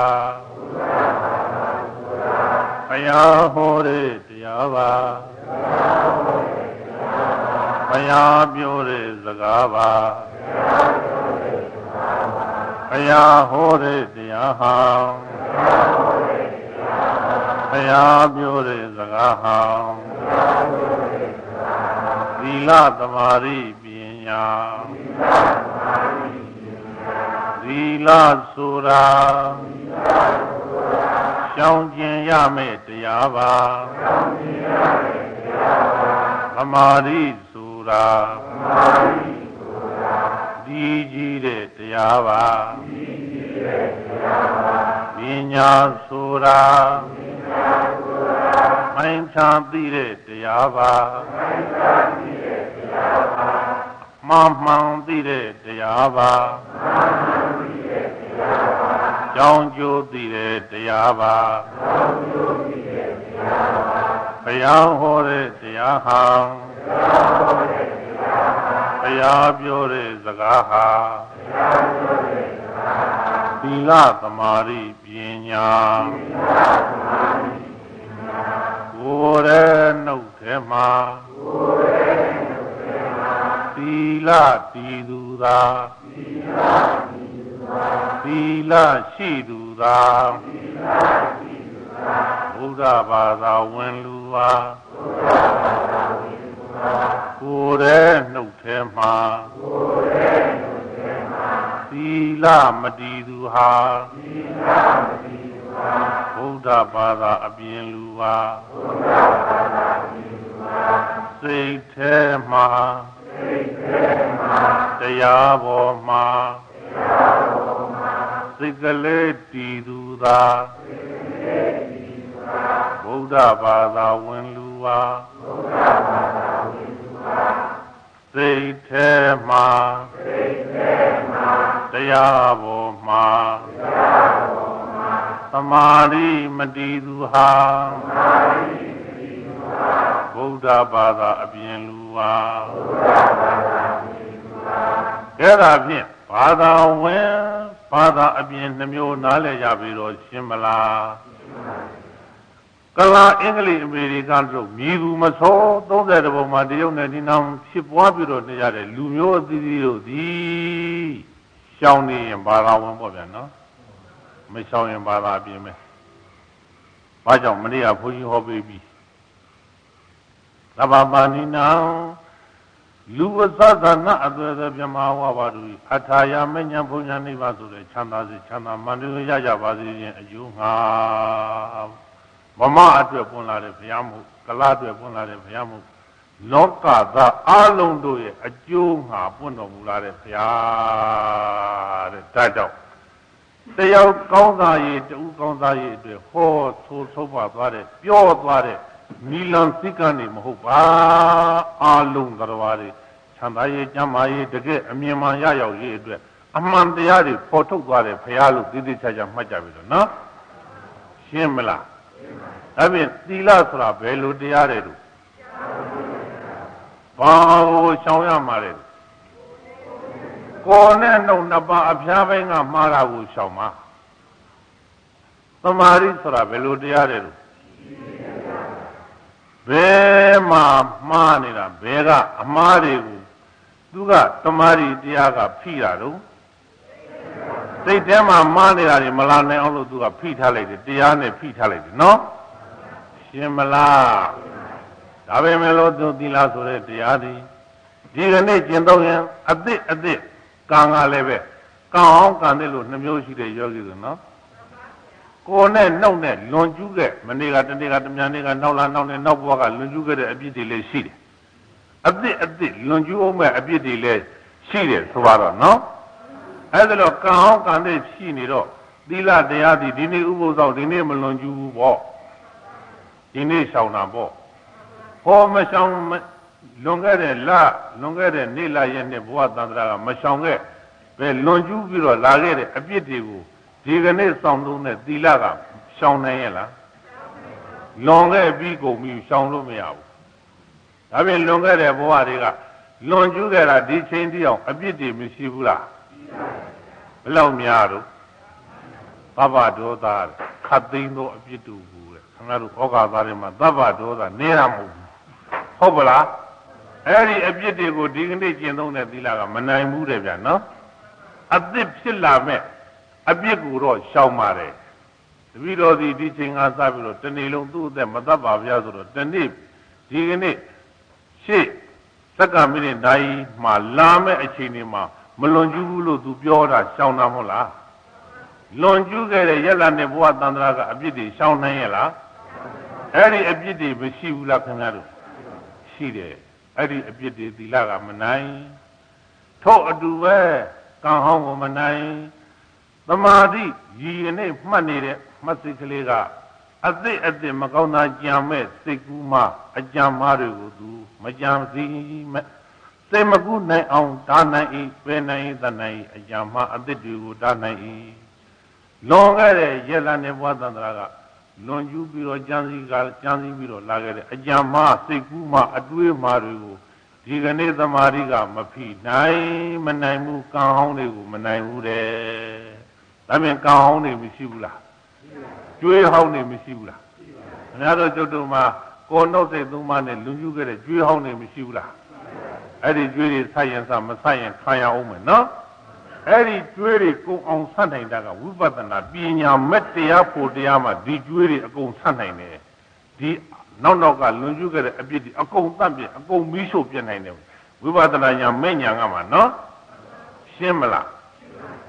ဘုရားဟောတဲ့တရားပါဘုရားပြောတဲ့စကားပါဘုရားဟောတဲ့တရားဟာဘုရားပြောတဲ့စကားဟာသီလသမာဓိပညာသီလဆိုတာရှောင်ကျင်ရမယ့်တရားပါသမာဓိဆိုတာဒီကြီးတဲ့တရားပါပညာဆိုတာမိုင်းချသိတဲ့တရားပါမှန်သိတဲ့တရားပါကြောင်းကျိုးသိတဲ့တရားပါဘုရားဟောတဲ့တရားဟာဘုရားပြောတဲ့စကားဟာသီလသမာဓိပညာကိုယ်ရဲ့နှုတ်ထဲမှာသီလတည်သူသာသီလရှိသူသာဘုရားဘာသာဝင်လူပါကိုယ်ရဲ့နှုတ်ထဲမှာသသီလမတည်သူဟာဗုဒ္ဓဘာသာအပြင်လူပါစိတ်ထဲမှာတရားပေါ်မှာစိတ်ကလေးတည်သူသာဗုဒ္ဓဘာသာဝင်လူပါစိတ်ထဲမှာတရားပေါ်မှာသမာဓိမတည်သူဟာဗုဒ္ဓဘာသာအပြင်လူပါအဲ့ဒါဖြင့်ဘာသာဝင်ဘာသာအပြင်နှမျိုးနားလည်ကြပြီတော့ရှင်းမလားကလာအင်္ဂလိပ်အမေရိကန်တို့မြည်သူမစော30ပုံမှာတရုတ်နဲ့ဒီနောက်ဖြစ်ပွားပြီးတော့နေရတဲ့လူမျိုးအသီးသီးတို့သည်ရှောင်းနေရင်ဘာသာဝင်ပေါ့ဗျာနော်မရှောင်းရင်ဘာသာအပြင်ပဲဘာကြောင့်မနေ့ကဘုန်းကြီးဟောပေးပြီးသဗ္ဗပါဏိနံလူဝသသနာအသွေသွေပြမဝပါတုအထာယမဉ္ဇဉ်ဘုံညာနိဗ္ဗာန်ဆိုတဲ့ချမ်းသာစေချမ်းသာမှန်တယ်ရကြပါစေခြင်းအကျိုးငါမမအတွက်ပွင့်လာတဲ့ဘုရားမှုကလအတွက်ပွင့်လာတဲ့ဘုရားမှုလောကသားအလုံးတို့ရဲ့အကျိုးငါပွင့်တော်မူလာတဲ့ဘုရားတဲ့ဒါကြောင့်တယောက်ကောင်းသားရေးတူကောင်းသားရေးအတွက်ဟောဆိုဆုံးပါသွားတဲ့ပြောသွားတဲ့နီလန်စိကနေမဟုတ်ပါအလုံးတော်တွေချမ်းသာရေးကျမ်းမာရေးတကယ်အမြင်မှန်ရရောက်ရေးအတွက်အမှန်တရားတွေပေါ်ထုတ်သွားတဲ့ဘုရားလို့သိသိချာချာမှတ်ကြပြီတော့နော်ရှင်းမလားအဲ့ပြင်သီလဆိုတာဘယ်လိုတရားတွေတို့ဘာကိုရှောင်ရမှာလဲကိုယ်နဲ့နှုတ်နှစ်ပါးအဖျားပိုင်းကမှားတာကိုရှောင်မှာသမာဓိဆိုတာဘယ်လိုတရားတွေတို့ဘယ်မှာမှားနေတာဘယ်ကအမှားတွေကိုသူကသမာဓိတရားကဖိတာတော့စိတ်ထဲမှာမှားနေတာတွေမလာနိုင်အောင်လို့သူကဖိထားလိုက်တယ်တရားနဲ့ဖိထားလိုက်တယ်နော်ရှင်းမလားဒါပဲမဲ့လို့သူသီလဆိုတဲ့တရားဒီကနေ့ကျင့်သုံးရင်အသစ်ကံကလည်းပဲကံအောင်ကံတယ်လို့နှမျိုးရှိတဲ့ယောဂီဆိုနော်ကိုယ်နဲ့နှုတ်နဲ့လွန်ကျူးခဲ့မနေ့ကတနေ့ကတမြန်နေ့ကနောက်လာနောက်နဲ့နောက်ဘဝကလွန်ကျူးခဲ့တဲ့အပြစ်တွေလည်းရှိတယ်အသစ်လွန်ကျူးအောင်မဲ့အပြစ်တွေလည်းရှိတယ်ဆိုတော့နော်အဲ့ဒါလို့ကံအောင်ကံတဲ့ရှိနေတော့သီလတရားဒီနေ့ဥပုသ်ဆောင်ဒီနေ့မလွန်ကျူးဘူးပေါ့ဒီနေ့ရှောင်တာပေါ့ဟောမရှောင်လွန်ခဲ့တဲ့လွန်ခဲ့တဲ့နေ့လရဲ့နှစ်ဘဝတန်ត្រာကမရှောင်ခဲ့ပဲလွန်ကျူးပြီးတော့လာခဲ့တဲ့အပြစ်တွေကိုဒီကနေ့စောင့်သုံးတဲ့သီလကရှောင်နိုင်ရဲ့လားလွန်ခဲ့ပြီးကုန်ပြီရှောင်လို့မရဘူးဒါပြင်လွန်ခဲ့တဲ့ဘဝတွေကလွန်ကျူးခဲ့တာဒီချိန်တိအောင်အပြစ်တွေမရှိဘူးလားဘယ်လောက်များတော့သဗ္ဗဒေါသခတ်သိမ်းသောအပြစ်တို့ကိုတဲ့ခင်ဗျားတို့ဩဃာသားတွေမှာသဗ္ဗဒေါသနေတာမဟုတ်ဘူးဟုတ်ပလားအဲ့ဒီအပြစ်တွေကိုဒီကနေ့ကျင့်သုံးတဲ့သီလကမနိုင်ဘူးတဲ့ဗျာနော်အသစ်ဖြစ်လာမဲ့အပြစ်ကိုတော့ရှောင်ပါတယ်တပည့်တော်ဒီချိန်ကစပြီးတော့တနေ့လုံးသူ့အသက်မတတ်ပါဗျာဆိုတော့တနေ့ဒီကနေ့ရှေ့စက္ကန့်မိနစ်နိုင်မှလာမဲ့အချိန်တွေမှာမလွန်ကျူးဘူးလို့သူပြောတာရှောင်တာမဟုတ်လားလွန်ကျူးခဲ့တဲ့ရက်လနဲ့ဘဝတန်ត្រာကအပြစ်တွေရှောင်နိုင်ရဲ့လားအဲ့ဒီအပြစ်တွေမရှိဘူးလားခင်ဗျားတို့ရှိတယ်အဲ့ဒီအပြစ်တွေသီလကမနိုင်ထို့အတူပဲကံဟောင်းကိုမနိုင်သမာဓိရည်ရင်နဲ့မှတ်နေတဲ့မှတ်စိတ်ကလေးကအသစ်မကောင်းတာကြံမဲ့စိတ်ကူးမှအကြံမားတွေကိုသူမကြံစည်းမဲ့စိတ်မကူးနိုင်အောင်တားနိုင်၏ပယ်နိုင်၏တတ်နိုင်၏အကြံမားအသစ်တွေကိုတားနိုင်၏လွန်ခဲ့တဲ့ရက်လနဲ့ဘဝတန်ត្រာကလွန်ကျူးပြီးတော့ကြံစည်ပြီးတော့လာခဲ့တဲ့အကြံမားစိတ်ကူးမှအတွေးမှတွေကိုဒီကနေ့သမာဓိကမဖိမနိုင်ဘူးကံဟောင်းတွေကိုမနိုင်ဘူးတဲ့ဒါပြင်ကံဟောင်းတွေမရှိဘူးလားကျွေးဟောင်းတွေမရှိဘူးလားခင်ဗျားတို့ကျုပ်တို့မှာကိုယ်နှုတ်စိတ်သုံးပါးနဲ့လွန်ကျူးခဲ့တဲ့ကျွေးဟောင်းတွေမရှိဘူးလားအဲ့ဒီကျွေးတွေဆက်ရင်မဆက်ရင်ခံရအောင်မယ်နော်အဲ့ဒီကျွေးတွေကိုအောင်ဆက်နိုင်တာကဝိပဿနာပညာမဲ့တရားဖို့တရားမှာဒီကျွေးတွေအကုန်ဆက်နိုင်တယ်ဒီနောက်ကလွန်ကျူးခဲ့တဲ့အပြစ်တွေအကုန်တတ်ပြအကုန်မီးရှို့ပြနိုင်တယ်ဝိပဿနာညာမဲ့ညာကမှာနော်ရှင်းမလား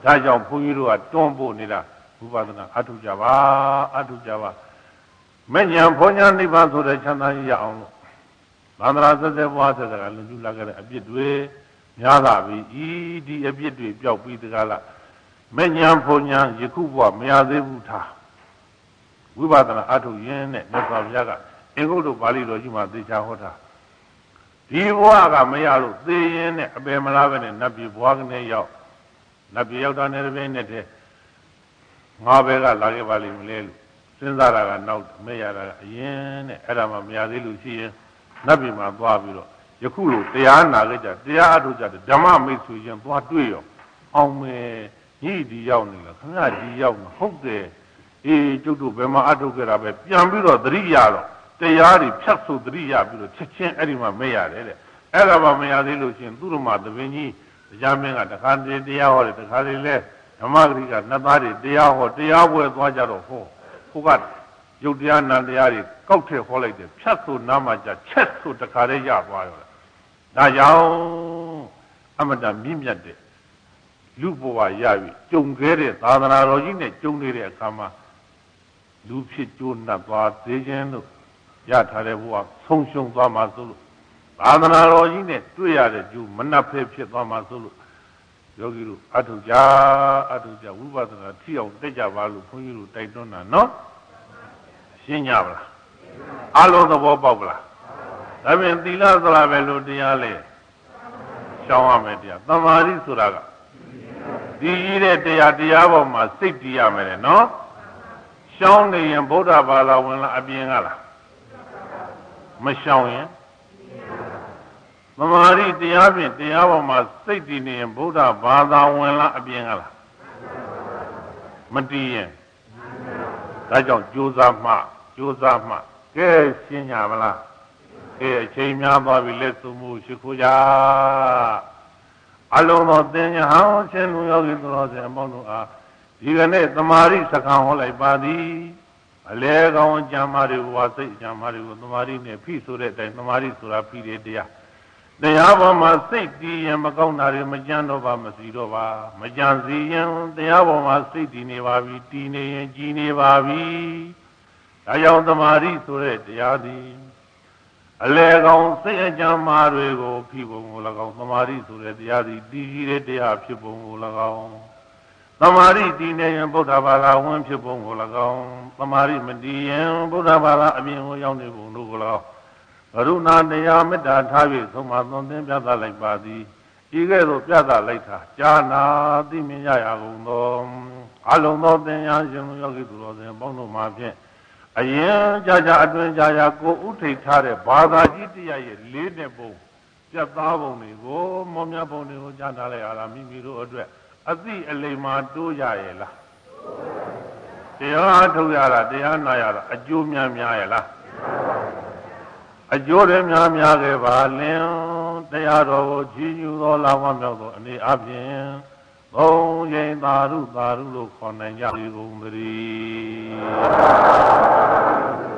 ဒါကြောင့်ဘုန်းကြီးတို့ကတွန်းပို့နေတာဝိပဿနာအထုကြပါအထုကြပါမဲ့ညာဘုံညာနိဗ္ဗာန်ဆိုတဲ့ချမ်းသာရအောင်လို့သန္တရာဆက်ဆက်ဘွားဆက်ဆက်ကလွန်ကျူးလာခဲ့တဲ့အပြစ်တွေများလာပြီဒီအပြစ်တွေပျောက်ပြီးတကားလားမဲ့ညာဘုံညာယခုဘဝမရသေးဘူးထားဝိပဿနာအထုရင်းနဲ့မြတ်စွာဘုရားကအင်္ဂုတ္တပါဠိတော်ကြီးမှာသေချာဟောတာဒီဘဝကမရလို့သေရင်နဲ့အပယ်မလားပဲနဲ့နတ်ပြည်ဘဝကနေရောက်နတ်ပြည်ရောက်တာနဲ့တပည့်နဲ့တည်းငါဘဲကလာခဲ့ပါလိမ့်မလဲလို့စဉ်းစားတာကနောက်မဲ့ရတာကအရင်နဲ့အဲ့ဒါမှမရသေးလို့ရှိရင်နတ်ပြည်မှာသွားပြီးတော့ယခုလိုတရားနာကြတရားအထုကြဓမ္မမိတ်ဆွေချင်းသွားတွေ့ရောအောင်မယ်ညီဒီရောက်နေလားခင်ဗျာဒီရောက်မှာဟုတ်တယ်အေးကျုပ်တို့ဘယ်မှာအထုခဲ့တာပဲပြန်ပြီးတော့သတိရတော့တရားတွေဖြတ်ဆိုသတိရပြီးတော့ချက်ချင်းအဲ့ဒီမှာမဲ့ရတယ်တဲ့အဲ့ဒါမှမရသေးလို့ရှိရင်သူတို့မှသဘင်ကြီးတရားမင်းကတခါတည်းတရားဟောတယ်တခါတည်းလဲဓမ္မဂရိကနှစ်သားတွေတရားဟောတရားပွဲသွားကြတော့ဟောဟိုကယုတ်တရားနာတရားတွေကောက်ထည့်ဟောလိုက်တယ်ဖြတ်ဆိုနာမှကြချက်ဆိုတခါတည်းရသွားရောဒါကြောင့်အမတမြင့်မြတ်တဲ့လူဘဝရပြီကြုံခဲ့တဲ့သာသနာတော်ကြီးနဲ့ကြုံနေတဲ့အခါမှာလူဖြစ်ကျိုးနှပ်သွားသေးခြင်းလို့ရထားတဲ့ဘဝဆုံးရှုံးသွားမှာဆိုလို့သာသနာတော်ကြီးနဲ့တွေ့ရတဲ့ကျိုးမနှပ်ဖဲဖြစ်သွားမှာဆိုလို့ယောဂီတို့အထုကြဝိပဿနာထိအောင်တက်ကြပါလို့ခွန်ကြီးတို့တိုက်တွန်းတာနော်ရှင်းကြပါလားအလုံးသဘောပေါက်ပါလားဒါပြင်သီလဆိုတာပဲလို့တရားလေရှောင်ရမယ်တရားသမာဓိဆိုတာကဒီကြီးတဲ့တရားပေါ်မှာစိတ်တည်ရမယ်နော်ရှောင်နေရင်ဗုဒ္ဓဘာသာဝင်လားအပြင်ကလားမရှောင်ရင်သမာဓိတရားဖြင့်တရားပေါ်မှာစိတ်တည်နေရင်ဗုဒ္ဓဘာသာဝင်လားအပြင်ကလားမတည်ရင်ဒါကြောင့်ကြိုးစားမှကဲရှင်းကြမလားအချိန်များသွားပြီလက်စုံမှုရှိခိုးကြအလုံးသောသင်္ညာဟောခြင်းလူယောဂီတော်စင်အပေါင်းတို့အားဒီကနေ့သမာဓိစကားဟောလိုက်ပါသည်အလဲကောင်းကြံမာတွေဝါစိတ်ကြံမာတွေကိုသမာဓိနဲ့ဖိဆိုတဲ့အတိုင်းသမာဓိဆိုတာဖိတဲ့တရားပေါ်မှာစိတ်တည်ရင်မကောင်းတာတွေမကြမ်းတော့ပါမစီတော့ပါမကြမ်းစီရင်တရားပေါ်မှာစိတ်တည်နေပါပြီတည်နေရင်ကြည်နေပါပြီဒါကြောင့်သမာဓိဆိုတဲ့တရားသည်အလဲကောင်းစိတ်အကြံမာတွေကိုဖိပုံကို၎င်းသမာဓိဆိုတဲ့တရားသည်တည်ကြည်တဲ့တရားဖြစ်ပုံကို၎င်းသမာဓိတည်နေရင်ဗုဒ္ဓဘာသာဝင်ဖြစ်ပုံကို၎င်းသမာဓိမတည်ရင်ဗုဒ္ဓဘာသာအပြင်ကိုရောက်နေပုံတို့ကို၎င်းကရုဏာတရားမေတ္တာထားပြီးသုံးပါသွန်သင်ပြသလိုက်ပါသည်ဤကဲ့သို့ပြသလိုက်တာကြာနာသိမြင်ရရကုန်သောအလုံးသောသင်္ညာရှင်ယောဂီသူတော်စင်ပေါင်းတို့မှာဖြင့်အရင်ကြာအတွင်းကြာကိုဥထိတ်ထားတဲ့ဘာသာကြီးတရားရဲ့လေးနဲ့ပုံပြတ်သားပုံတွေကိုမောမြတ်ပုံတွေကိုကြားထားလိုက်ရတာမိမိတို့အတွက်အသိအလိမ္မာတိုးရရဲ့လားတရားထုတ်ရတာတရားနာရတာအကျိုးများရဲ့လားအကျိုးတွေများခဲ့ပါလင်တရားတော်ကိုကြီးညူသောလာဝမြောက်သောအနေအချင်းသုံးရင်သာရုလို့ခေါ်နိုင်ကြကုန်သတည်း